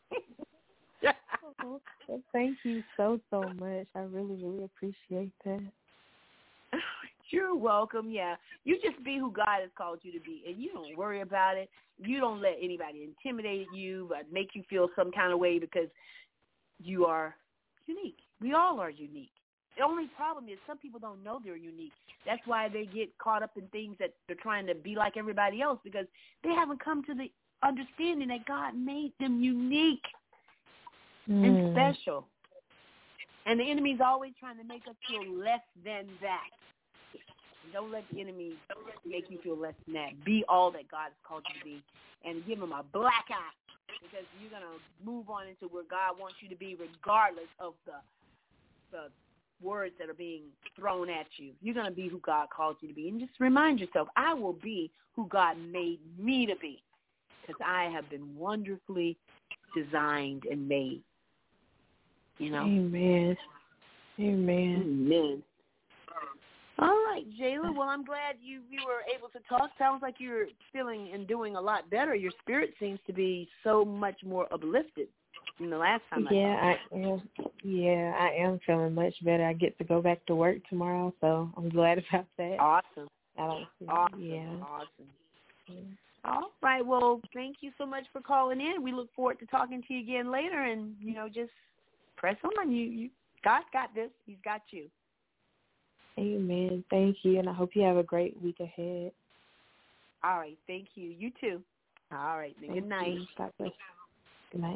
thank you so, so much. I really, really appreciate that. You're welcome, yeah. You just be who God has called you to be, and you don't worry about it. You don't let anybody intimidate you, but make you feel some kind of way because you are unique. We all are unique. The only problem is some people don't know they're unique. That's why they get caught up in things that they're trying to be like everybody else because they haven't come to the understanding that God made them unique mm. and special. And the enemy's always trying to make us feel less than that. Don't let the enemy make you feel less than that. Be all that God has called you to be and give him a black eye because you're going to move on into where God wants you to be regardless of the the words that are being thrown at you. You're going to be who God called you to be. And just remind yourself, I will be who God made me to be because I have been wonderfully designed and made. You know? Amen. Amen. Amen. All right, Jayla. Well, I'm glad you, you were able to talk. Sounds like you're feeling and doing a lot better. Your spirit seems to be so much more uplifted than the last time yeah, I I am. Yeah, I am feeling much better. I get to go back to work tomorrow, so I'm glad about that. Awesome. I don't see, awesome. Yeah. Awesome. Yeah. All right. Well, thank you so much for calling in. We look forward to talking to you again later, and you know, just press on. You, you, God's got this. He's got you. Amen. Thank you, and I hope you have a great week ahead. All right. Thank you. You too. All right. Thank good night. You. God bless. Good night.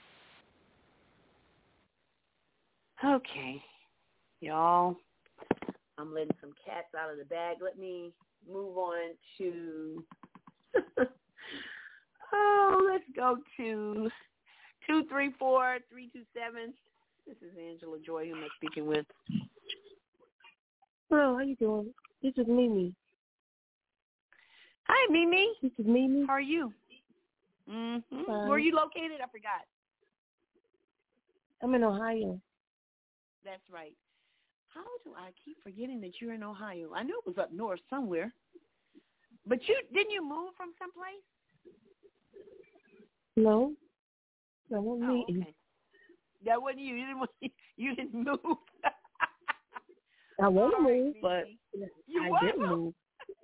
Okay. Y'all, I'm letting some cats out of the bag. Let me move on to, oh, let's go to two three four, three two seven. This is Angela Joy, who I'm speaking with. Hello, how you doing? This is Mimi. Hi, Mimi. This is Mimi. How are you? Mm-hmm. Fine. Where are you located? I forgot. I'm in Ohio. That's right. How do I keep forgetting that you're in Ohio? I knew it was up north somewhere. But you didn't you move from someplace? No. That wasn't oh, me. Okay. That wasn't you. You didn't, you didn't move. I want to right, move, but you I want didn't to move.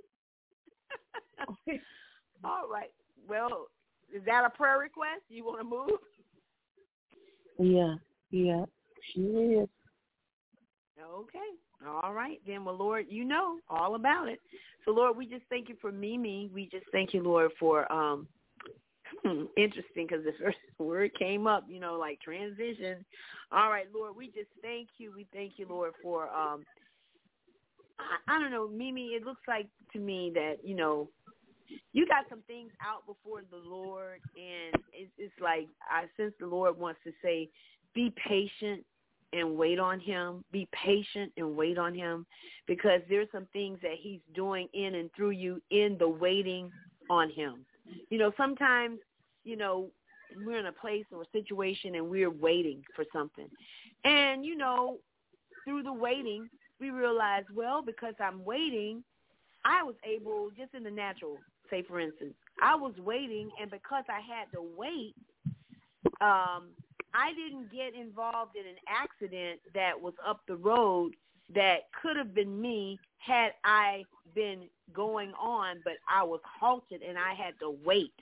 All right. Well, is that a prayer request? You want to move? Yeah. Yeah. Sure is. Okay. All right. Then, well, Lord, you know all about it. So, Lord, we just thank you for Mimi. We just thank you, Lord, for um, hmm, interesting because the first word came up, you know, like transition. All right, Lord, we just thank you. We thank you, Lord, for, um, I, I don't know, Mimi, it looks like to me that, you know, you got some things out before the Lord, and it's, it's like I sense the Lord wants to say, be patient and wait on him. Be patient and wait on him because there's some things that he's doing in and through you in the waiting on him. You know, sometimes, you know, we're in a place or a situation and we're waiting for something. And, you know, through the waiting, we realize, well, because I'm waiting, I was able, just in the natural, say, for instance, I was waiting, and because I had to wait, um, I didn't get involved in an accident that was up the road that could have been me had I been going on, but I was halted and I had to wait.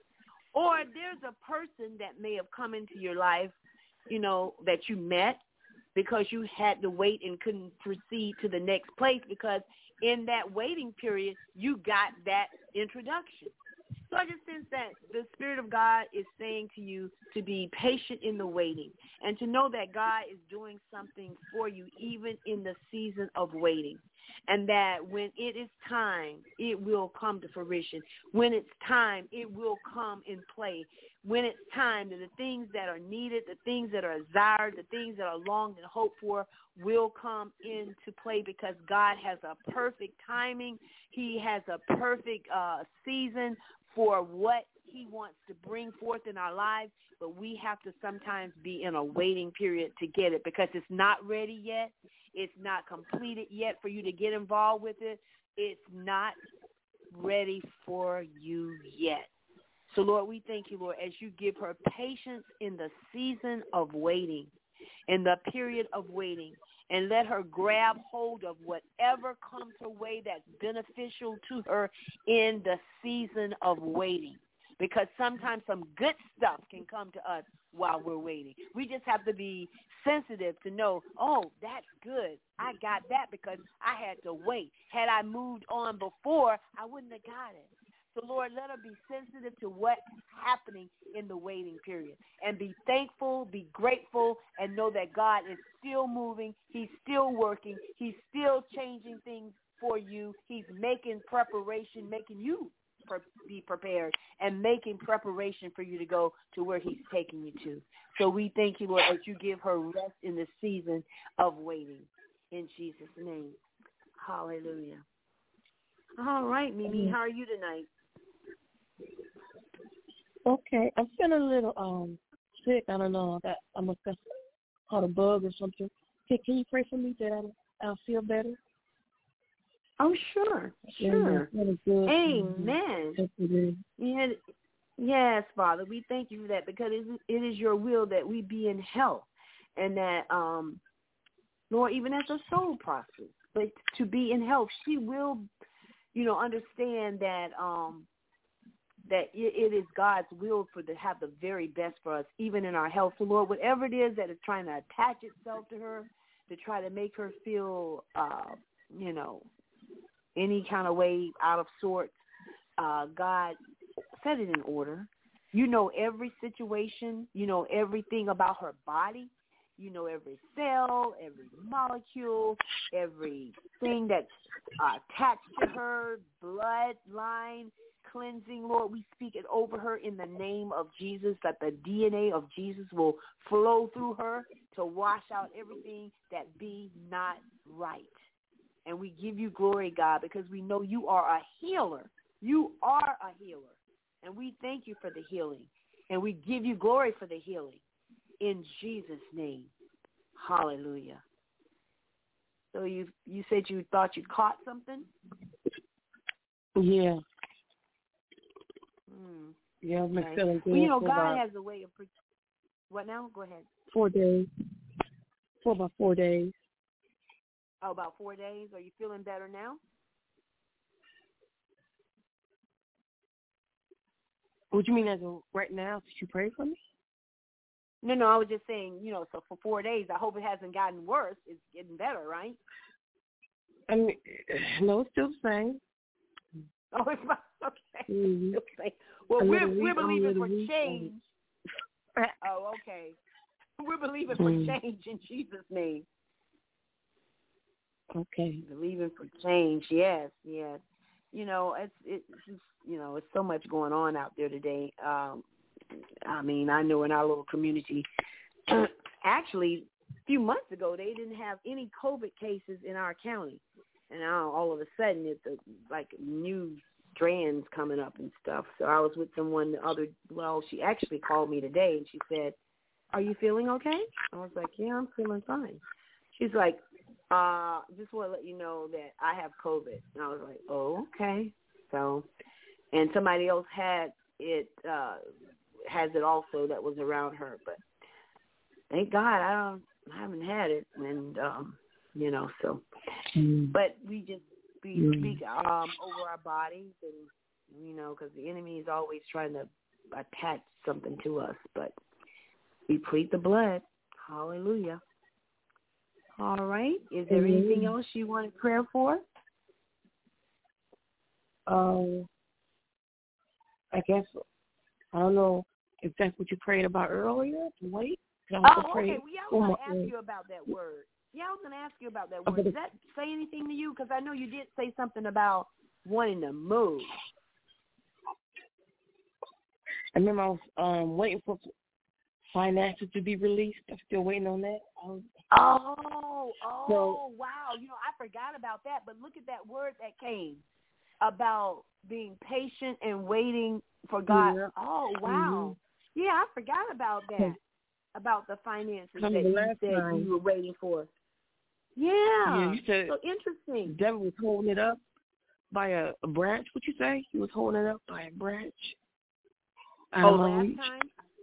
Or there's a person that may have come into your life, you know, that you met because you had to wait and couldn't proceed to the next place because in that waiting period, you got that introduction. So I just sense that the Spirit of God is saying to you to be patient in the waiting and to know that God is doing something for you even in the season of waiting, and that when it is time, it will come to fruition. When it's time, it will come in play. When it's time, that the things that are needed, the things that are desired, the things that are longed and hoped for will come into play because God has a perfect timing. He has a perfect uh, season for what he wants to bring forth in our lives, but we have to sometimes be in a waiting period to get it because it's not ready yet. It's not completed yet for you to get involved with it. It's not ready for you yet. So, Lord, we thank you, Lord, as you give her patience in the season of waiting, in the period of waiting, and let her grab hold of whatever comes her way that's beneficial to her in the season of waiting. Because sometimes some good stuff can come to us while we're waiting. We just have to be sensitive to know, oh, that's good. I got that because I had to wait. Had I moved on before, I wouldn't have got it. So, Lord, let her be sensitive to what's happening in the waiting period and be thankful, be grateful, and know that God is still moving. He's still working. He's still changing things for you. He's making preparation, making you pre- be prepared and making preparation for you to go to where he's taking you to. So we thank you, Lord, that you give her rest in the season of waiting. In Jesus' name. Hallelujah. All right, Mimi, how are you tonight? Okay, I'm feeling a little um sick. I don't know that I must have caught a bug or something. Can, can you pray for me that I'll, I'll feel better? Oh, sure, sure. Yeah, good. Amen. Yeah, yes, Father, we thank you for that because it is, it is your will that we be in health and that, um, Lord, even as a soul prospers, but to be in health, she will, you know, understand that um, that it, it is God's will for to have the very best for us, even in our health. So, Lord, whatever it is that is trying to attach itself to her to try to make her feel, uh, you know, any kind of way out of sorts, uh, God, set it in order. You know every situation. You know everything about her body. You know every cell, every molecule, everything that's uh, attached to her, bloodline, cleansing, Lord. We speak it over her in the name of Jesus, that the D N A of Jesus will flow through her to wash out everything that be not right. And we give you glory, God, because we know you are a healer. You are a healer. And we thank you for the healing. And we give you glory for the healing. In Jesus' name. Hallelujah. So you you said you thought you caught something? Yeah. Hmm. Yeah, I've been okay. feeling good. Well, you know, for God about has a way of... Pre- what now? Go ahead. Four days. For about four days. Oh, about four days. Are you feeling better now? What do you mean as of right now? Did you pray for me? No, no, I was just saying, you know, so for four days, I hope it hasn't gotten worse. It's getting better, right? I mean, no, it's still the same. Oh, it's okay. Mm-hmm. Okay. Well, we're, weak, we're believing for weak. change. Oh, okay. We're believing for mm. change in Jesus' name. Okay. Believing for change, yes, yes. You know, it's it's just, you know, it's so much going on out there today. Um, I mean, I know in our little community, actually, a few months ago, they didn't have any COVID cases in our county. And now all of a sudden, it's a, like new strands coming up and stuff. So I was with someone the other, well, she actually called me today, and she said, are you feeling okay? I was like, yeah, I'm feeling fine. She's like, uh, just want to let you know that I have COVID. And I was like, oh, okay. So, and somebody else had it, uh, has it also that was around her. But thank God I don't, I haven't had it, and um, you know, so. Mm. But we just we Mm. speak um over our bodies, and you know, because the enemy is always trying to attach something to us, but we plead the blood. Hallelujah. All right. Is there Amen. anything else you wanted prayer for? Um, I guess I don't know if that's what you prayed about earlier. To wait. I Oh, to pray okay. Well, yeah, I was going to ask you about that word. Yeah, I was going to ask you about that word. Does that say anything to you? Because I know you did say something about wanting to move. I remember I was um, waiting for finances to be released. I'm still waiting on that. Um, oh, oh, so, wow. You know, I forgot about that. But look at that word that came about being patient and waiting for God. Yeah. Oh, wow. Mm-hmm. Yeah, I forgot about that, about the finances that you said time. you were waiting for. Yeah. Yeah, you said so interesting. The devil was holding it up by a, a branch. What you say? He was holding it up by a branch. Oh, last reach. time?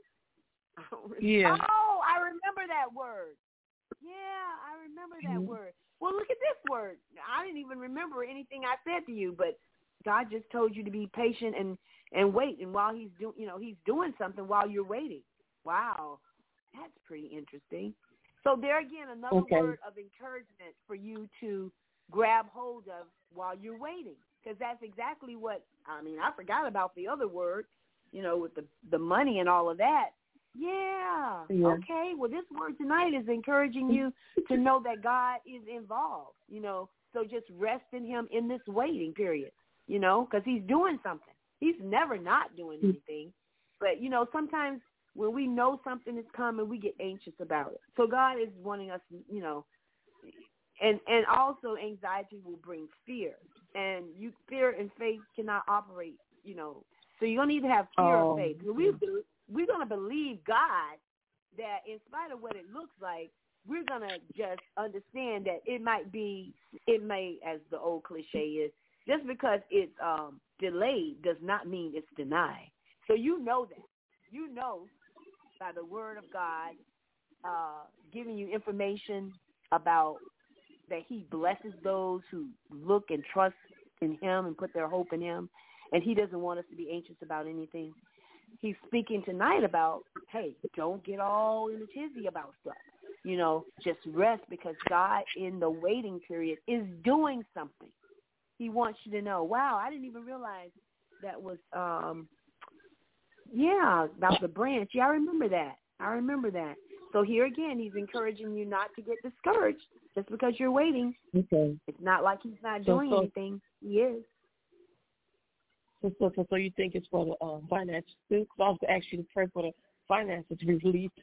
Yeah. Oh, I remember that word. Yeah, I remember that mm-hmm. word. Well, look at this word. I didn't even remember anything I said to you, but God just told you to be patient and, and wait. And while he's doing, you know, he's doing something while you're waiting. Wow, that's pretty interesting. So there again, another okay. word of encouragement for you to grab hold of while you're waiting, because that's exactly what, I mean, I forgot about the other word, you know, with the, the money and all of that. Yeah. yeah. Okay. Well, this word tonight is encouraging you to know that God is involved, you know, so just rest in him in this waiting period, you know, because he's doing something. He's never not doing anything. But, you know, sometimes when we know something is coming, we get anxious about it. So God is wanting us, you know, and, and also anxiety will bring fear. And you fear and faith cannot operate, you know. So you're going to need to have fear oh. of faith. We do. We're going to believe God that in spite of what it looks like, we're going to just understand that it might be, it may, as the old cliche is, just because it's um, delayed does not mean it's denied. So you know that. You know by the word of God uh, giving you information about that he blesses those who look and trust in him and put their hope in him, and he doesn't want us to be anxious about anything. He's speaking tonight about, hey, don't get all in a tizzy about stuff. You know, just rest because God in the waiting period is doing something. He wants you to know, wow, I didn't even realize that was, um, yeah, about the branch. Yeah, I remember that. I remember that. So here again, he's encouraging you not to get discouraged just because you're waiting. Okay. It's not like he's not so, doing so, anything. He is. So, so, so, so you think it's for the um, finances? Because I was actually to pray for the finances to be released.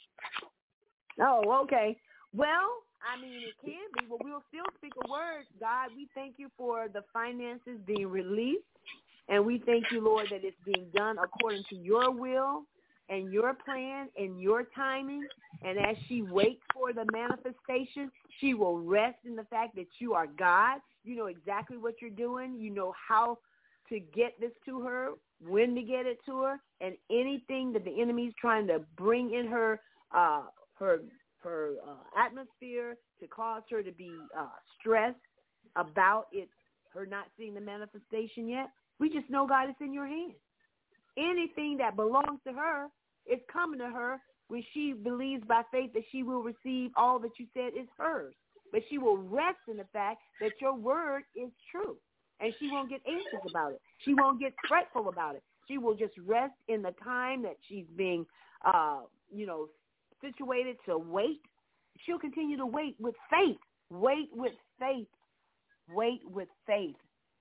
Oh, okay. Well, I mean, it can be, but we'll still speak a word. God, we thank you for the finances being released, and we thank you, Lord, that it's being done according to your will and your plan and your timing. And as she waits for the manifestation, she will rest in the fact that you are God. You know exactly what you're doing. You know how to get this to her, when to get it to her, and anything that the enemy's trying to bring in her uh, her her uh, atmosphere to cause her to be uh, stressed about it, her not seeing the manifestation yet. We just know, God, it's in your hands. Anything that belongs to her is coming to her when she believes by faith that she will receive all that you said is hers. But she will rest in the fact that your word is true. And she won't get anxious about it. She won't get fretful about it. She will just rest in the time that she's being, uh, you know, situated to wait. She'll continue to wait with faith. Wait with faith. Wait with faith.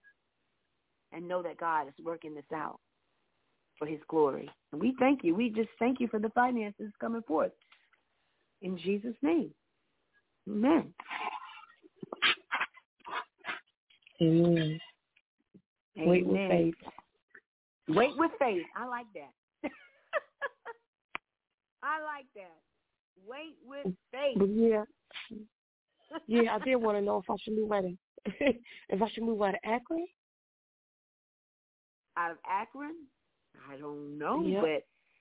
And know that God is working this out for his glory. And we thank you. We just thank you for the finances coming forth. In Jesus' name. Amen. Amen. Amen. Wait with faith. Wait with faith. I like that. I like that. Wait with faith. But yeah. Yeah, I did want to know if I should move out of if I should move out of Akron. Out of Akron? I don't know, yep. but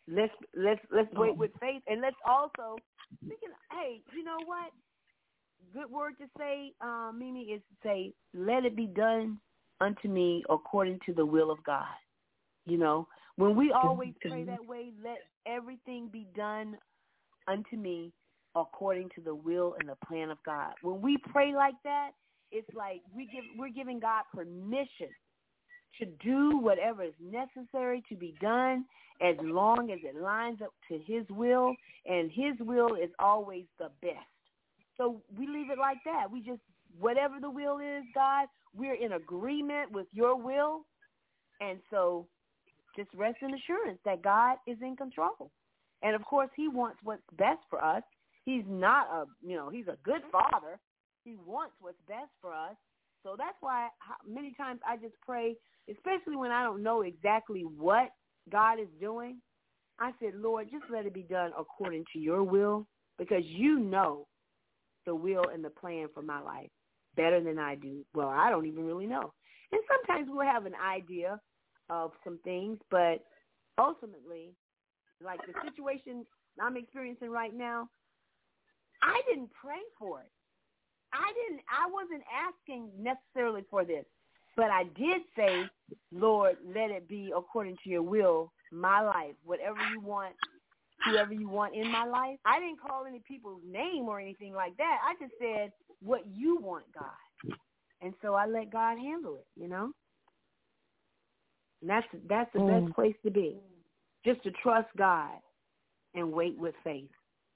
let's let's let's wait with faith, and let's also thinking, hey, you know what? Good word to say, um, Mimi, is to say, let it be done unto me according to the will of God. You know, when we always pray that way, let everything be done unto me according to the will and the plan of God. When we pray like that, it's like we give we're giving God permission to do whatever is necessary to be done as long as it lines up to his will, and his will is always the best. So we leave it like that. We just, whatever the will is, God, we're in agreement with your will, and so just rest in assurance that God is in control. And, of course, he wants what's best for us. He's not a, you know, he's a good father. He wants what's best for us. So that's why many times I just pray, especially when I don't know exactly what God is doing. I said, Lord, just let it be done according to your will, because you know the will and the plan for my life better than I do. Well, I don't even really know. And sometimes we'll have an idea of some things, but ultimately, like the situation I'm experiencing right now, I didn't pray for it. I didn't, I wasn't asking necessarily for this, but I did say, Lord, let it be according to your will, my life, whatever you want, whoever you want in my life. I didn't call any people's name or anything like that. I just said what you want, God. And so I let God handle it, you know? And that's, that's the mm. best place to be, just to trust God and wait with faith.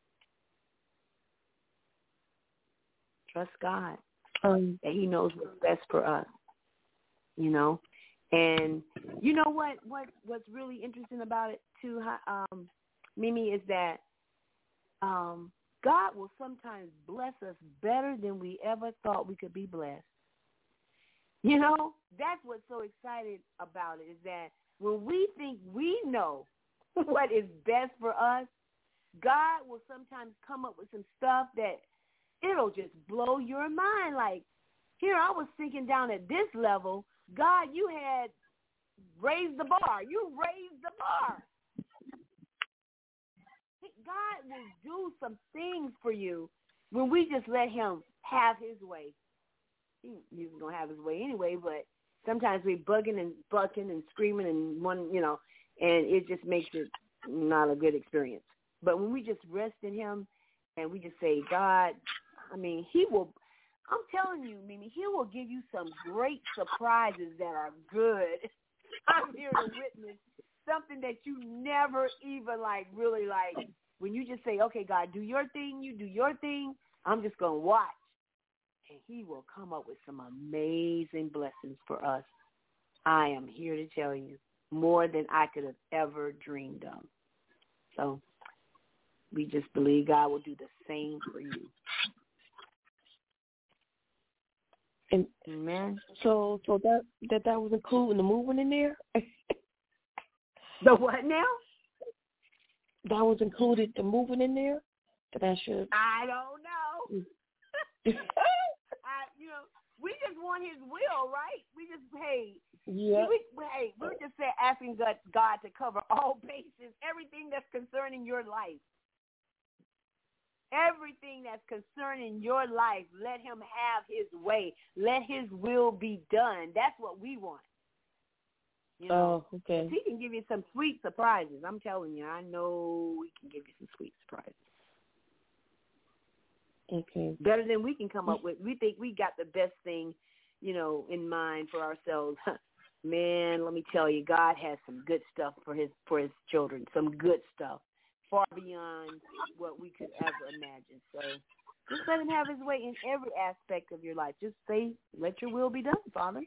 Trust God um, that he knows what's best for us, you know. And you know what, what what's really interesting about it, too, um, Mimi, is that um, God will sometimes bless us better than we ever thought we could be blessed. You know, that's what's so exciting about it, is that when we think we know what is best for us, God will sometimes come up with some stuff that it'll just blow your mind. Like, here I was thinking down at this level, God, you had raised the bar. You raised the bar. God will do some things for you when we just let him have his way. He, he's going to have his way anyway, but sometimes we're bugging and bucking and screaming and one, you know, and it just makes it not a good experience. But when we just rest in him and we just say, God, I mean, he will, I'm telling you, Mimi, he will give you some great surprises that are good. I'm here to witness something that you never even, like, really, like, when you just say, okay, God, do your thing, you do your thing, I'm just going to watch. And he will come up with some amazing blessings for us. I am here to tell you, more than I could have ever dreamed of. So we just believe God will do the same for you. And Amen. So, so that that that was including the moving in there. The what now? That was included the moving in there. That I should. I don't know. I, you know, we just want His will, right? We just hey, yeah. We, hey, we're just say, asking God, God to cover all bases, everything that's concerning your life. Everything that's concerning your life, let him have his way. Let his will be done. That's what we want. You know, oh, okay. He can give you some sweet surprises. I'm telling you, I know he can give you some sweet surprises. Okay. Better than we can come up with. We think we got the best thing, you know, in mind for ourselves. Man, let me tell you, God has some good stuff for his for his children. Some good stuff. Far beyond what we could ever imagine. So just let him have his way in every aspect of your life. Just say, let your will be done, Father.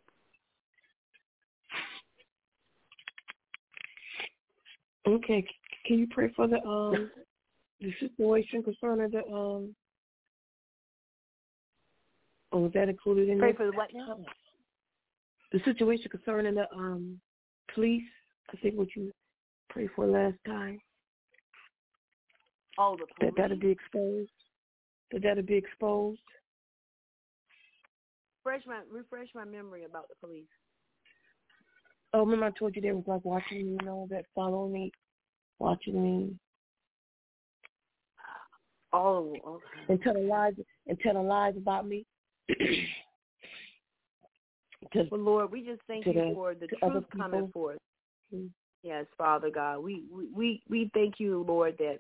Okay. Can you pray for the um the situation concerning the um oh, was that included in Pray this? for the what now? The situation concerning the um police, I think what you prayed for last time. Oh, the police? That that'll be exposed. That that'll be exposed. Refresh my, refresh my memory about the police. Oh, remember I told you they was like watching, you know, that follow me watching me. Oh, okay. And telling lies and telling lies about me. to, well, Lord, we just thank you the, for the truth coming forth. Mm-hmm. Yes, Father God. We, we, we, we thank you, Lord, that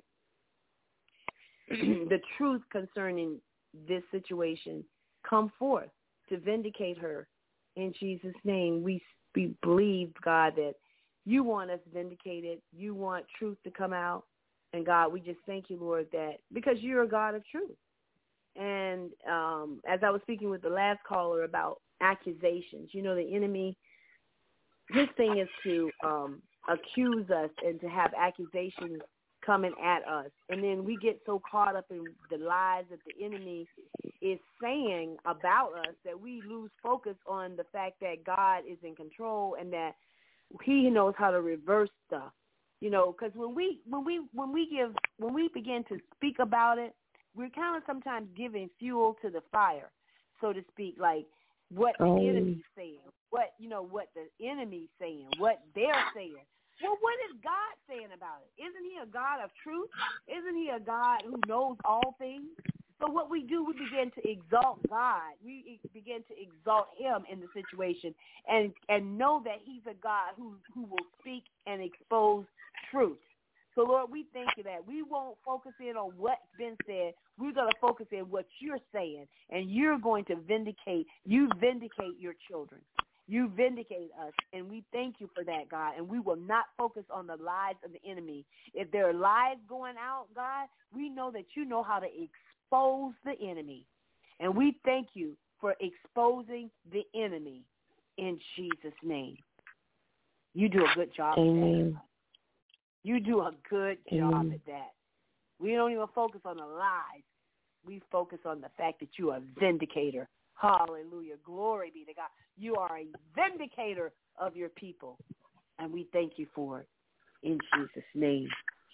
the truth concerning this situation come forth to vindicate her. In Jesus' name, we, we believe, God, that you want us vindicated. You want truth to come out. And, God, we just thank you, Lord, that because you're a God of truth. And um, as I was speaking with the last caller about accusations, you know, the enemy, his thing is to um, accuse us and to have accusations coming at us. And then we get so caught up in the lies that the enemy is saying about us that we lose focus on the fact that God is in control and that he knows how to reverse stuff. You know, because when we when we when we give when we begin to speak about it, we're kind of sometimes giving fuel to the fire, so to speak, like what the oh. enemy's saying, what you know, what the enemy's saying, what they're saying. Well, what is God saying about it? Isn't he a God of truth? Isn't he a God who knows all things? So what we do, we begin to exalt God. We begin to exalt him in the situation and and know that he's a God who, who will speak and expose truth. So, Lord, we thank you that we won't focus in on what's been said. We're going to focus in what you're saying, and you're going to vindicate. You vindicate your children. You vindicate us, and we thank you for that, God, and we will not focus on the lies of the enemy. If there are lies going out, God, we know that you know how to expose the enemy, and we thank you for exposing the enemy in Jesus' name. You do a good job Amen. at that. You do a good job Amen. at that. We don't even focus on the lies. We focus on the fact that you are a vindicator. Hallelujah. Glory be to God. You are a vindicator of your people, and we thank you for it in Jesus' name.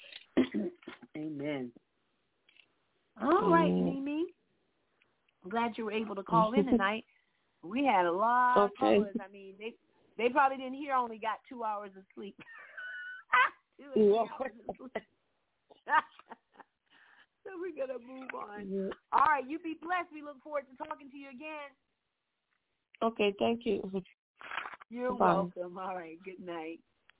Amen. All right, Mimi. I'm glad you were able to call in tonight. We had a lot of okay. callers. I mean, they they probably didn't hear only got two hours of sleep. two Yeah. hours of sleep. So we're going to move on. Yeah. All right, you be blessed. We look forward to talking to you again. Okay, thank you. You're Bye. welcome. All right, good night.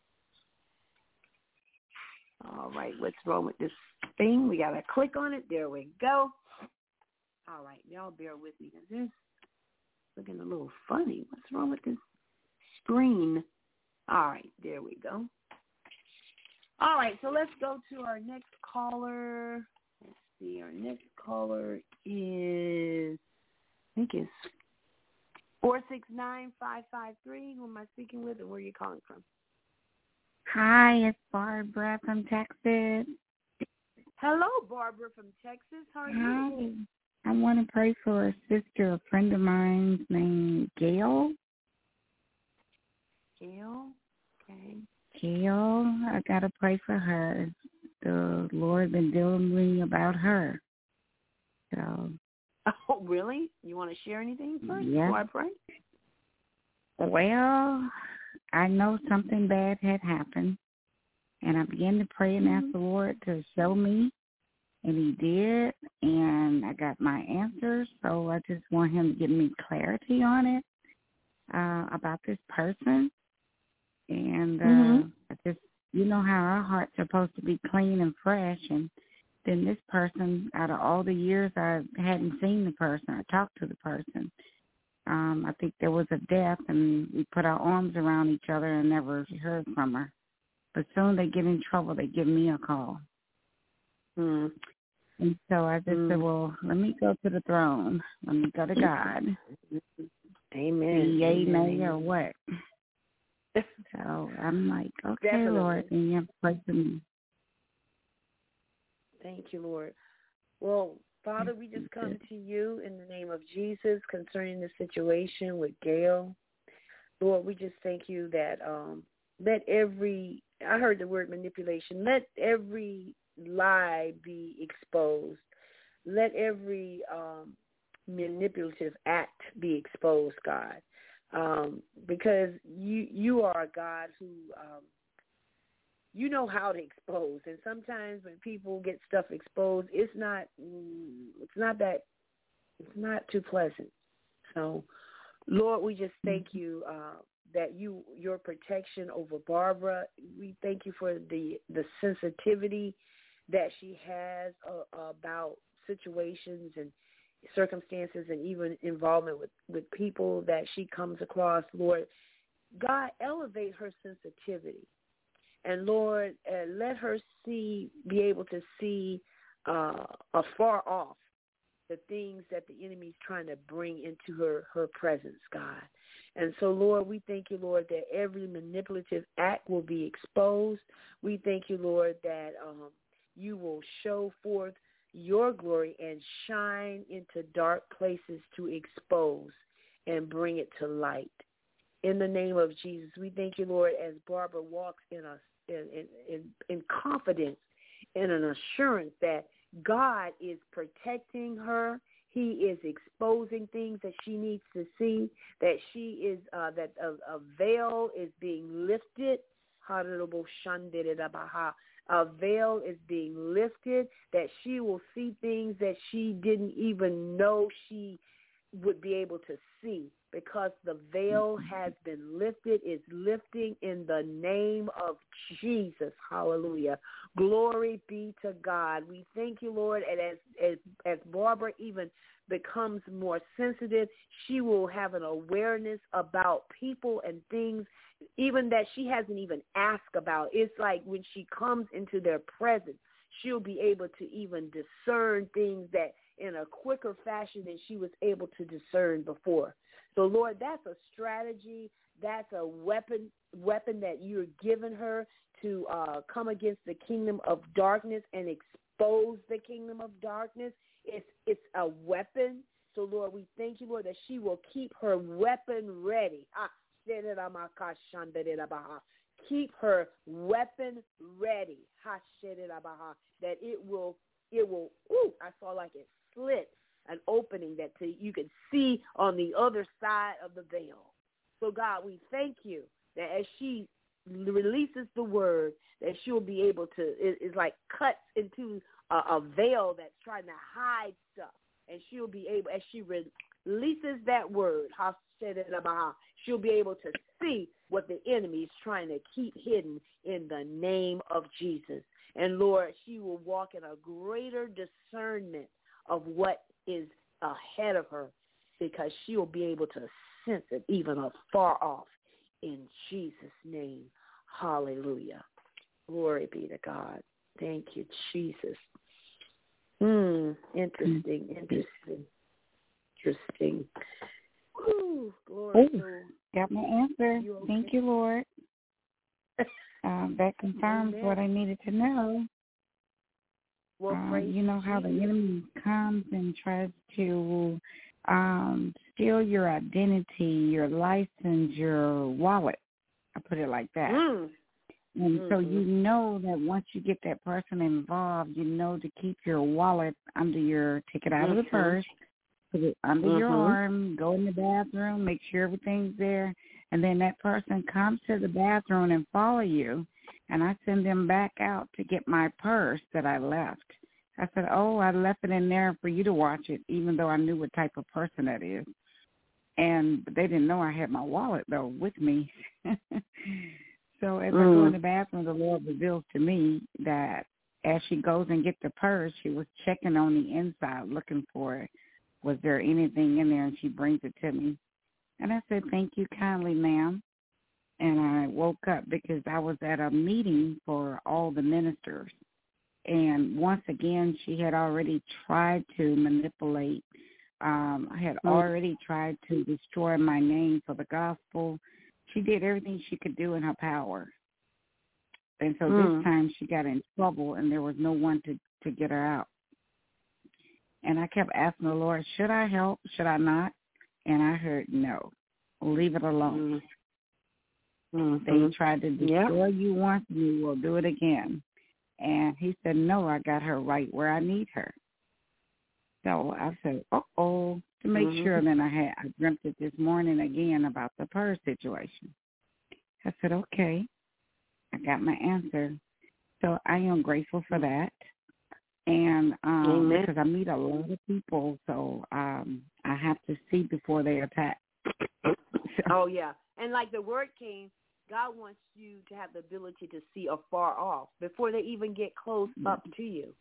All right, what's wrong with this thing? We got to click on it. There we go. All right, y'all bear with me because this is looking a little funny. What's wrong with this screen? All right, there we go. All right, so let's go to our next caller. Let's see, our next caller is, I think it's four six nine, five five three. Who am I speaking with and where are you calling from? Hi, it's Barbara from Texas. Hello, Barbara from Texas. How are you? Hi. I want to pray for a sister, a friend of mine named Gail. Gail? Okay. Gail, I got to pray for her. The Lord been dealing with me about her. So. Oh, really? You want to share anything first yeah. before I pray? Well, I know something bad had happened, and I began to pray and ask the Lord to show me, and he did, and I got my answers, so I just want him to give me clarity on it, uh, about this person, and uh, mm-hmm. I just, you know how our heart's supposed to be clean and fresh, and then this person, out of all the years I hadn't seen the person, I talked to the person, Um, I think there was a death, and we put our arms around each other and never heard from her. But soon they get in trouble, they give me a call. Mm. And so I just mm. said, well, let me go to the throne. Let me go to God. Amen. Yay, Amen. nay, or what? So I'm like, okay, Definitely. Lord, and you have to pray for me. Thank you, Lord. Well, Father, we just come to you in the name of Jesus concerning the situation with Gail. Lord, we just thank you that um, let every, I heard the word manipulation, let every lie be exposed. Let every um, manipulative act be exposed, God, um, because you you are a God who um, you know how to expose. And sometimes when people get stuff exposed, it's not, it's not that, it's not too pleasant. So, Lord, we just thank you uh, that you, your protection over Barbara. We thank you for the, the sensitivity that she has uh, about situations and circumstances and even involvement with, with people that she comes across. Lord, God, elevate her sensitivity. And, Lord, uh, let her see, be able to see uh, afar off the things that the enemy is trying to bring into her, her presence, God. And so, Lord, we thank you, Lord, that every manipulative act will be exposed. We thank you, Lord, that um, you will show forth your glory and shine into dark places to expose and bring it to light. In the name of Jesus, we thank you, Lord, as Barbara walks in us in, in, in, in confidence and an assurance that God is protecting her. He is exposing things that she needs to see, that she is, uh, that a, a veil is being lifted. A veil is being lifted, that she will see things that she didn't even know she would be able to see, because the veil has been lifted. It's lifting in the name of Jesus. Hallelujah. Glory be to God. We thank you, Lord, and as, as, as Barbara even becomes more sensitive, she will have an awareness about people and things even that she hasn't even asked about. It's like when she comes into their presence, she'll be able to even discern things that in a quicker fashion than she was able to discern before. So, Lord, that's a strategy. That's a weapon weapon that you're giving her to uh, come against the kingdom of darkness and expose the kingdom of darkness. It's, it's a weapon. So, Lord, we thank you, Lord, that she will keep her weapon ready. Ah, keep her weapon ready. That it will, it will, ooh, I saw like it slit, an opening that to, you can see on the other side of the veil. So, God, we thank you that as she releases the word, that she'll be able to, it, it's like cuts into a, a veil that's trying to hide stuff. And she'll be able, as she releases that word, she'll be able to see what the enemy is trying to keep hidden in the name of Jesus. And, Lord, she will walk in a greater discernment of what is ahead of her, because she will be able to sense it even afar off. In Jesus' name, hallelujah. Glory be to God. Thank you, Jesus. Hmm, interesting, interesting, interesting. Whew, glory. Ooh, got my answer. You okay? Thank you, Lord. um, that confirms Amen. What I needed to know. Well, uh, you know how the enemy comes and tries to um, steal your identity, your license, your wallet. I put it like that. Mm. And mm-hmm. so you know that once you get that person involved, you know to keep your wallet under your, take it out mm-hmm. of the purse, put it under mm-hmm. your arm, go in the bathroom, make sure everything's there, and then that person comes to the bathroom and follow you, and I send them back out to get my purse that I left. I said, oh, I left it in there for you to watch it, even though I knew what type of person that is. And they didn't know I had my wallet, though, with me. So as mm. I go in the bathroom, the Lord reveals to me that as she goes and gets the purse, she was checking on the inside, looking for it. Was there anything in there? And she brings it to me. And I said, thank you kindly, ma'am. And I woke up because I was at a meeting for all the ministers. And once again, she had already tried to manipulate. Um, I had mm. already tried to destroy my name for the gospel. She did everything she could do in her power. And so mm. this time she got in trouble, and there was no one to, to get her out. And I kept asking the Lord, should I help? Should I not? And I heard, no, leave it alone. Mm. Mm-hmm. They tried to destroy yep. you once, and you will do it again. And he said, no, I got her right where I need her. So I said, uh-oh. To make mm-hmm. sure, then I had I dreamt it this morning again about the purse situation. I said, okay. I got my answer. So I am grateful for that. And um, because I meet a lot of people, so um, I have to see before they attack. Oh, yeah. And like the word came, God wants you to have the ability to see afar off before they even get close yeah. up to you.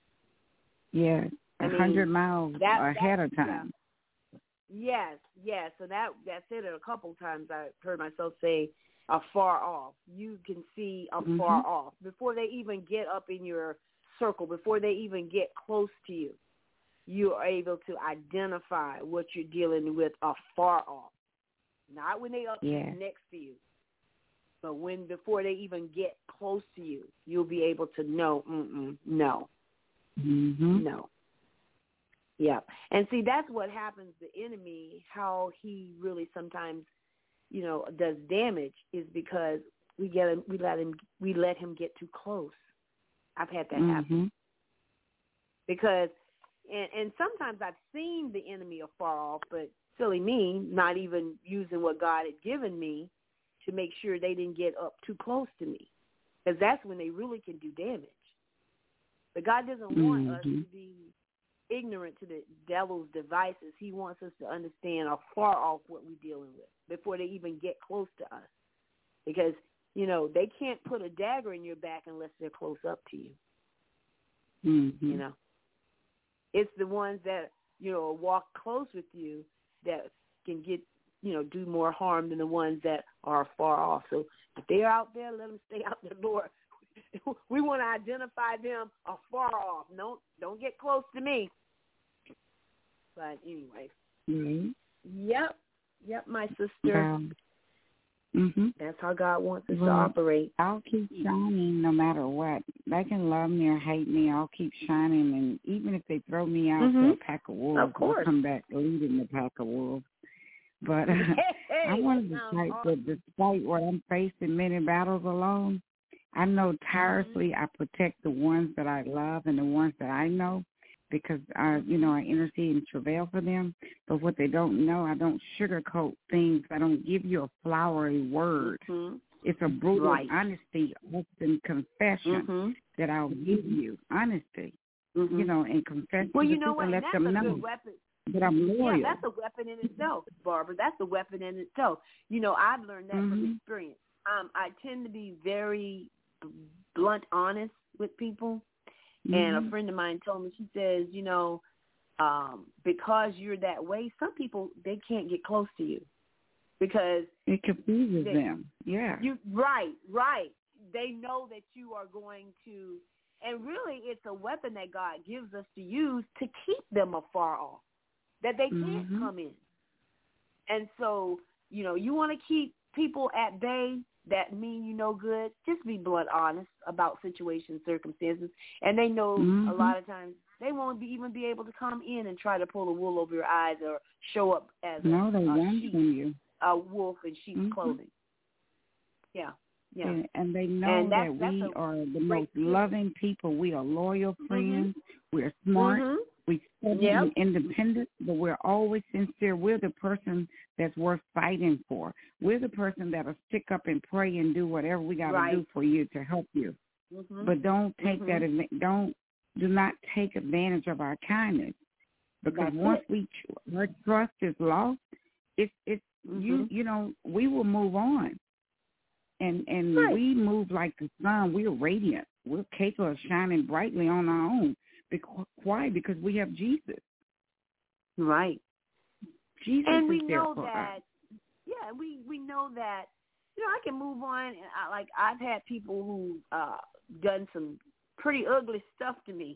Yeah, a hundred miles that, ahead that, of time. Yeah. Yes, yes. So that that said it a couple times. I heard myself say afar off. You can see afar mm-hmm. off before they even get up in your circle, before they even get close to you. You are able to identify what you're dealing with afar off. Not when they up yeah. next to you, but when before they even get close to you, you'll be able to know, mm-mm, no, mm-hmm. no. Yeah. And see, that's what happens, the enemy, how he really sometimes, you know, does damage is because we get him, we let him, we let him get too close. I've had that mm-hmm. happen. Because, and, and sometimes I've seen the enemy afar off, but silly me, not even using what God had given me to make sure they didn't get up too close to me. Because that's when they really can do damage. But God doesn't mm-hmm. want us to be ignorant to the devil's devices. He wants us to understand afar off what we're dealing with before they even get close to us. Because, you know, they can't put a dagger in your back unless they're close up to you. Mm-hmm. You know, it's the ones that, you know, walk close with you that can get, you know, do more harm than the ones that are far off. So if they're out there, let them stay out there, Lord. We want to identify them afar off. Don't, don't get close to me. But anyway. Mm-hmm. Yep. Yep, my sister. Um, mm-hmm. That's how God wants us well, to operate. I'll keep shining no matter what. They can love me or hate me. I'll keep shining. And even if they throw me out mm-hmm. to a pack of wolves, of course. I'll come back leading the pack of wolves. But uh, hey, I wanted to say awesome. that despite what I'm facing many battles alone, I know tirelessly I protect the ones that I love and the ones that I know because, I, you know, I intercede and travail for them. But what they don't know, I don't sugarcoat things. I don't give you a flowery word. Mm-hmm. It's a brutal right. honesty, open confession mm-hmm. that I'll give you. Honesty, mm-hmm. you know, and confession well, to you know people, what? let That's them a know good weapon. that I'm loyal. Yeah, that's a weapon in itself, Barbara. That's a weapon in itself. You know, I've learned that mm-hmm. from experience. Um, I tend to be very blunt, honest with people. Mm-hmm. And a friend of mine told me, she says, you know, um, because you're that way, some people, they can't get close to you because it confuses they, them. Yeah. You right, right. They know that you are going to, and really it's a weapon that God gives us to use to keep them afar off, that they can't mm-hmm. come in. And so, you know, you want to keep people at bay that mean you no good, just be blunt honest about situations, circumstances. And they know mm-hmm. a lot of times they won't be, even be able to come in and try to pull the wool over your eyes or show up as no, a, they a, sheep, sheep, you. a wolf in sheep's mm-hmm. clothing. Yeah, yeah. And, and they know and that's, that that's we are the most thing. loving people. We are loyal friends. Mm-hmm. We're smart. Mm-hmm. We study yep. and independent, but we're always sincere. We're the person that's worth fighting for. We're the person that'll stick up and pray and do whatever we got to right. do for you to help you. Mm-hmm. But don't take mm-hmm. that. Don't do not take advantage of our kindness, because that's once it. we our trust is lost, it's it's mm-hmm. you you know we will move on. And and right. we move like the sun. We're radiant. We're capable of shining brightly on our own. Because, why? Because we have Jesus. Right. Jesus and we is there know for that. us. Yeah, we we know that. You know, I can move on. And I, like I've had people who uh done some pretty ugly stuff to me.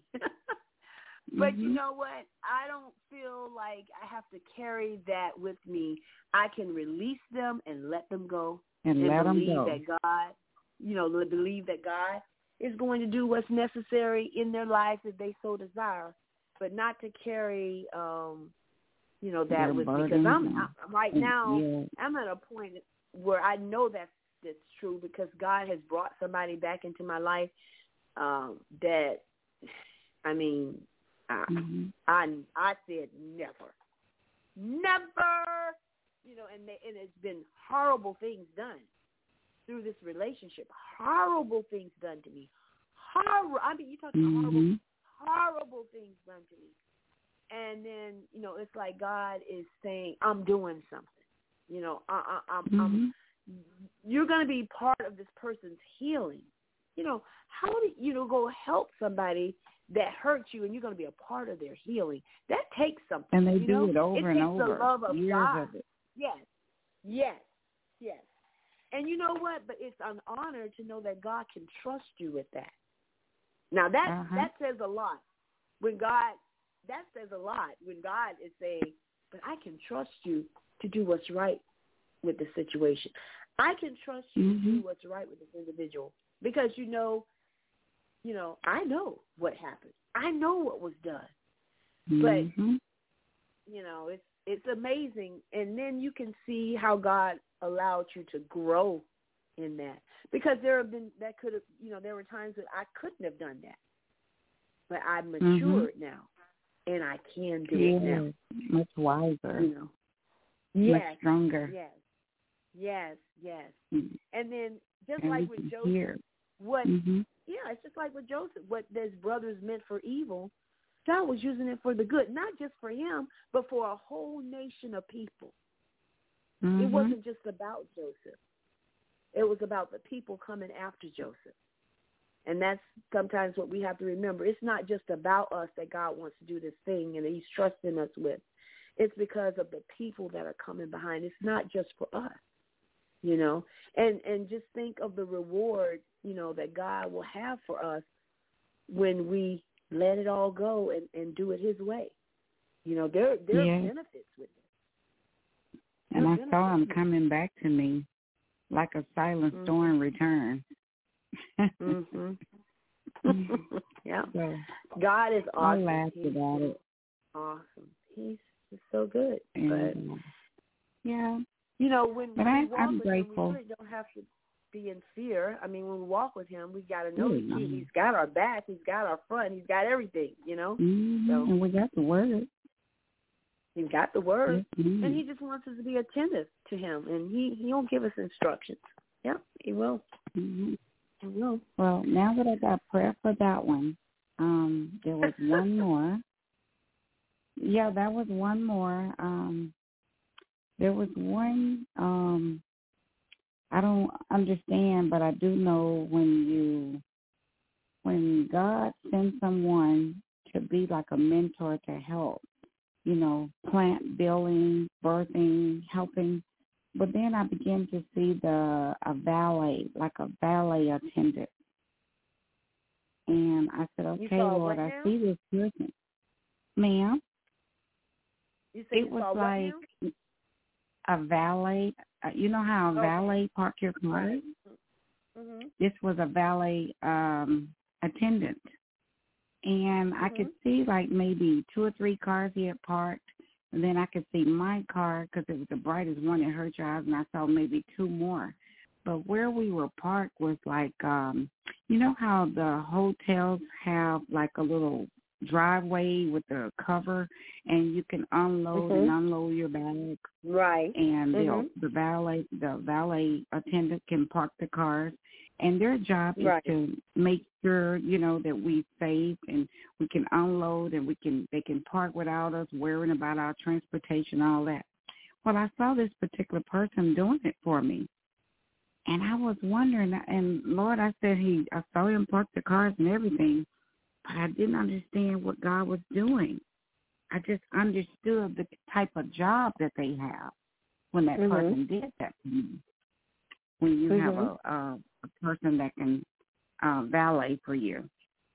But mm-hmm. you know what? I don't feel like I have to carry that with me. I can release them and let them go. And, and let believe them go. that God, you know, believe that God is going to do what's necessary in their lives if they so desire, but not to carry, um, you know, that Their with me. Because I'm, I'm right and, now, yeah. I'm at a point where I know that's that's true because God has brought somebody back into my life um, that, I mean, I, mm-hmm. I I said never, never. You know, and they, and it's been horrible things done. through this relationship. Horrible things done to me. Horrible. I mean, you talking mm-hmm. horrible, horrible things done to me. And then, you know, it's like God is saying, I'm doing something. You know, I, I, I'm, mm-hmm. I'm, you're going to be part of this person's healing. You know, how do you know go help somebody that hurt you, and you're going to be a part of their healing? That takes something. And they you do know? it over it and takes over. The love of years God. of it. Yes, yes, yes. And you know what? But it's an honor to know that God can trust you with that. Now that uh-huh. that says a lot. When God, that says a lot. When God is saying, "But I can trust you to do what's right with the situation. I can trust you mm-hmm. to do what's right with this individual because you know, you know, I know what happened. I know what was done. Mm-hmm. But you know, it's it's amazing, and then you can see how God allowed you to grow in that, because there have been that could have, you know, there were times that I couldn't have done that, but I'm matured mm-hmm. now, and I can do yeah, it now. Much wiser, you know, yes, much stronger. Yes, yes, yes. Mm-hmm. And then just and like with Joseph, hear. what? Mm-hmm. Yeah, it's just like with Joseph. What his brothers meant for evil, God was using it for the good, not just for him, but for a whole nation of people. Mm-hmm. It wasn't just about Joseph. It was about the people coming after Joseph. And that's sometimes what we have to remember. It's not just about us that God wants to do this thing and that he's trusting us with. It's because of the people that are coming behind. It's not just for us, you know. And and just think of the reward, you know, that God will have for us when we let it all go and, and do it his way. You know, there, there yeah. are benefits with it. And I saw him coming back to me like a silent mm-hmm. storm return. mm-hmm. yeah. So, God is awesome. I laughed He's about it. Awesome. He's just so good. And, but, yeah. You know, when but we I, walk I'm with grateful. him, we really don't have to be in fear. I mean, when we walk with him, we got to know mm-hmm. he, he's got our back, he's got our front, he's got everything, you know. Mm-hmm. So, and we got the word. He's got the word, mm-hmm. and he just wants us to be attentive to him, and he, he'll give us instructions. Yeah, he will. Mm-hmm. He will. Well, now that I got prayer for that one, um, there was one more. Yeah, that was one more. Um, there was one, um, I don't understand, but I do know when you, when God sends someone to be like a mentor to help, you know, plant building, birthing, helping. But then I began to see the a valet, like a valet attendant. And I said, okay, Lord, I see this person. Ma'am? You said it you was saw like what a valet. Uh, you know how a okay. valet park your car? Right. Mm-hmm. This was a valet um, attendant. And mm-hmm. I could see like maybe two or three cars he had parked. And then I could see my car because it was the brightest one that hurt your eyes, and I saw maybe two more. But where we were parked was like, um, you know how the hotels have like a little driveway with the cover, and you can unload mm-hmm. and unload your bags. Right. And mm-hmm. the valet, the valet attendant can park the cars. And their job is right. to make sure, you know, that we save and we can unload and we can they can park without us worrying about our transportation, all that. Well, I saw this particular person doing it for me. And I was wondering, and Lord, I said he, I saw him park the cars and everything, but I didn't understand what God was doing. I just understood the type of job that they have when that mm-hmm. person did that to me. When you mm-hmm. have a, a, a person that can uh, valet for you.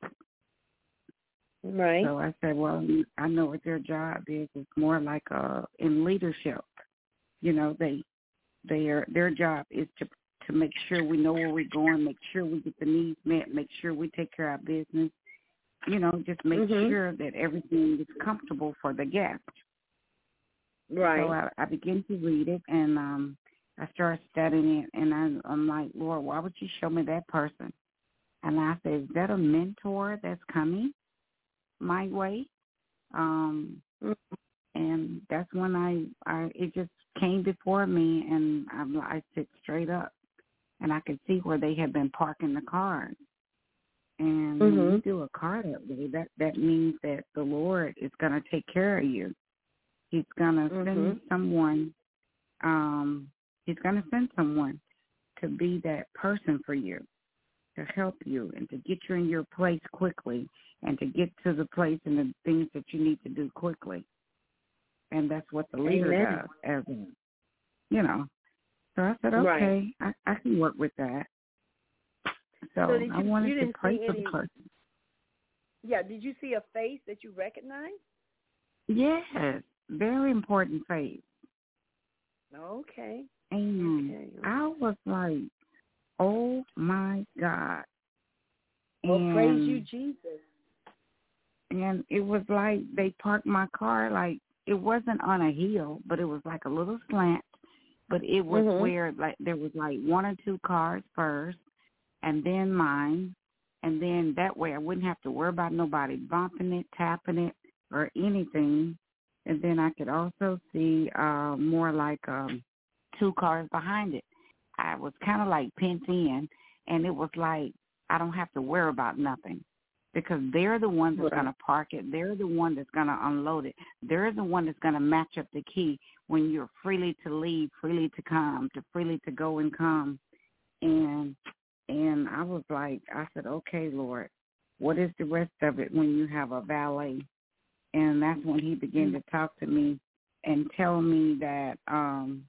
Right. So I said, well, I know what their job is. It's more like uh, in leadership. You know, they, they are, their job is to to make sure we know where we're going, make sure we get the needs met, make sure we take care of our business. You know, just make mm-hmm. sure that everything is comfortable for the guest. Right. So I, I began to read it, and um, I started studying it, and I, I'm like, Lord, why would you show me that person? And I said, is that a mentor that's coming my way? Um, mm-hmm. And that's when I, I, it just came before me, and I, I sit straight up. and I could see where they had been parking the cars. And mm-hmm. when you do a car that way, that, that means that the Lord is going to take care of you. He's going to mm-hmm. send someone, um, he's going to send someone to be that person for you, to help you and to get you in your place quickly and to get to the place and the things that you need to do quickly. And that's what the leader Amen. does, as a, you know. So I said, okay, right. I, I can work with that. So, so did you, I wanted you to pray for any, the person. Yeah, did you see a face that you recognized? Yes, very important face. Okay. And okay. I was like, oh, my God. Well, and, praise you, Jesus. And it was like they parked my car, like it wasn't on a hill, but it was like a little slant. But it was mm-hmm. where like there was like one or two cars first, and then mine. And then that way I wouldn't have to worry about nobody bumping it, tapping it, or anything. And then I could also see uh, more like um, two cars behind it. I was kind of like pent in, and it was like I don't have to worry about nothing because they're the ones that's right. going to park it. They're the one that's going to unload it. They're the one that's going to match up the key when you're freely to leave, freely to come, to freely to go and come. And and I was like, I said, okay, Lord, what is the rest of it when you have a valet? And that's when he began to talk to me and tell me that, um,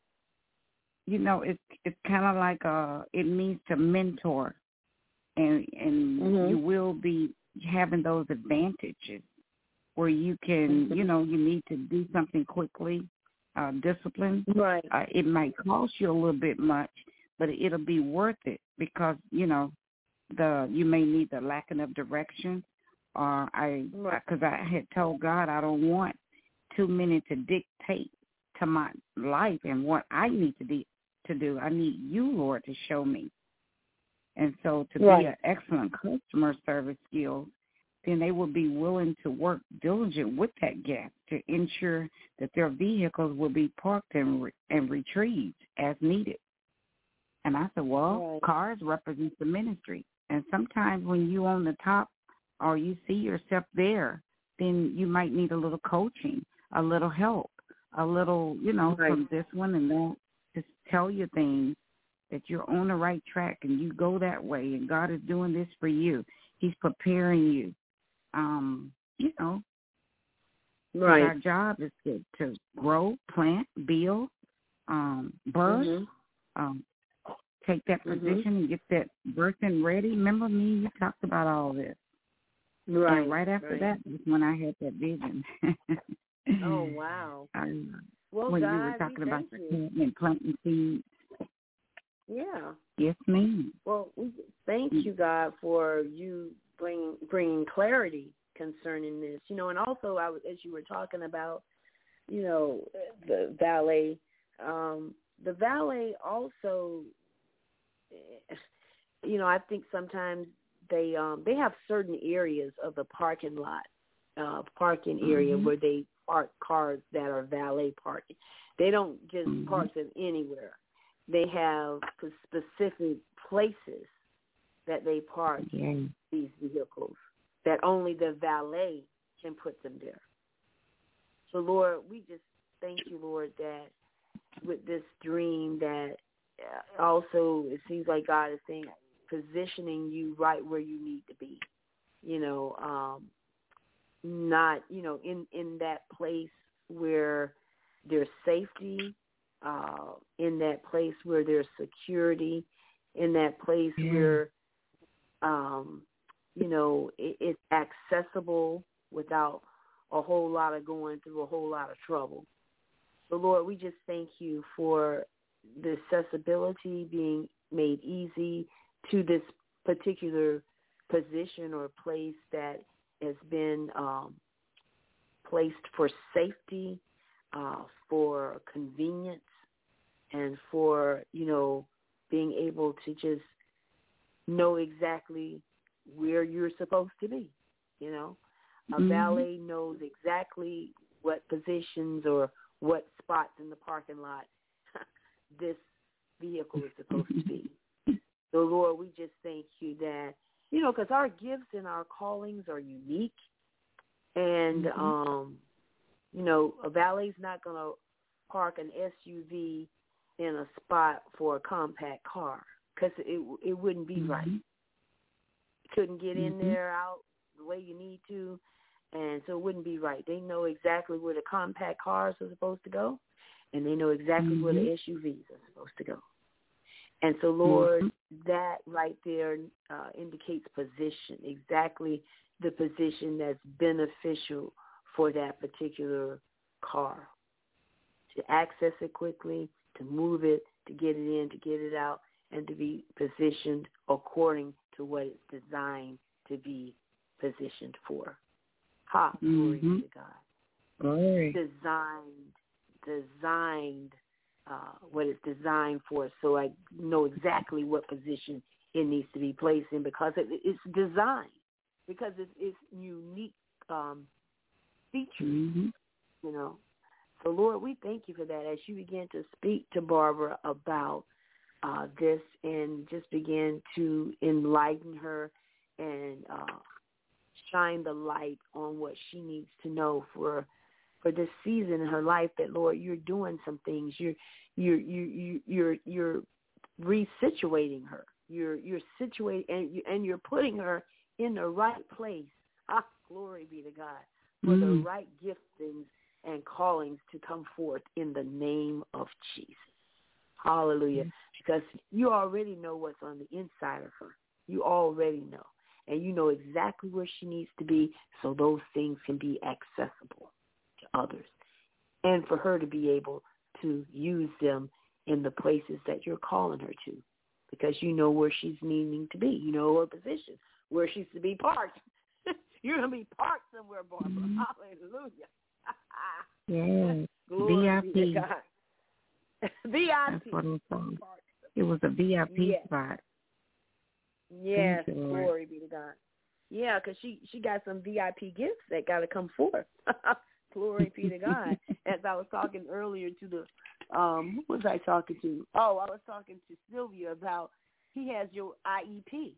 you know, it's it's kind of like a, it means to mentor, and and mm-hmm. you will be having those advantages where you can, mm-hmm. you know, you need to do something quickly, uh, discipline. Right. Uh, it might cost you a little bit much, but it'll be worth it because, you know, the you may need the lacking of direction. Or I, because I, I had told God I don't want too many to dictate to my life and what I need to do. To do. I need you, Lord, to show me. And so to right. be an excellent customer service skill, then they will be willing to work diligent with that guest to ensure that their vehicles will be parked and, re- and retrieved as needed. And I said, well, right. cars represent the ministry. And sometimes when you on the top or you see yourself there, then you might need a little coaching, a little help, a little, you know, right. from this one and that, just tell you things that you're on the right track and you go that way and God is doing this for you. He's preparing you. Um, you know, right. our job is to, to grow, plant, build, um, buzz, mm-hmm. um, take that position mm-hmm. and get that birthing ready. Remember me? You talked about all this. Right. And right after right. that was when I had that vision. Oh, wow. Um, well, when God, you were talking we about thank the you. and planting seeds. Yeah. Yes, ma'am. Well, we thank you, God, for you bringing bringing clarity concerning this. You know, and also, I was, as you were talking about, you know, the valet, um, the valet also, you know, I think sometimes they um, they have certain areas of the parking lot, uh, parking area mm-hmm. where they park cars that are valet parking. They don't just mm-hmm. park them anywhere. They have specific places that they park yeah. these vehicles that only the valet can put them there. So, Lord, we just thank you, Lord, that with this dream that also it seems like God is saying positioning you right where you need to be, you know, um, not, you know, in, in that place where there's safety, uh, in that place where there's security, in that place yeah. where, um, you know, it, it's accessible without a whole lot of going through a whole lot of trouble. So, Lord, we just thank you for the accessibility being made easy to this particular position or place that has been um, placed for safety, uh, for convenience, and for, you know, being able to just know exactly where you're supposed to be, you know. A mm-hmm. valet knows exactly what positions or what spots in the parking lot this vehicle is supposed to be. So, Lord, we just thank you that, you know, because our gifts and our callings are unique. And, mm-hmm. um, you know, a valet's not going to park an S U V in a spot for a compact car because it it wouldn't be mm-hmm. right. You couldn't get in mm-hmm. there out the way you need to, and so it wouldn't be right. They know exactly where the compact cars are supposed to go, and they know exactly mm-hmm. where the S U Vs are supposed to go. And so, Lord, mm-hmm. that right there uh, indicates position, exactly the position that's beneficial for that particular car, to access it quickly, to move it, to get it in, to get it out, and to be positioned according to what it's designed to be positioned for. Ha, glory mm-hmm. to God. Glory. Designed, designed, uh, what it's designed for, so I know exactly what position it needs to be placed in because it, it's designed, because it's, it's unique um, features, mm-hmm. you know. So, Lord, we thank you for that as you begin to speak to Barbara about uh, this and just begin to enlighten her and uh, shine the light on what she needs to know for for this season in her life. That, Lord, you're doing some things. You're you're you you're you're resituating her. You're you're situating and you, and you're putting her in the right place. Ah, glory be to God, for mm. the right giftings and callings to come forth in the name of Jesus. Hallelujah. Mm-hmm. Because you already know what's on the inside of her. You already know. And you know exactly where she needs to be so those things can be accessible to others. And for her to be able to use them in the places that you're calling her to. Because you know where she's needing to be. You know her position, where she's to be parked. You're going to be parked somewhere, Barbara. Mm-hmm. Hallelujah. Yes, Glory V I P. Be to God. V I P. That's what it was. It was a V I P yes. spot. Yes, you, glory be to God. Yeah, because she, she got some V I P gifts that got to come forth. Glory be to God. As I was talking earlier to the, um, who was I talking to? Oh, I was talking to Sylvia about he has your I E P.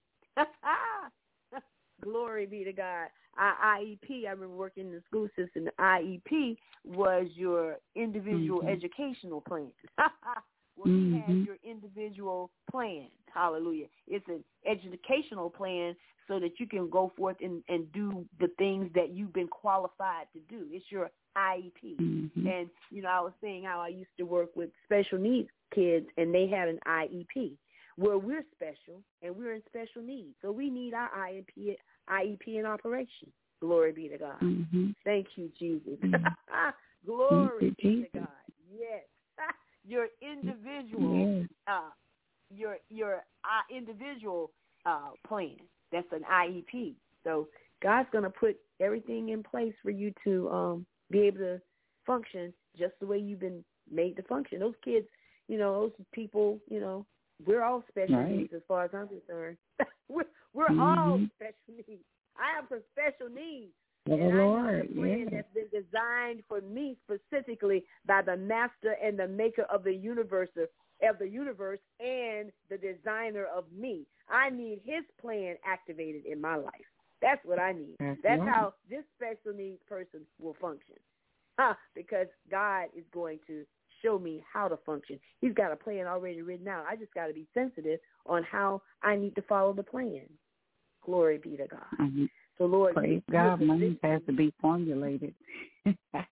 Glory be to God. Our I E P, I remember working in the school system, the I E P was your individual mm-hmm. educational plan. Well, mm-hmm. you have your individual plan. Hallelujah. It's an educational plan so that you can go forth and, and do the things that you've been qualified to do. It's your I E P. Mm-hmm. And, you know, I was saying how I used to work with special needs kids, and they had an I E P. Where we're special and we're in special needs. So we need our I E P, I E P in operation. Glory be to God. Mm-hmm. Thank you, Jesus. Mm-hmm. Glory you, be Jesus. to God. Yes. Your individual, yes. uh, your your uh, individual uh, plan. That's an I E P. So God's going to put everything in place for you to um, be able to function just the way you've been made to function. Those kids, you know, those people, you know, we're all special right. needs as far as I'm concerned. we're we're mm-hmm. all special needs. I have some special needs. Oh, and Lord, I know the plan yeah. that's been designed for me specifically by the master and the maker of the universe, of the universe and the designer of me. I need his plan activated in my life. That's what I need. That's, that's right. how this special needs person will function. Huh, because God is going to show me how to function. He's got a plan already written out. I just got to be sensitive on how I need to follow the plan. Glory be to God. Mm-hmm. So, Lord, praise God, mine has to be formulated. uh,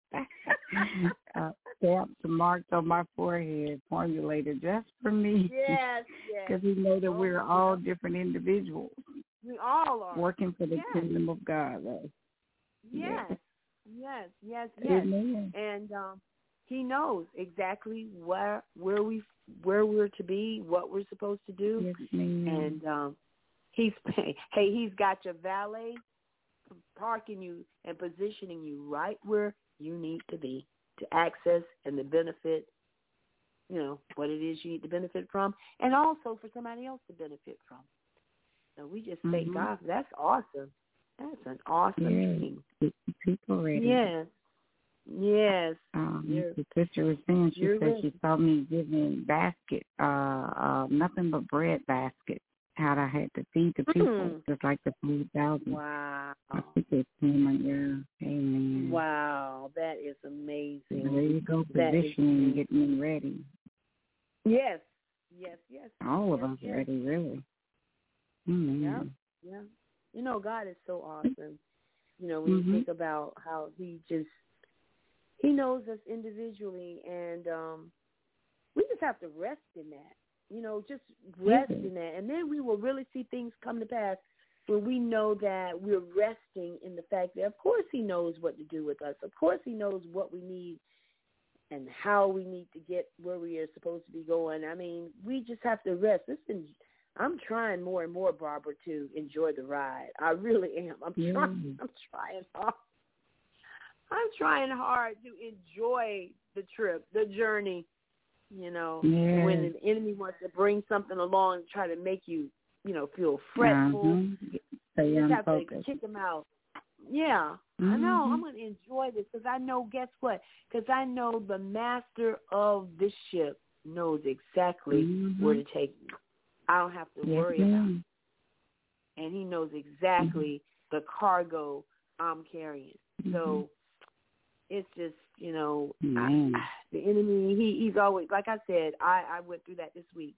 stamped and marked on my forehead, formulated just for me. Yes, yes. Because we know that oh, we're all different individuals. We all are. Working for the yes. kingdom of God. Right? Yes, yes, yes, yes. yes. Amen. And um, he knows exactly where where we where we're to be, what we're supposed to do, yes, and um, he's hey he's got your valet parking you and positioning you right where you need to be to access and to benefit, you know, what it is you need to benefit from, and also for somebody else to benefit from. So we just mm-hmm. thank God. That's awesome. That's an awesome yes. thing. People ready. Yes. Yes. Um, the sister was saying, she said ready. She saw me giving basket, uh, uh, nothing but bread baskets how I had to feed the people, Mm. just like the food thousand. Wow. I think it's payment, yeah. Amen. Wow, that is amazing. There you go, That is positioning and amazing. getting me ready. Yes, yes, yes. All of yes, us yes. ready, really. Amen. Yeah, yeah. You know, God is so awesome. You know, when Mm-hmm. you think about how he just, he knows us individually, and um, we just have to rest in that. You know, just rest Mm-hmm. in that. And then we will really see things come to pass when we know that we're resting in the fact that, of course, he knows what to do with us. Of course, he knows what we need and how we need to get where we are supposed to be going. I mean, we just have to rest. Listen, I'm trying more and more, Barbara, to enjoy the ride. I really am. I'm Yeah. trying. I'm trying hard. I'm trying hard to enjoy the trip, the journey. You know, Yeah. when the enemy wants to bring something along and try to make you, you know, feel fretful, Uh-huh. Stay you just have to unfocused. kick them out. Yeah, Mm-hmm. I know. I'm going to enjoy this because I know, guess what? Because I know the master of this ship knows exactly Mm-hmm. where to take me. I don't have to Yes, worry ma'am. about it. And he knows exactly mm-hmm. the cargo I'm carrying. Mm-hmm. So it's just, you know, Man. I, the enemy, he, he's always, like I said, I, I went through that this week.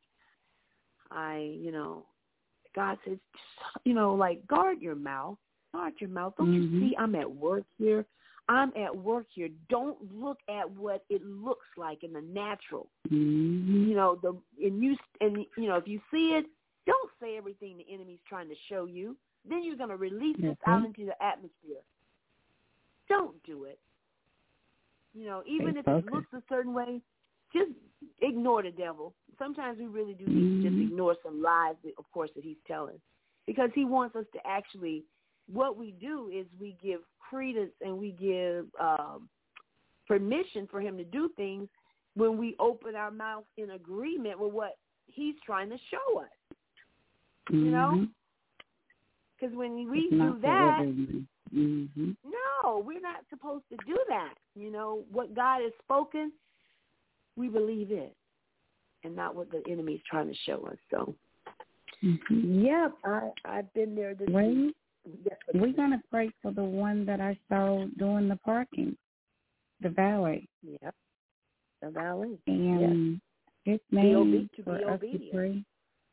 I, you know, God says, you know, like, guard your mouth. Guard your mouth. Don't Mm-hmm. you see I'm at work here? I'm at work here. Don't look at what it looks like in the natural. Mm-hmm. You know, the and you and you know, if you see it, don't say everything the enemy's trying to show you. Then you're going to release Mm-hmm. this out into the atmosphere. Don't do it. You know, even Stay if focused. it looks a certain way, just ignore the devil. Sometimes we really do need to just Mhm. ignore some lies, that, of course, that he's telling, because he wants us to actually. What we do is we give credence and we give um, permission for him to do things when we open our mouth in agreement with what he's trying to show us. Mm-hmm. You know, because when we It's do not for that. everyone. Mm-hmm. No, we're not supposed to do that. You know, what God has spoken, we believe it, and not what the enemy is trying to show us. So, Mm-hmm. yep, I, I've been there this Well, week. Yes, we're going to pray for the one that I saw doing the parking, the valet. Yep, the valet. And his Be name obe- to for be us obedient. to pray.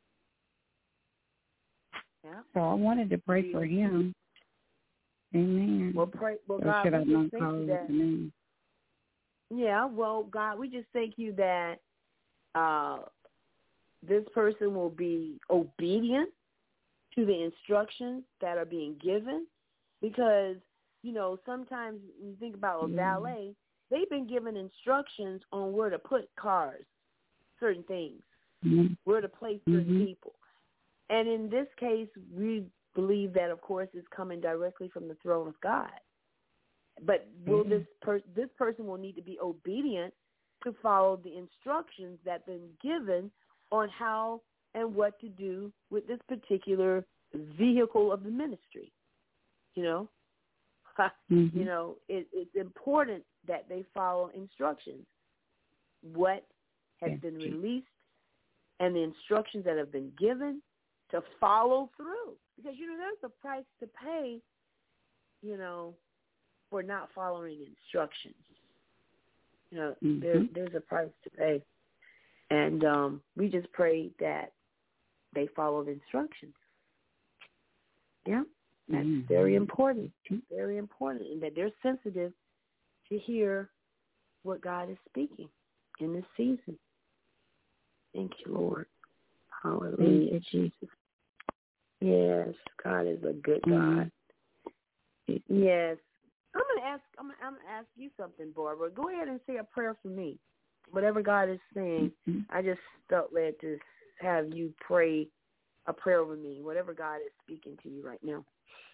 Yeah. So I wanted to pray Be for obedient. him. Amen. Well, pray. Well, Or God, should I we just not thank call you it that. the name? Yeah, well, God, we just thank you that uh, this person will be obedient to the instructions that are being given, because, you know, sometimes when you think about a Yeah. valet, they've been given instructions on where to put cars, certain things, Mm-hmm. where to place certain Mm-hmm. people. And in this case, we believe that, of course, it's coming directly from the throne of God. But will Mhm. this per- this person will need to be obedient to follow the instructions that have been given on how and what to do with this particular vehicle of the ministry. You know, Mm-hmm. you know, it, it's important that they follow instructions. What has Yes, been Jesus. released and the instructions that have been given to follow through. Because, you know, there's a price to pay, you know, for not following instructions. You know, Mm-hmm. there, there's a price to pay. And um, we just pray that they follow the instructions. Yeah, that's Mm-hmm. very important, very important, and that they're sensitive to hear what God is speaking in this season. Thank you, Lord. Hallelujah, Thank Jesus. Yes, God is a good God. Mm-hmm. Yes. I'm gonna ask. I'm gonna, I'm gonna ask you something, Barbara. Go ahead and say a prayer for me. Whatever God is saying, Mm-hmm. I just felt led to have you pray a prayer over me. Whatever God is speaking to you right now.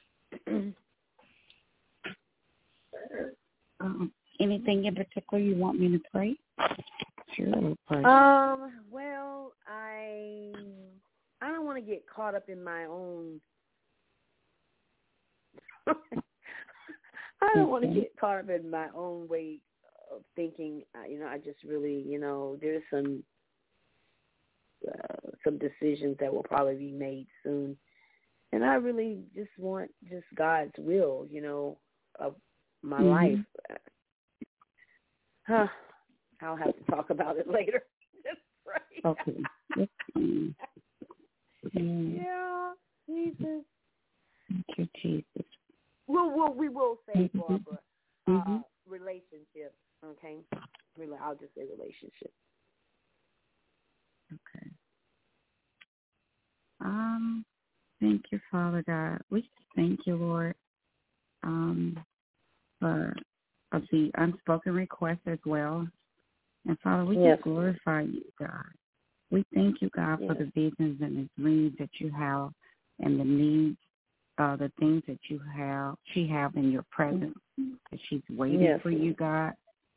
um, anything in particular you want me to pray? Sure, I'll pray. Um. Well, I I don't want to get caught up in my own. I don't want to Okay. get caught up in my own way of thinking. Uh, You know, I just really, you know, there's some uh, some decisions that will probably be made soon. And I really just want just God's will, you know, of my mm-hmm. life. Huh. I'll have to talk about it later. Just pray. Okay. mm. Yeah, Jesus. Thank you, Jesus. We'll, we'll, we will say, mm-hmm. Barbara, mm-hmm. uh, relationships, okay? Really, I'll just say relationships. Okay. Um, thank you, Father God. We just thank you, Lord, um, for of the unspoken request as well. And Father, we yes. just glorify you, God. We thank you, God, yes. for the visions and the dreams that you have and the needs, uh, the things that you have, she have in your presence, that she's waiting yes. for you, God.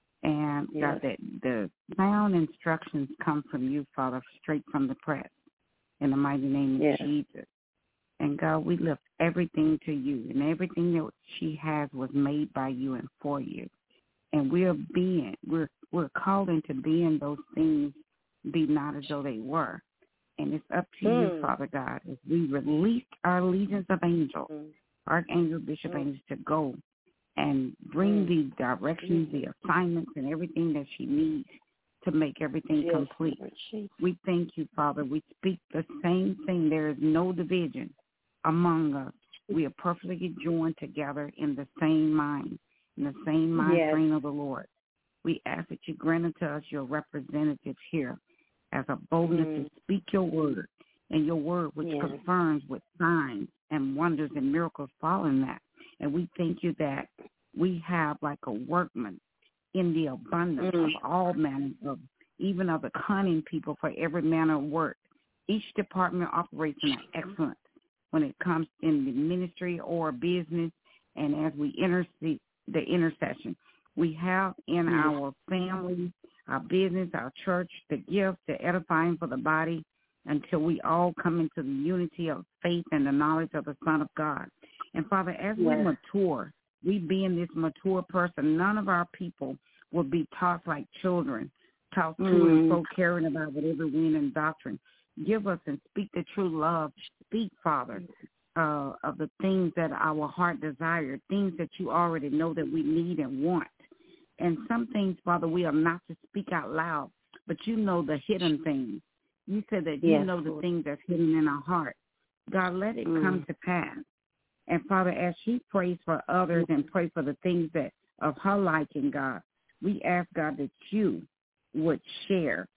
And yes. God, that the sound instructions come from you, Father, straight from the press, in the mighty name of yes. Jesus. And God, we lift everything to you, and everything that she has was made by you and for you. And we're being, we're we're called into being those things, be not as though they were. And it's up to mm. you, Father God, as we release our legions of angels, mm. Archangel, Bishop mm. Angels, to go and bring mm. the directions, the assignments, and everything that she needs to make everything yes. complete. We thank you, Father. We speak the same thing. There is no division among us. We are perfectly joined together in the same mind, in the same mind yes. frame of the Lord. We ask that you grant unto us your representatives here as a boldness mm. to speak your word, and your word which yes. confirms with signs and wonders and miracles following that. And we thank you that we have like a workman in the abundance mm. of all manner of, even of the cunning people for every manner of work. Each department operates in excellence when it comes in the ministry or business, and as we intercede the intercession. We have in mm. our family, our business, our church, the gift, the edifying for the body until we all come into the unity of faith and the knowledge of the Son of God. And, Father, as yes. we mature, we being this mature person, none of our people will be taught like children, taught to mm. and fro caring about whatever wind and doctrine. Give us and speak the true love. Speak, Father, uh, of the things that our heart desires, things that you already know that we need and want. And some things, Father, we are not to speak out loud, but you know the hidden things. You said that you yes. know the things that's hidden in our heart. God, let it mm. come to pass. And, Father, as she prays for others and pray for the things that of her liking, God, we ask, God, that you would share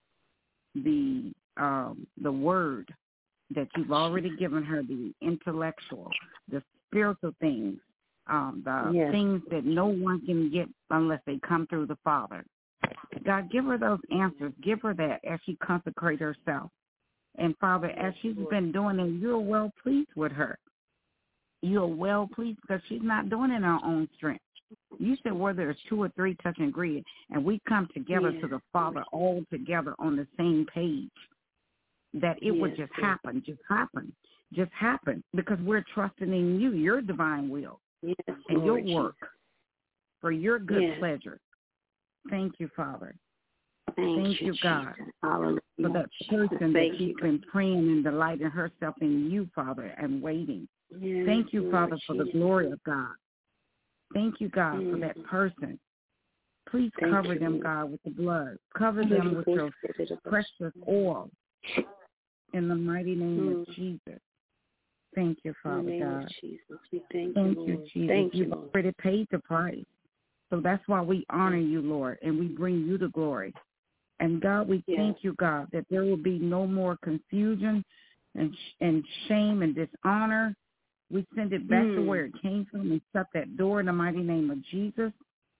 the um, the word that you've already given her, the intellectual, the spiritual things, um, the yes. things that no one can get unless they come through the Father. God, give her those answers. Give her that as she consecrates herself. And, Father, as she's been doing it, you're well pleased with her. You're well pleased because she's not doing it in her own strength. You said where there's two or three touch and agree, and we come together yes. to the Father all together on the same page, that it yes. would just happen, just happen, just happen, because we're trusting in you, your divine will, yes, and Lord your work Jesus. For your good yes. pleasure. Thank you, Father. Thank, Thank you, you, God, Hallelujah. for that person Thank that she's you. been praying and delighting herself in you, Father, and waiting. Yes, Thank you, Lord Father, for Jesus. the glory of God. Thank you, God, mm. for that person. Please Thank cover you, them, Lord. God, with the blood. Cover them with your precious oil in the mighty name mm. of Jesus. Thank you, Father in the name God. Of Jesus. We thank, thank you, you, Lord. Jesus. Thank You've you, Lord. already paid the price. So that's why we honor you, Lord, and we bring you the glory. And, God, we yes. thank you, God, that there will be no more confusion and and shame and dishonor. We send it back mm. to where it came from and shut that door in the mighty name of Jesus.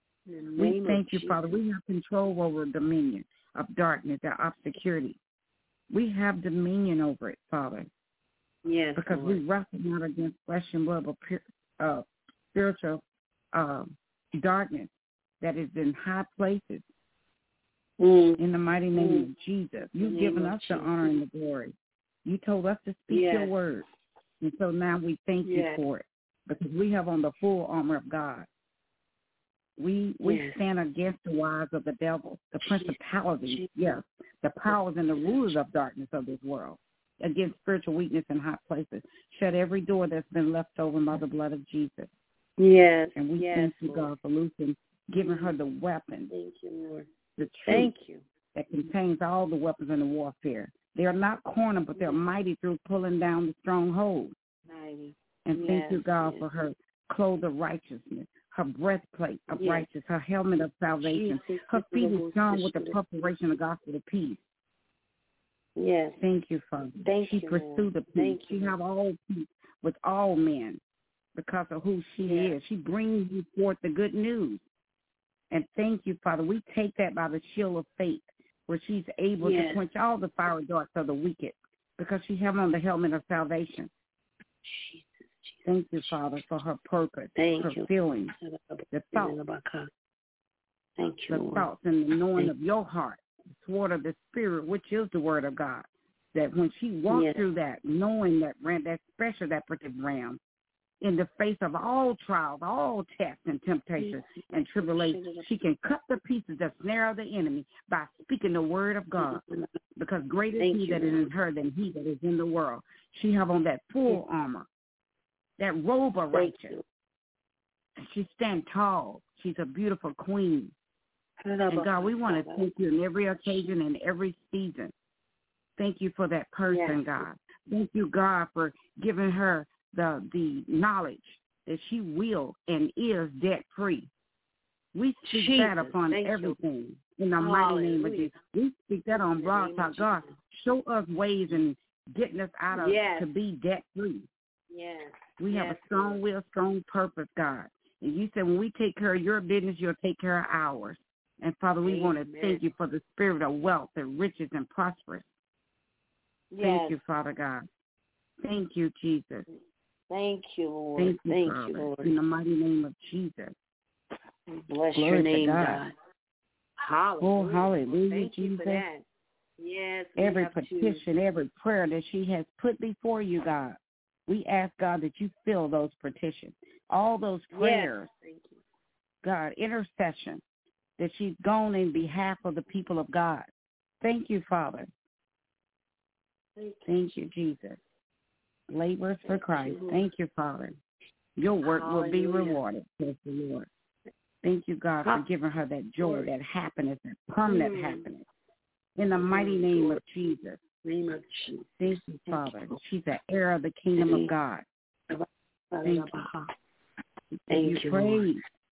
We thank you, Jesus. Father. We have control over dominion of darkness, of obscurity. We have dominion over it, Father. Yes, because Lord. we wrestle not against flesh and blood, but pure, uh, spiritual uh, darkness that is in high places. Mm. In the mighty name mm. of Jesus, you've given us the honor and the glory. You told us to speak yes. your word, and so now we thank yes. you for it because we have on the full armor of God. We we yes. stand against the wiles of the devil, the principalities, yes, the powers and the rulers of darkness of this world. against spiritual weakness in hot places. Shut every door that's been left open by the blood of Jesus. Yes. And we yes, thank you, Lord. God, for loosing, giving her the weapon. Thank you, Lord. The truth Thank you. that contains all the weapons in the warfare. They are not corner, but they're mighty through pulling down the stronghold. Mighty. And yes, thank you, God, yes. for her clothes of righteousness, her breastplate of yes. righteousness, her helmet of salvation. Jesus. Her feet is strong with the preparation of the gospel of peace. Yes. Thank you, Father. Thank she you, pursue Lord. the peace. Thank She you. have all peace with all men because of who she yes. is. She brings you forth the good news. And thank you, Father. We take that by the shield of faith, where she's able yes. to quench all the fiery darts of the wicked because she have on the helmet of salvation. Jesus, Jesus. Thank you, Father, for her purpose, Thank her you. feelings, the thoughts, Thank you, the Lord. thoughts and the knowing Thank of your heart, the sword of the Spirit, which is the word of God. That when she walked yes. through that, knowing that ram, that special, that protective ram, in the face of all trials, all tests and temptations yes. and tribulations, she can cut the pieces that snare of the enemy by speaking the word of God. Because greater is he that is in her than he that is in the world. She have on that full yes. armor, that robe of righteousness. She stand tall. She's a beautiful queen. And God, we want to thank you in every occasion and every season. Thank you for that person, yes. God. Thank you, God, for giving her the the knowledge that she will and is debt-free. We speak Jesus, that upon everything you. in the Hallelujah. mighty name of Jesus. We speak that on Blog Talk. God, show us ways in getting us out of yes. to be debt-free. Yes. We yes. have a strong will, strong purpose, God. And you said when we take care of your business, you'll take care of ours. And, Father, we Amen. want to thank you for the spirit of wealth and riches and prosperous. Yes. Thank you, Father God. Thank you, Jesus. Thank you, Lord. Thank you, Thank Father. you, Lord. In the mighty name of Jesus. Bless Glory your name, God. God. Hallelujah. Oh, hallelujah, Thank Jesus. you for that. Yes. Every petition, to. every prayer that she has put before you, God, we ask, God, that you fill those petitions. All those prayers, yes. Thank you. God, intercession, that she's gone in behalf of the people of God. Thank you, Father. Thank you, Thank you Jesus. Laborers for Christ. You, Thank you, Father. Your work Hallelujah. will be rewarded, says the Lord. Thank you, God, for giving her that joy, Lord. that happiness, that permanent mm. happiness. In the mighty mm. name Lord. of Jesus. Name of Jesus. Thank you, Father. Thank you. She's an heir of the kingdom Thank of God. Thank you. Thank you, praise.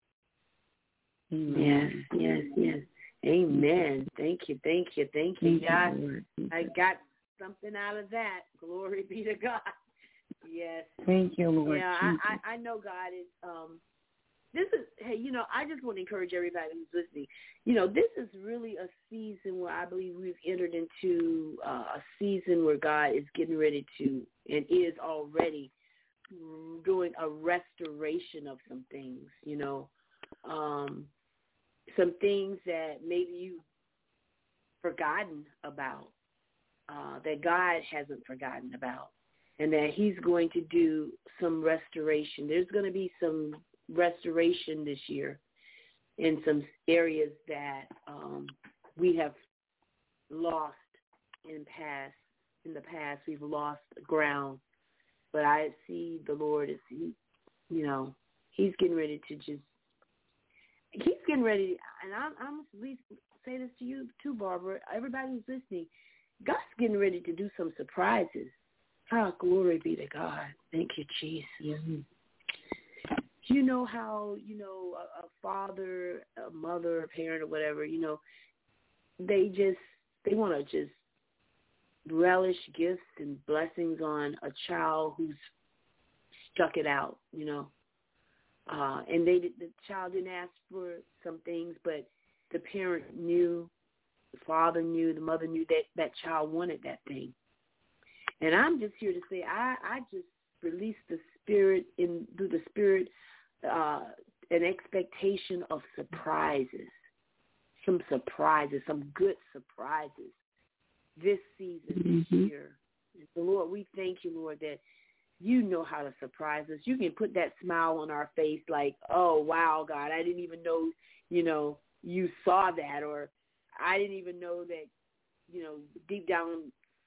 Yes, yes, yes. Amen. Thank you, thank you, thank you. Thank God, you, I got something out of that. Glory be to God. Yes. Thank you, Lord. Yeah, I, I, I know God is, um, this is, hey, you know, I just want to encourage everybody who's listening. You know, this is really a season where I believe we've entered into uh, a season where God is getting ready to, and is already doing a restoration of some things, you know, um, some things that maybe you've forgotten about, uh, that God hasn't forgotten about, and that he's going to do some restoration. There's going to be some restoration this year in some areas that um, we have lost in past. In the past, we've lost ground. But I see the Lord as, he, you know, he's getting ready to just, he's getting ready, and I'm, I'm going to say this to you too, Barbara, everybody who's listening, God's getting ready to do some surprises. Oh, glory be to God. Thank you, Jesus. Mm-hmm. You know how, you know, a, a father, a mother, a parent, or whatever, you know, they just, they want to just relish gifts and blessings on a child who's stuck it out, you know. Uh, and they the child didn't ask for some things, but the parent knew, the father knew, the mother knew that that child wanted that thing. And I'm just here to say I, I just release the spirit in through the spirit uh, an expectation of surprises, some surprises, some good surprises this season, mm-hmm. this year. And so, Lord, we thank you, Lord, that you know how to surprise us. You can put that smile on our face like, oh, wow, God, I didn't even know, you know, you saw that, or I didn't even know that, you know, deep down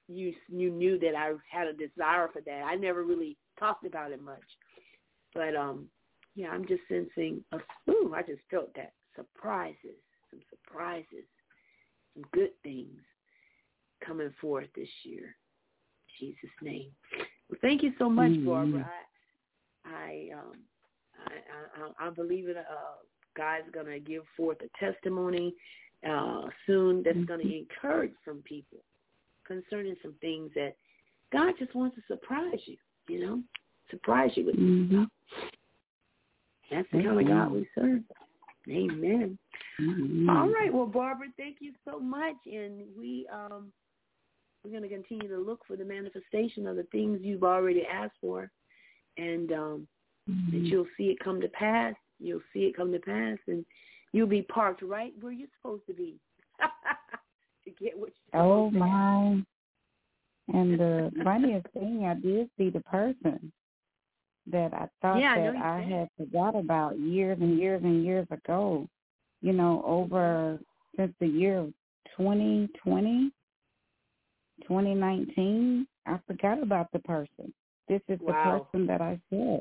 you you knew that I had a desire for that. I never really talked about it much, but um, yeah, I'm just sensing a ooh, I just felt that surprises, some surprises, some good things coming forth this year. In Jesus' name. Well, thank you so much, mm-hmm. Barbara. I I um I I, I believe it. Uh, God's gonna give forth a testimony uh, soon that's mm-hmm. gonna encourage some people concerning some things that God just wants to surprise you, you know, surprise you with mm-hmm. stuff. That's the kind of God we serve. Amen. Mm-hmm. All right. Well, Barbara, thank you so much. And we, um, we're going to continue to look for the manifestation of the things you've already asked for. And um, mm-hmm. that you'll see it come to pass. You'll see it come to pass. And you'll be parked right where you're supposed to be. To get what you're oh, to my. And the funniest thing, I did see the person that I thought yeah, that I, I had forgot about years and years and years ago, you know, over since the year of twenty twenty, twenty nineteen, I forgot about the person. This is wow. the person that I said.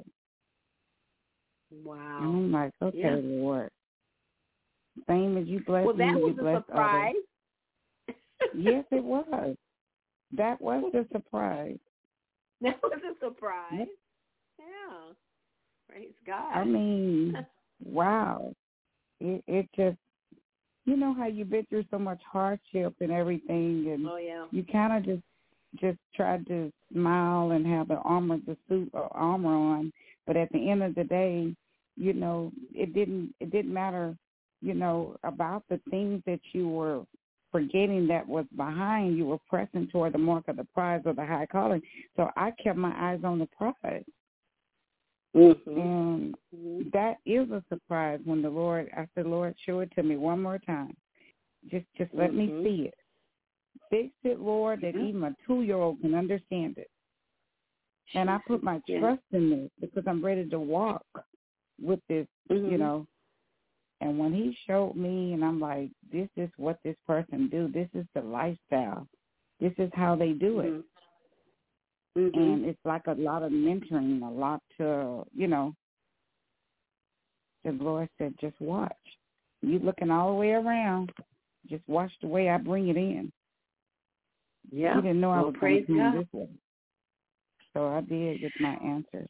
Wow. And I'm like, okay, yeah. Lord. Same as you blessed well, that me, was you a blessed surprise. others. Yes, it was. That was the surprise. That was a surprise. Yep. Yeah. Praise God. I mean, wow. It, it just, you know how you've been through so much hardship and everything, and oh, yeah. you kind of just just tried to smile and have the armor, the suit or armor on, but at the end of the day, you know, it didn't it didn't matter, you know, about the things that you were forgetting that was behind. You were pressing toward the mark of the prize of the high calling. So I kept my eyes on the prize. Mm-hmm. And mm-hmm. that is a surprise when the Lord, I said, Lord, show it to me one more time. Just just let mm-hmm. me see it. Fix it, Lord, that mm-hmm. even a two-year-old can understand it. And I put my yeah. trust in this because I'm ready to walk with this, mm-hmm. you know. And when he showed me, and I'm like, this is what this person do. This is the lifestyle. This is how they do it. Mm-hmm. And it's like a lot of mentoring, a lot to, you know, the Lord said, just watch. You looking all the way around. Just watch the way I bring it in. Yeah. You didn't know well, I was going to come this way. So I did get my answers.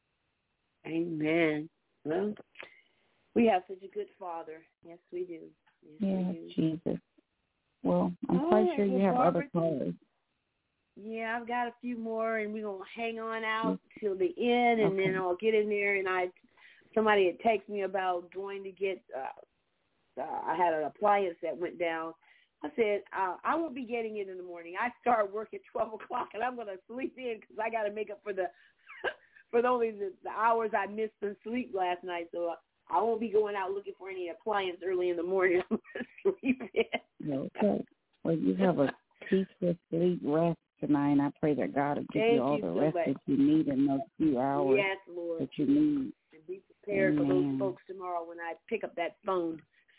Amen. Well, we have such a good Father. Yes, we do. Yes, yeah, we do. Jesus. Well, I'm all quite right, sure you well, have Barbara, other callers. Yeah, I've got a few more, and we're going to hang on out till the end, and okay. then I'll get in there, and I somebody had texted me about going to get, uh, uh, I had an appliance that went down. I said, uh, I won't be getting it in the morning. I start work at twelve o'clock, and I'm going to sleep in because I got to make up for the for the only the, the hours I missed in sleep last night. So uh, I won't be going out looking for any appliance early in the morning. I'm going to sleep in. Okay. Well, you have a peaceful sleep, rest tonight. I pray that God will give Thank you all you the so rest much. that you need in those few hours yes, Lord. that you need. And be prepared Amen. for those folks tomorrow when I pick up that phone.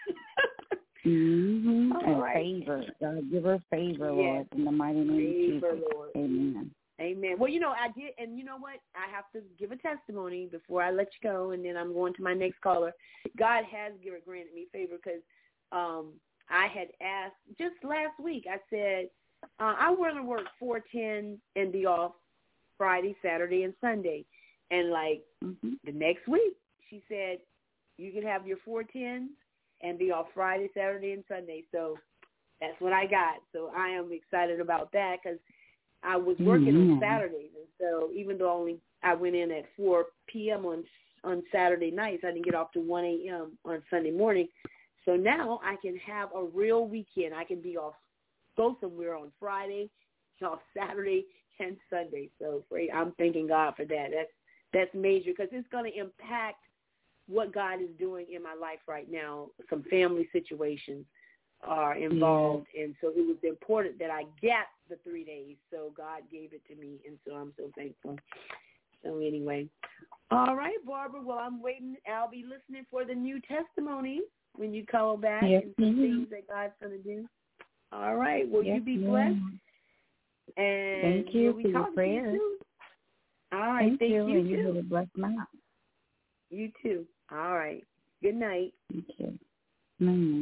mm-hmm. All and right. favor. God, give her favor, yes. Lord, in the mighty name favor, of Jesus. Lord. Amen. Amen. Well, you know, I did, and you know what? I have to give a testimony before I let you go, and then I'm going to my next caller. God has granted me favor because um, I had asked just last week. I said, uh, I want to work four ten and be off Friday, Saturday, and Sunday. And, like, mm-hmm. the next week, she said, you can have your four tens and be off Friday, Saturday, and Sunday. So that's what I got. So I am excited about that because I was working mm-hmm. on Saturdays. And so even though only I went in at four p.m. on on Saturday nights, I didn't get off to one a.m. on Sunday morning. So now I can have a real weekend. I can be off, go somewhere on Friday, off Saturday, and Sunday. So I'm thanking God for that. That's that's major because it's going to impact what God is doing in my life right now. Some family situations are involved, yeah. and so it was important that I get the three days. So God gave it to me, and so I'm so thankful. So anyway, all right, Barbara. Well, I'm waiting. I'll be listening for the new testimony when you call back yes, and some mm-hmm. things that God's going to do. All right. Will yes, you be ma'am. blessed? And thank you we'll for be your talking prayers. to you soon. All right, thank, thank you, you, and too. you have a blessed night. You too. All right. Good night. Thank you. Mm-hmm.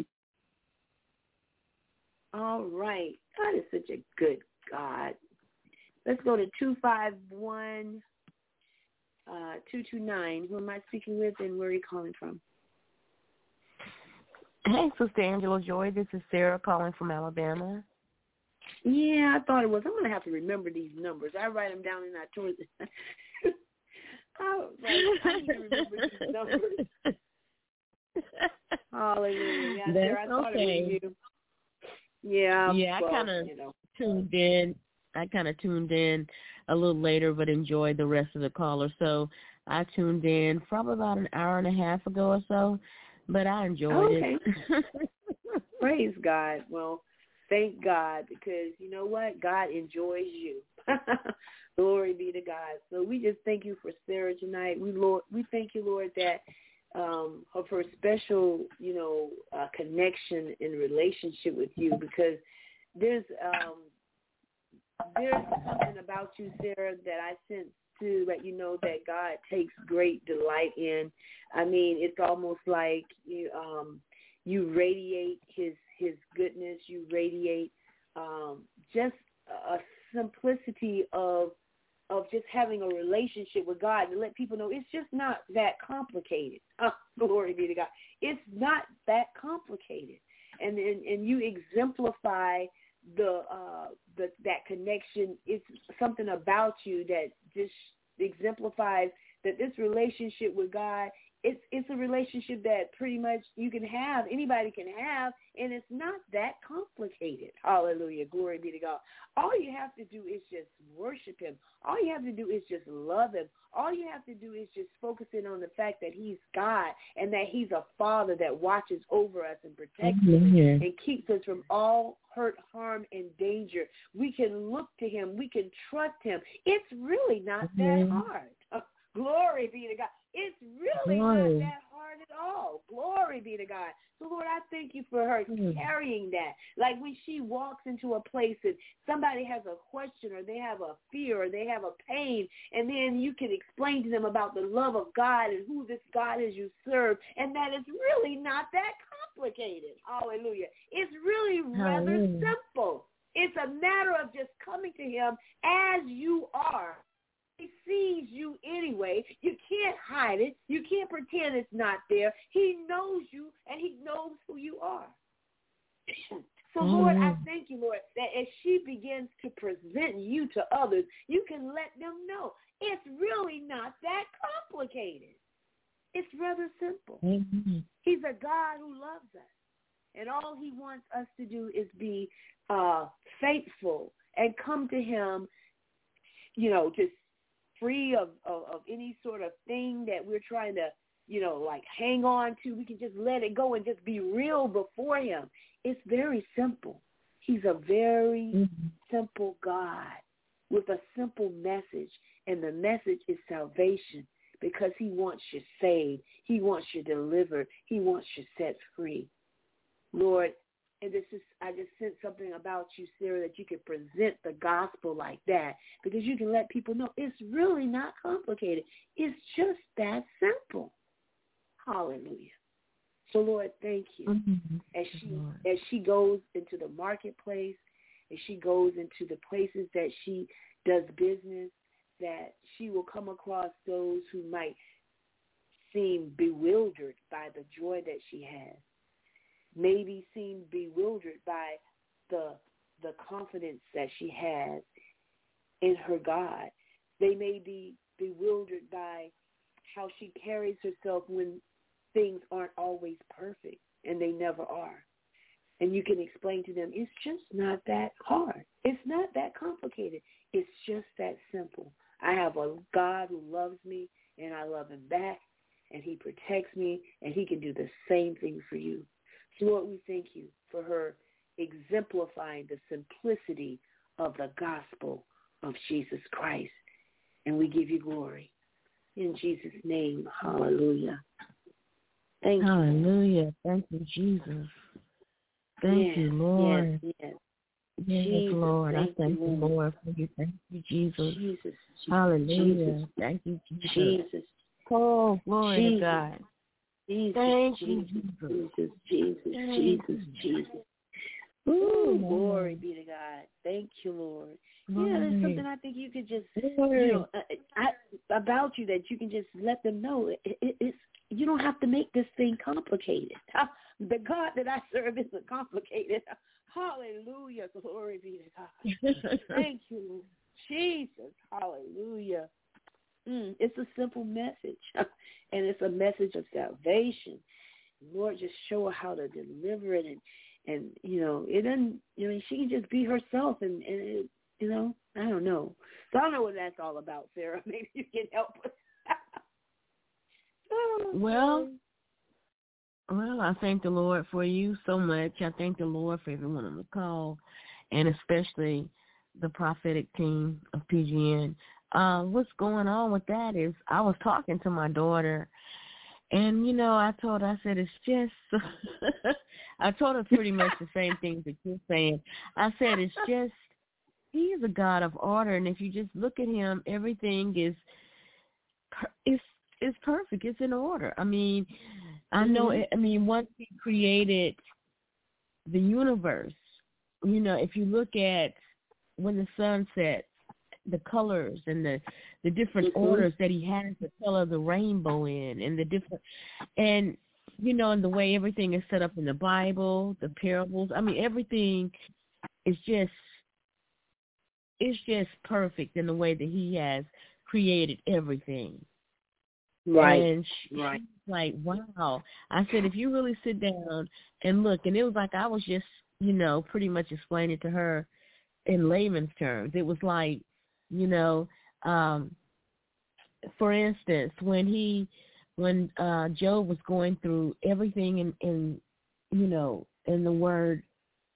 All right. God is such a good God. Let's go to two five one, two two nine. Who am I speaking with and where are you calling from? Hey, Sister Angela Joy. This is Sarah calling from Alabama. Yeah, I thought it was. I'm going to have to remember these numbers. I write them down and I told them. I was like, I need to remember these numbers. Hallelujah. Yeah, That's Sarah, I thought okay. it was you. Yeah. Yeah, well, I kind of you know. tuned in. I kind of tuned in a little later, but enjoyed the rest of the caller. So I tuned in probably about an hour and a half ago or so, but I enjoyed okay. it. Praise God. Well, thank God, because you know what? God enjoys you. Glory be to God. So we just thank you for Sarah tonight. We Lord, we thank you, Lord, that um, of her special, you know, uh, connection and relationship with you, because there's um, there's something about you, Sarah, that I sense to let you know that God takes great delight in. I mean, it's almost like you um, you radiate His His goodness. You radiate um, just a simplicity of of just having a relationship with God, to let people know it's just not that complicated. Oh, glory be to God. It's not that complicated. And and, and you exemplify the uh the that connection. It's something about you that just exemplifies that this relationship with God, it's it's a relationship that pretty much you can have, anybody can have, and it's not that complicated. Hallelujah. Glory be to God. All you have to do is just worship Him. All you have to do is just love Him. All you have to do is just focus in on the fact that He's God and that He's a Father that watches over us and protects us and, and keeps us from all hurt, harm, and danger. We can look to Him. We can trust Him. It's really not that hard. Uh, glory be to God. It's really not that hard at all. Glory be to God. So, Lord, I thank you for her mm. carrying that. Like when she walks into a place and somebody has a question or they have a fear or they have a pain, and then you can explain to them about the love of God and who this God is you serve, and that it's really not that complicated. Hallelujah. It's really rather Hallelujah. simple. It's a matter of just coming to Him as you are. He sees you anyway. You can't hide it. You can't pretend it's not there. He knows you, and He knows who you are. So, mm-hmm. Lord, I thank you, Lord, that as she begins to present you to others, you can let them know it's really not that complicated. It's rather simple. Mm-hmm. He's a God who loves us, and all He wants us to do is be uh, faithful and come to Him, you know, just free of, of, of any sort of thing that we're trying to, you know, like hang on to. We can just let it go and just be real before Him. It's very simple. He's a very mm-hmm. simple God with a simple message, and the message is salvation, because He wants you saved. He wants you delivered. He wants you set free. Lord, and this is, I just sense something about you, Sarah, that you can present the gospel like that, because you can let people know it's really not complicated. It's just that simple. Hallelujah. So, Lord, thank you. Mm-hmm. As she as she goes into the marketplace, as she goes into the places that she does business, that she will come across those who might seem bewildered by the joy that she has. Maybe seem bewildered by the the confidence that she has in her God. They may be bewildered by how she carries herself when things aren't always perfect, and they never are. And you can explain to them, it's just not that hard. It's not that complicated. It's just that simple. I have a God who loves me, and I love Him back, and He protects me, and He can do the same thing for you. So, Lord, we thank you for her exemplifying the simplicity of the gospel of Jesus Christ. And we give you glory. In Jesus' name, hallelujah. Thank hallelujah. You. Thank you, Jesus. Thank yes, you, Lord. Yes, yes. Yes, Jesus, Lord. thank I thank you, you, Lord. Lord, for you. Thank you, Jesus. Jesus, Jesus, Hallelujah. Jesus, Thank you, Jesus. Jesus, Oh, glory Jesus, to God. Jesus, Thank you, Jesus, Jesus. Jesus, Jesus, Thank Jesus, you. Jesus. Ooh, Ooh, Lord. glory be to God. Thank you, Lord. Glory. Yeah, there's something I think you could just, Glory. you know, I, I, about you that you can just let them know. It, it, it's you don't have to make this thing complicated. The God that I serve isn't complicated. Hallelujah. Glory be to God. Thank you, Lord. Jesus. Hallelujah. Mm, it's a simple message, and it's a message of salvation. Lord, just show her how to deliver it, and, and you know, it doesn't, you know, she can just be herself, and, and it, you know, I don't know. So I don't know what that's all about, Sarah. Maybe you can help us. Oh, well, well, I thank the Lord for you so much. I thank the Lord for everyone on the call, and especially the prophetic team of P G N. Uh, what's going on with that is I was talking to my daughter, and, you know, I told her, I said, it's just, I told her pretty much the same things that you're saying. I said, it's just, he is a God of order, and if you just look at him, everything is, is, is perfect. It's in order. I mean, I know, Mm-hmm. I mean, once he created the universe, you know, if you look at when the sun sets, the colors and the, the different mm-hmm. orders that he has the color of the rainbow in, and the different, and, you know, and the way everything is set up in the Bible, the parables. I mean, everything is just, it's just perfect in the way that he has created everything. Right. And she, right. she's like, wow. I said, if you really sit down and look, and it was like I was just, you know, pretty much explaining to her in layman's terms. It was like, you know, um, for instance, when he, when uh, Job was going through everything in, in, you know, in the Word,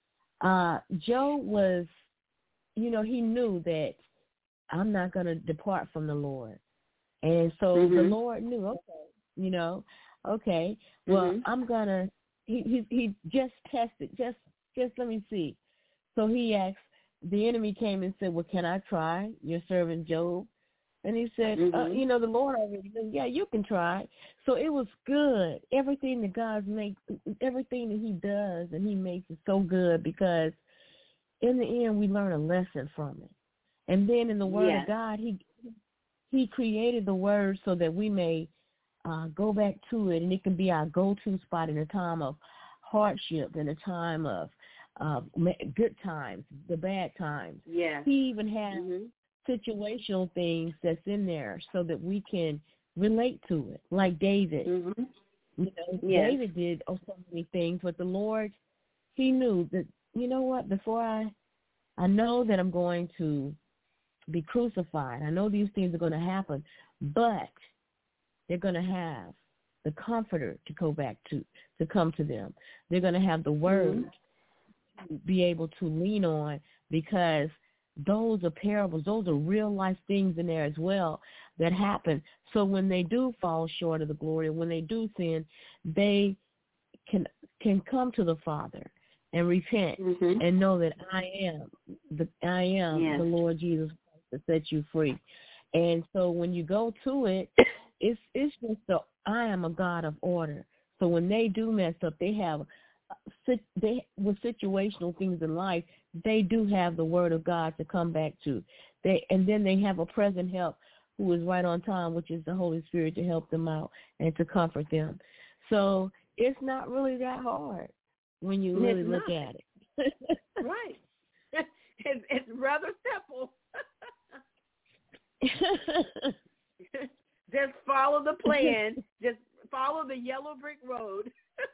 uh, Job was, you know, he knew that I'm not going to depart from the Lord. And so mm-hmm. the Lord knew, okay, you know, okay, well, mm-hmm. I'm going to, he, he he just tested, just, just let me see. So he asked, the enemy came and said, well, can I try your servant Job? And he said, mm-hmm. uh, you know, the Lord already knew, yeah, you can try. So it was good. Everything that God makes, everything that he does, and he makes it so good, because in the end we learn a lesson from it. And then in the Word yes. of God, he he created the Word so that we may uh, go back to it, and it can be our go-to spot in a time of hardship, in a time of uh, good times, the bad times. Yeah. He even has mm-hmm. situational things that's in there so that we can relate to it, like David. Mm-hmm. You know, yes. David did oh, so many things, but the Lord, he knew that, you know what, before I, I know that I'm going to be crucified. I know these things are going to happen, but they're going to have the Comforter to go back to, to come to them. They're going to have the Word mm-hmm. to be able to lean on, because those are parables. Those are real life things in there as well that happen. So when they do fall short of the glory, when they do sin, they can can come to the Father and repent mm-hmm. and know that I am the I am yes. the Lord Jesus Christ to set you free. And so when you go to it, it's it's just the I am a God of order. So when they do mess up, they have they with situational things in life, they do have the Word of God to come back to. They and then they have a present help who is right on time, which is the Holy Spirit, to help them out and to comfort them. So it's not really that hard when you really it's look not. at it. Right. It's, it's rather simple. Just follow the plan. Just follow the yellow brick road.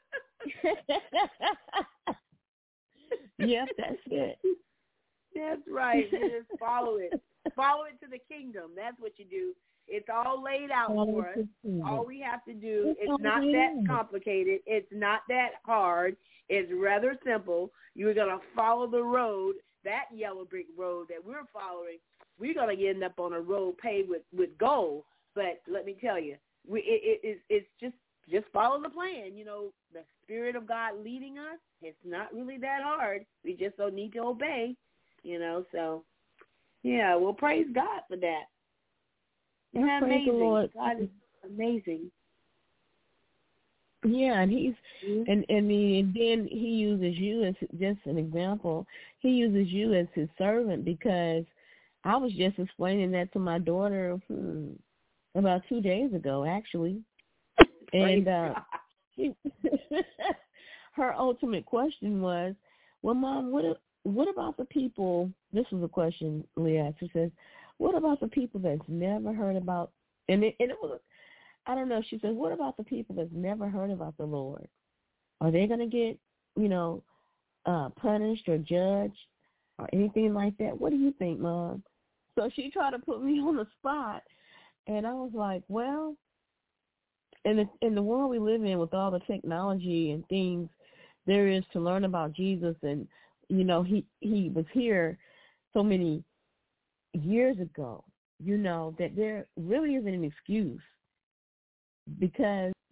Yep, that's it. That's right. You just follow it. Follow it to the kingdom. That's what you do. It's all laid out follow for us. All we have to do, it's it's not that complicated. It's not that hard. It's rather simple. You're going to follow the road, that yellow brick road that we're following. We're going to end up on a road paved with, with gold. But let me tell you, we, it, it, it's just just follow the plan. You know, the Spirit of God leading us, it's not really that hard. We just don't need to obey, you know. So, yeah, well, praise God for that. Isn't that praise amazing? the Lord. God is amazing. Yeah, and he's mm-hmm. and and, the, and then he uses you as just an example. He uses you as his servant, because I was just explaining that to my daughter hmm, about two days ago, actually. And uh, she, her ultimate question was, "Well, Mom, what what about the people?" This was a question Leah asked. She says, "What about the people that's never heard about?" And it, and it was, I don't know. She said, "What about the people that's never heard about the Lord? Are they going to get, you know, uh, punished or judged or anything like that? What do you think, Mom?" So she tried to put me on the spot, and I was like, "Well, in the in the world we live in, with all the technology and things there is to learn about Jesus, and you know, he he was here so many years ago, you know, that there really isn't an excuse, because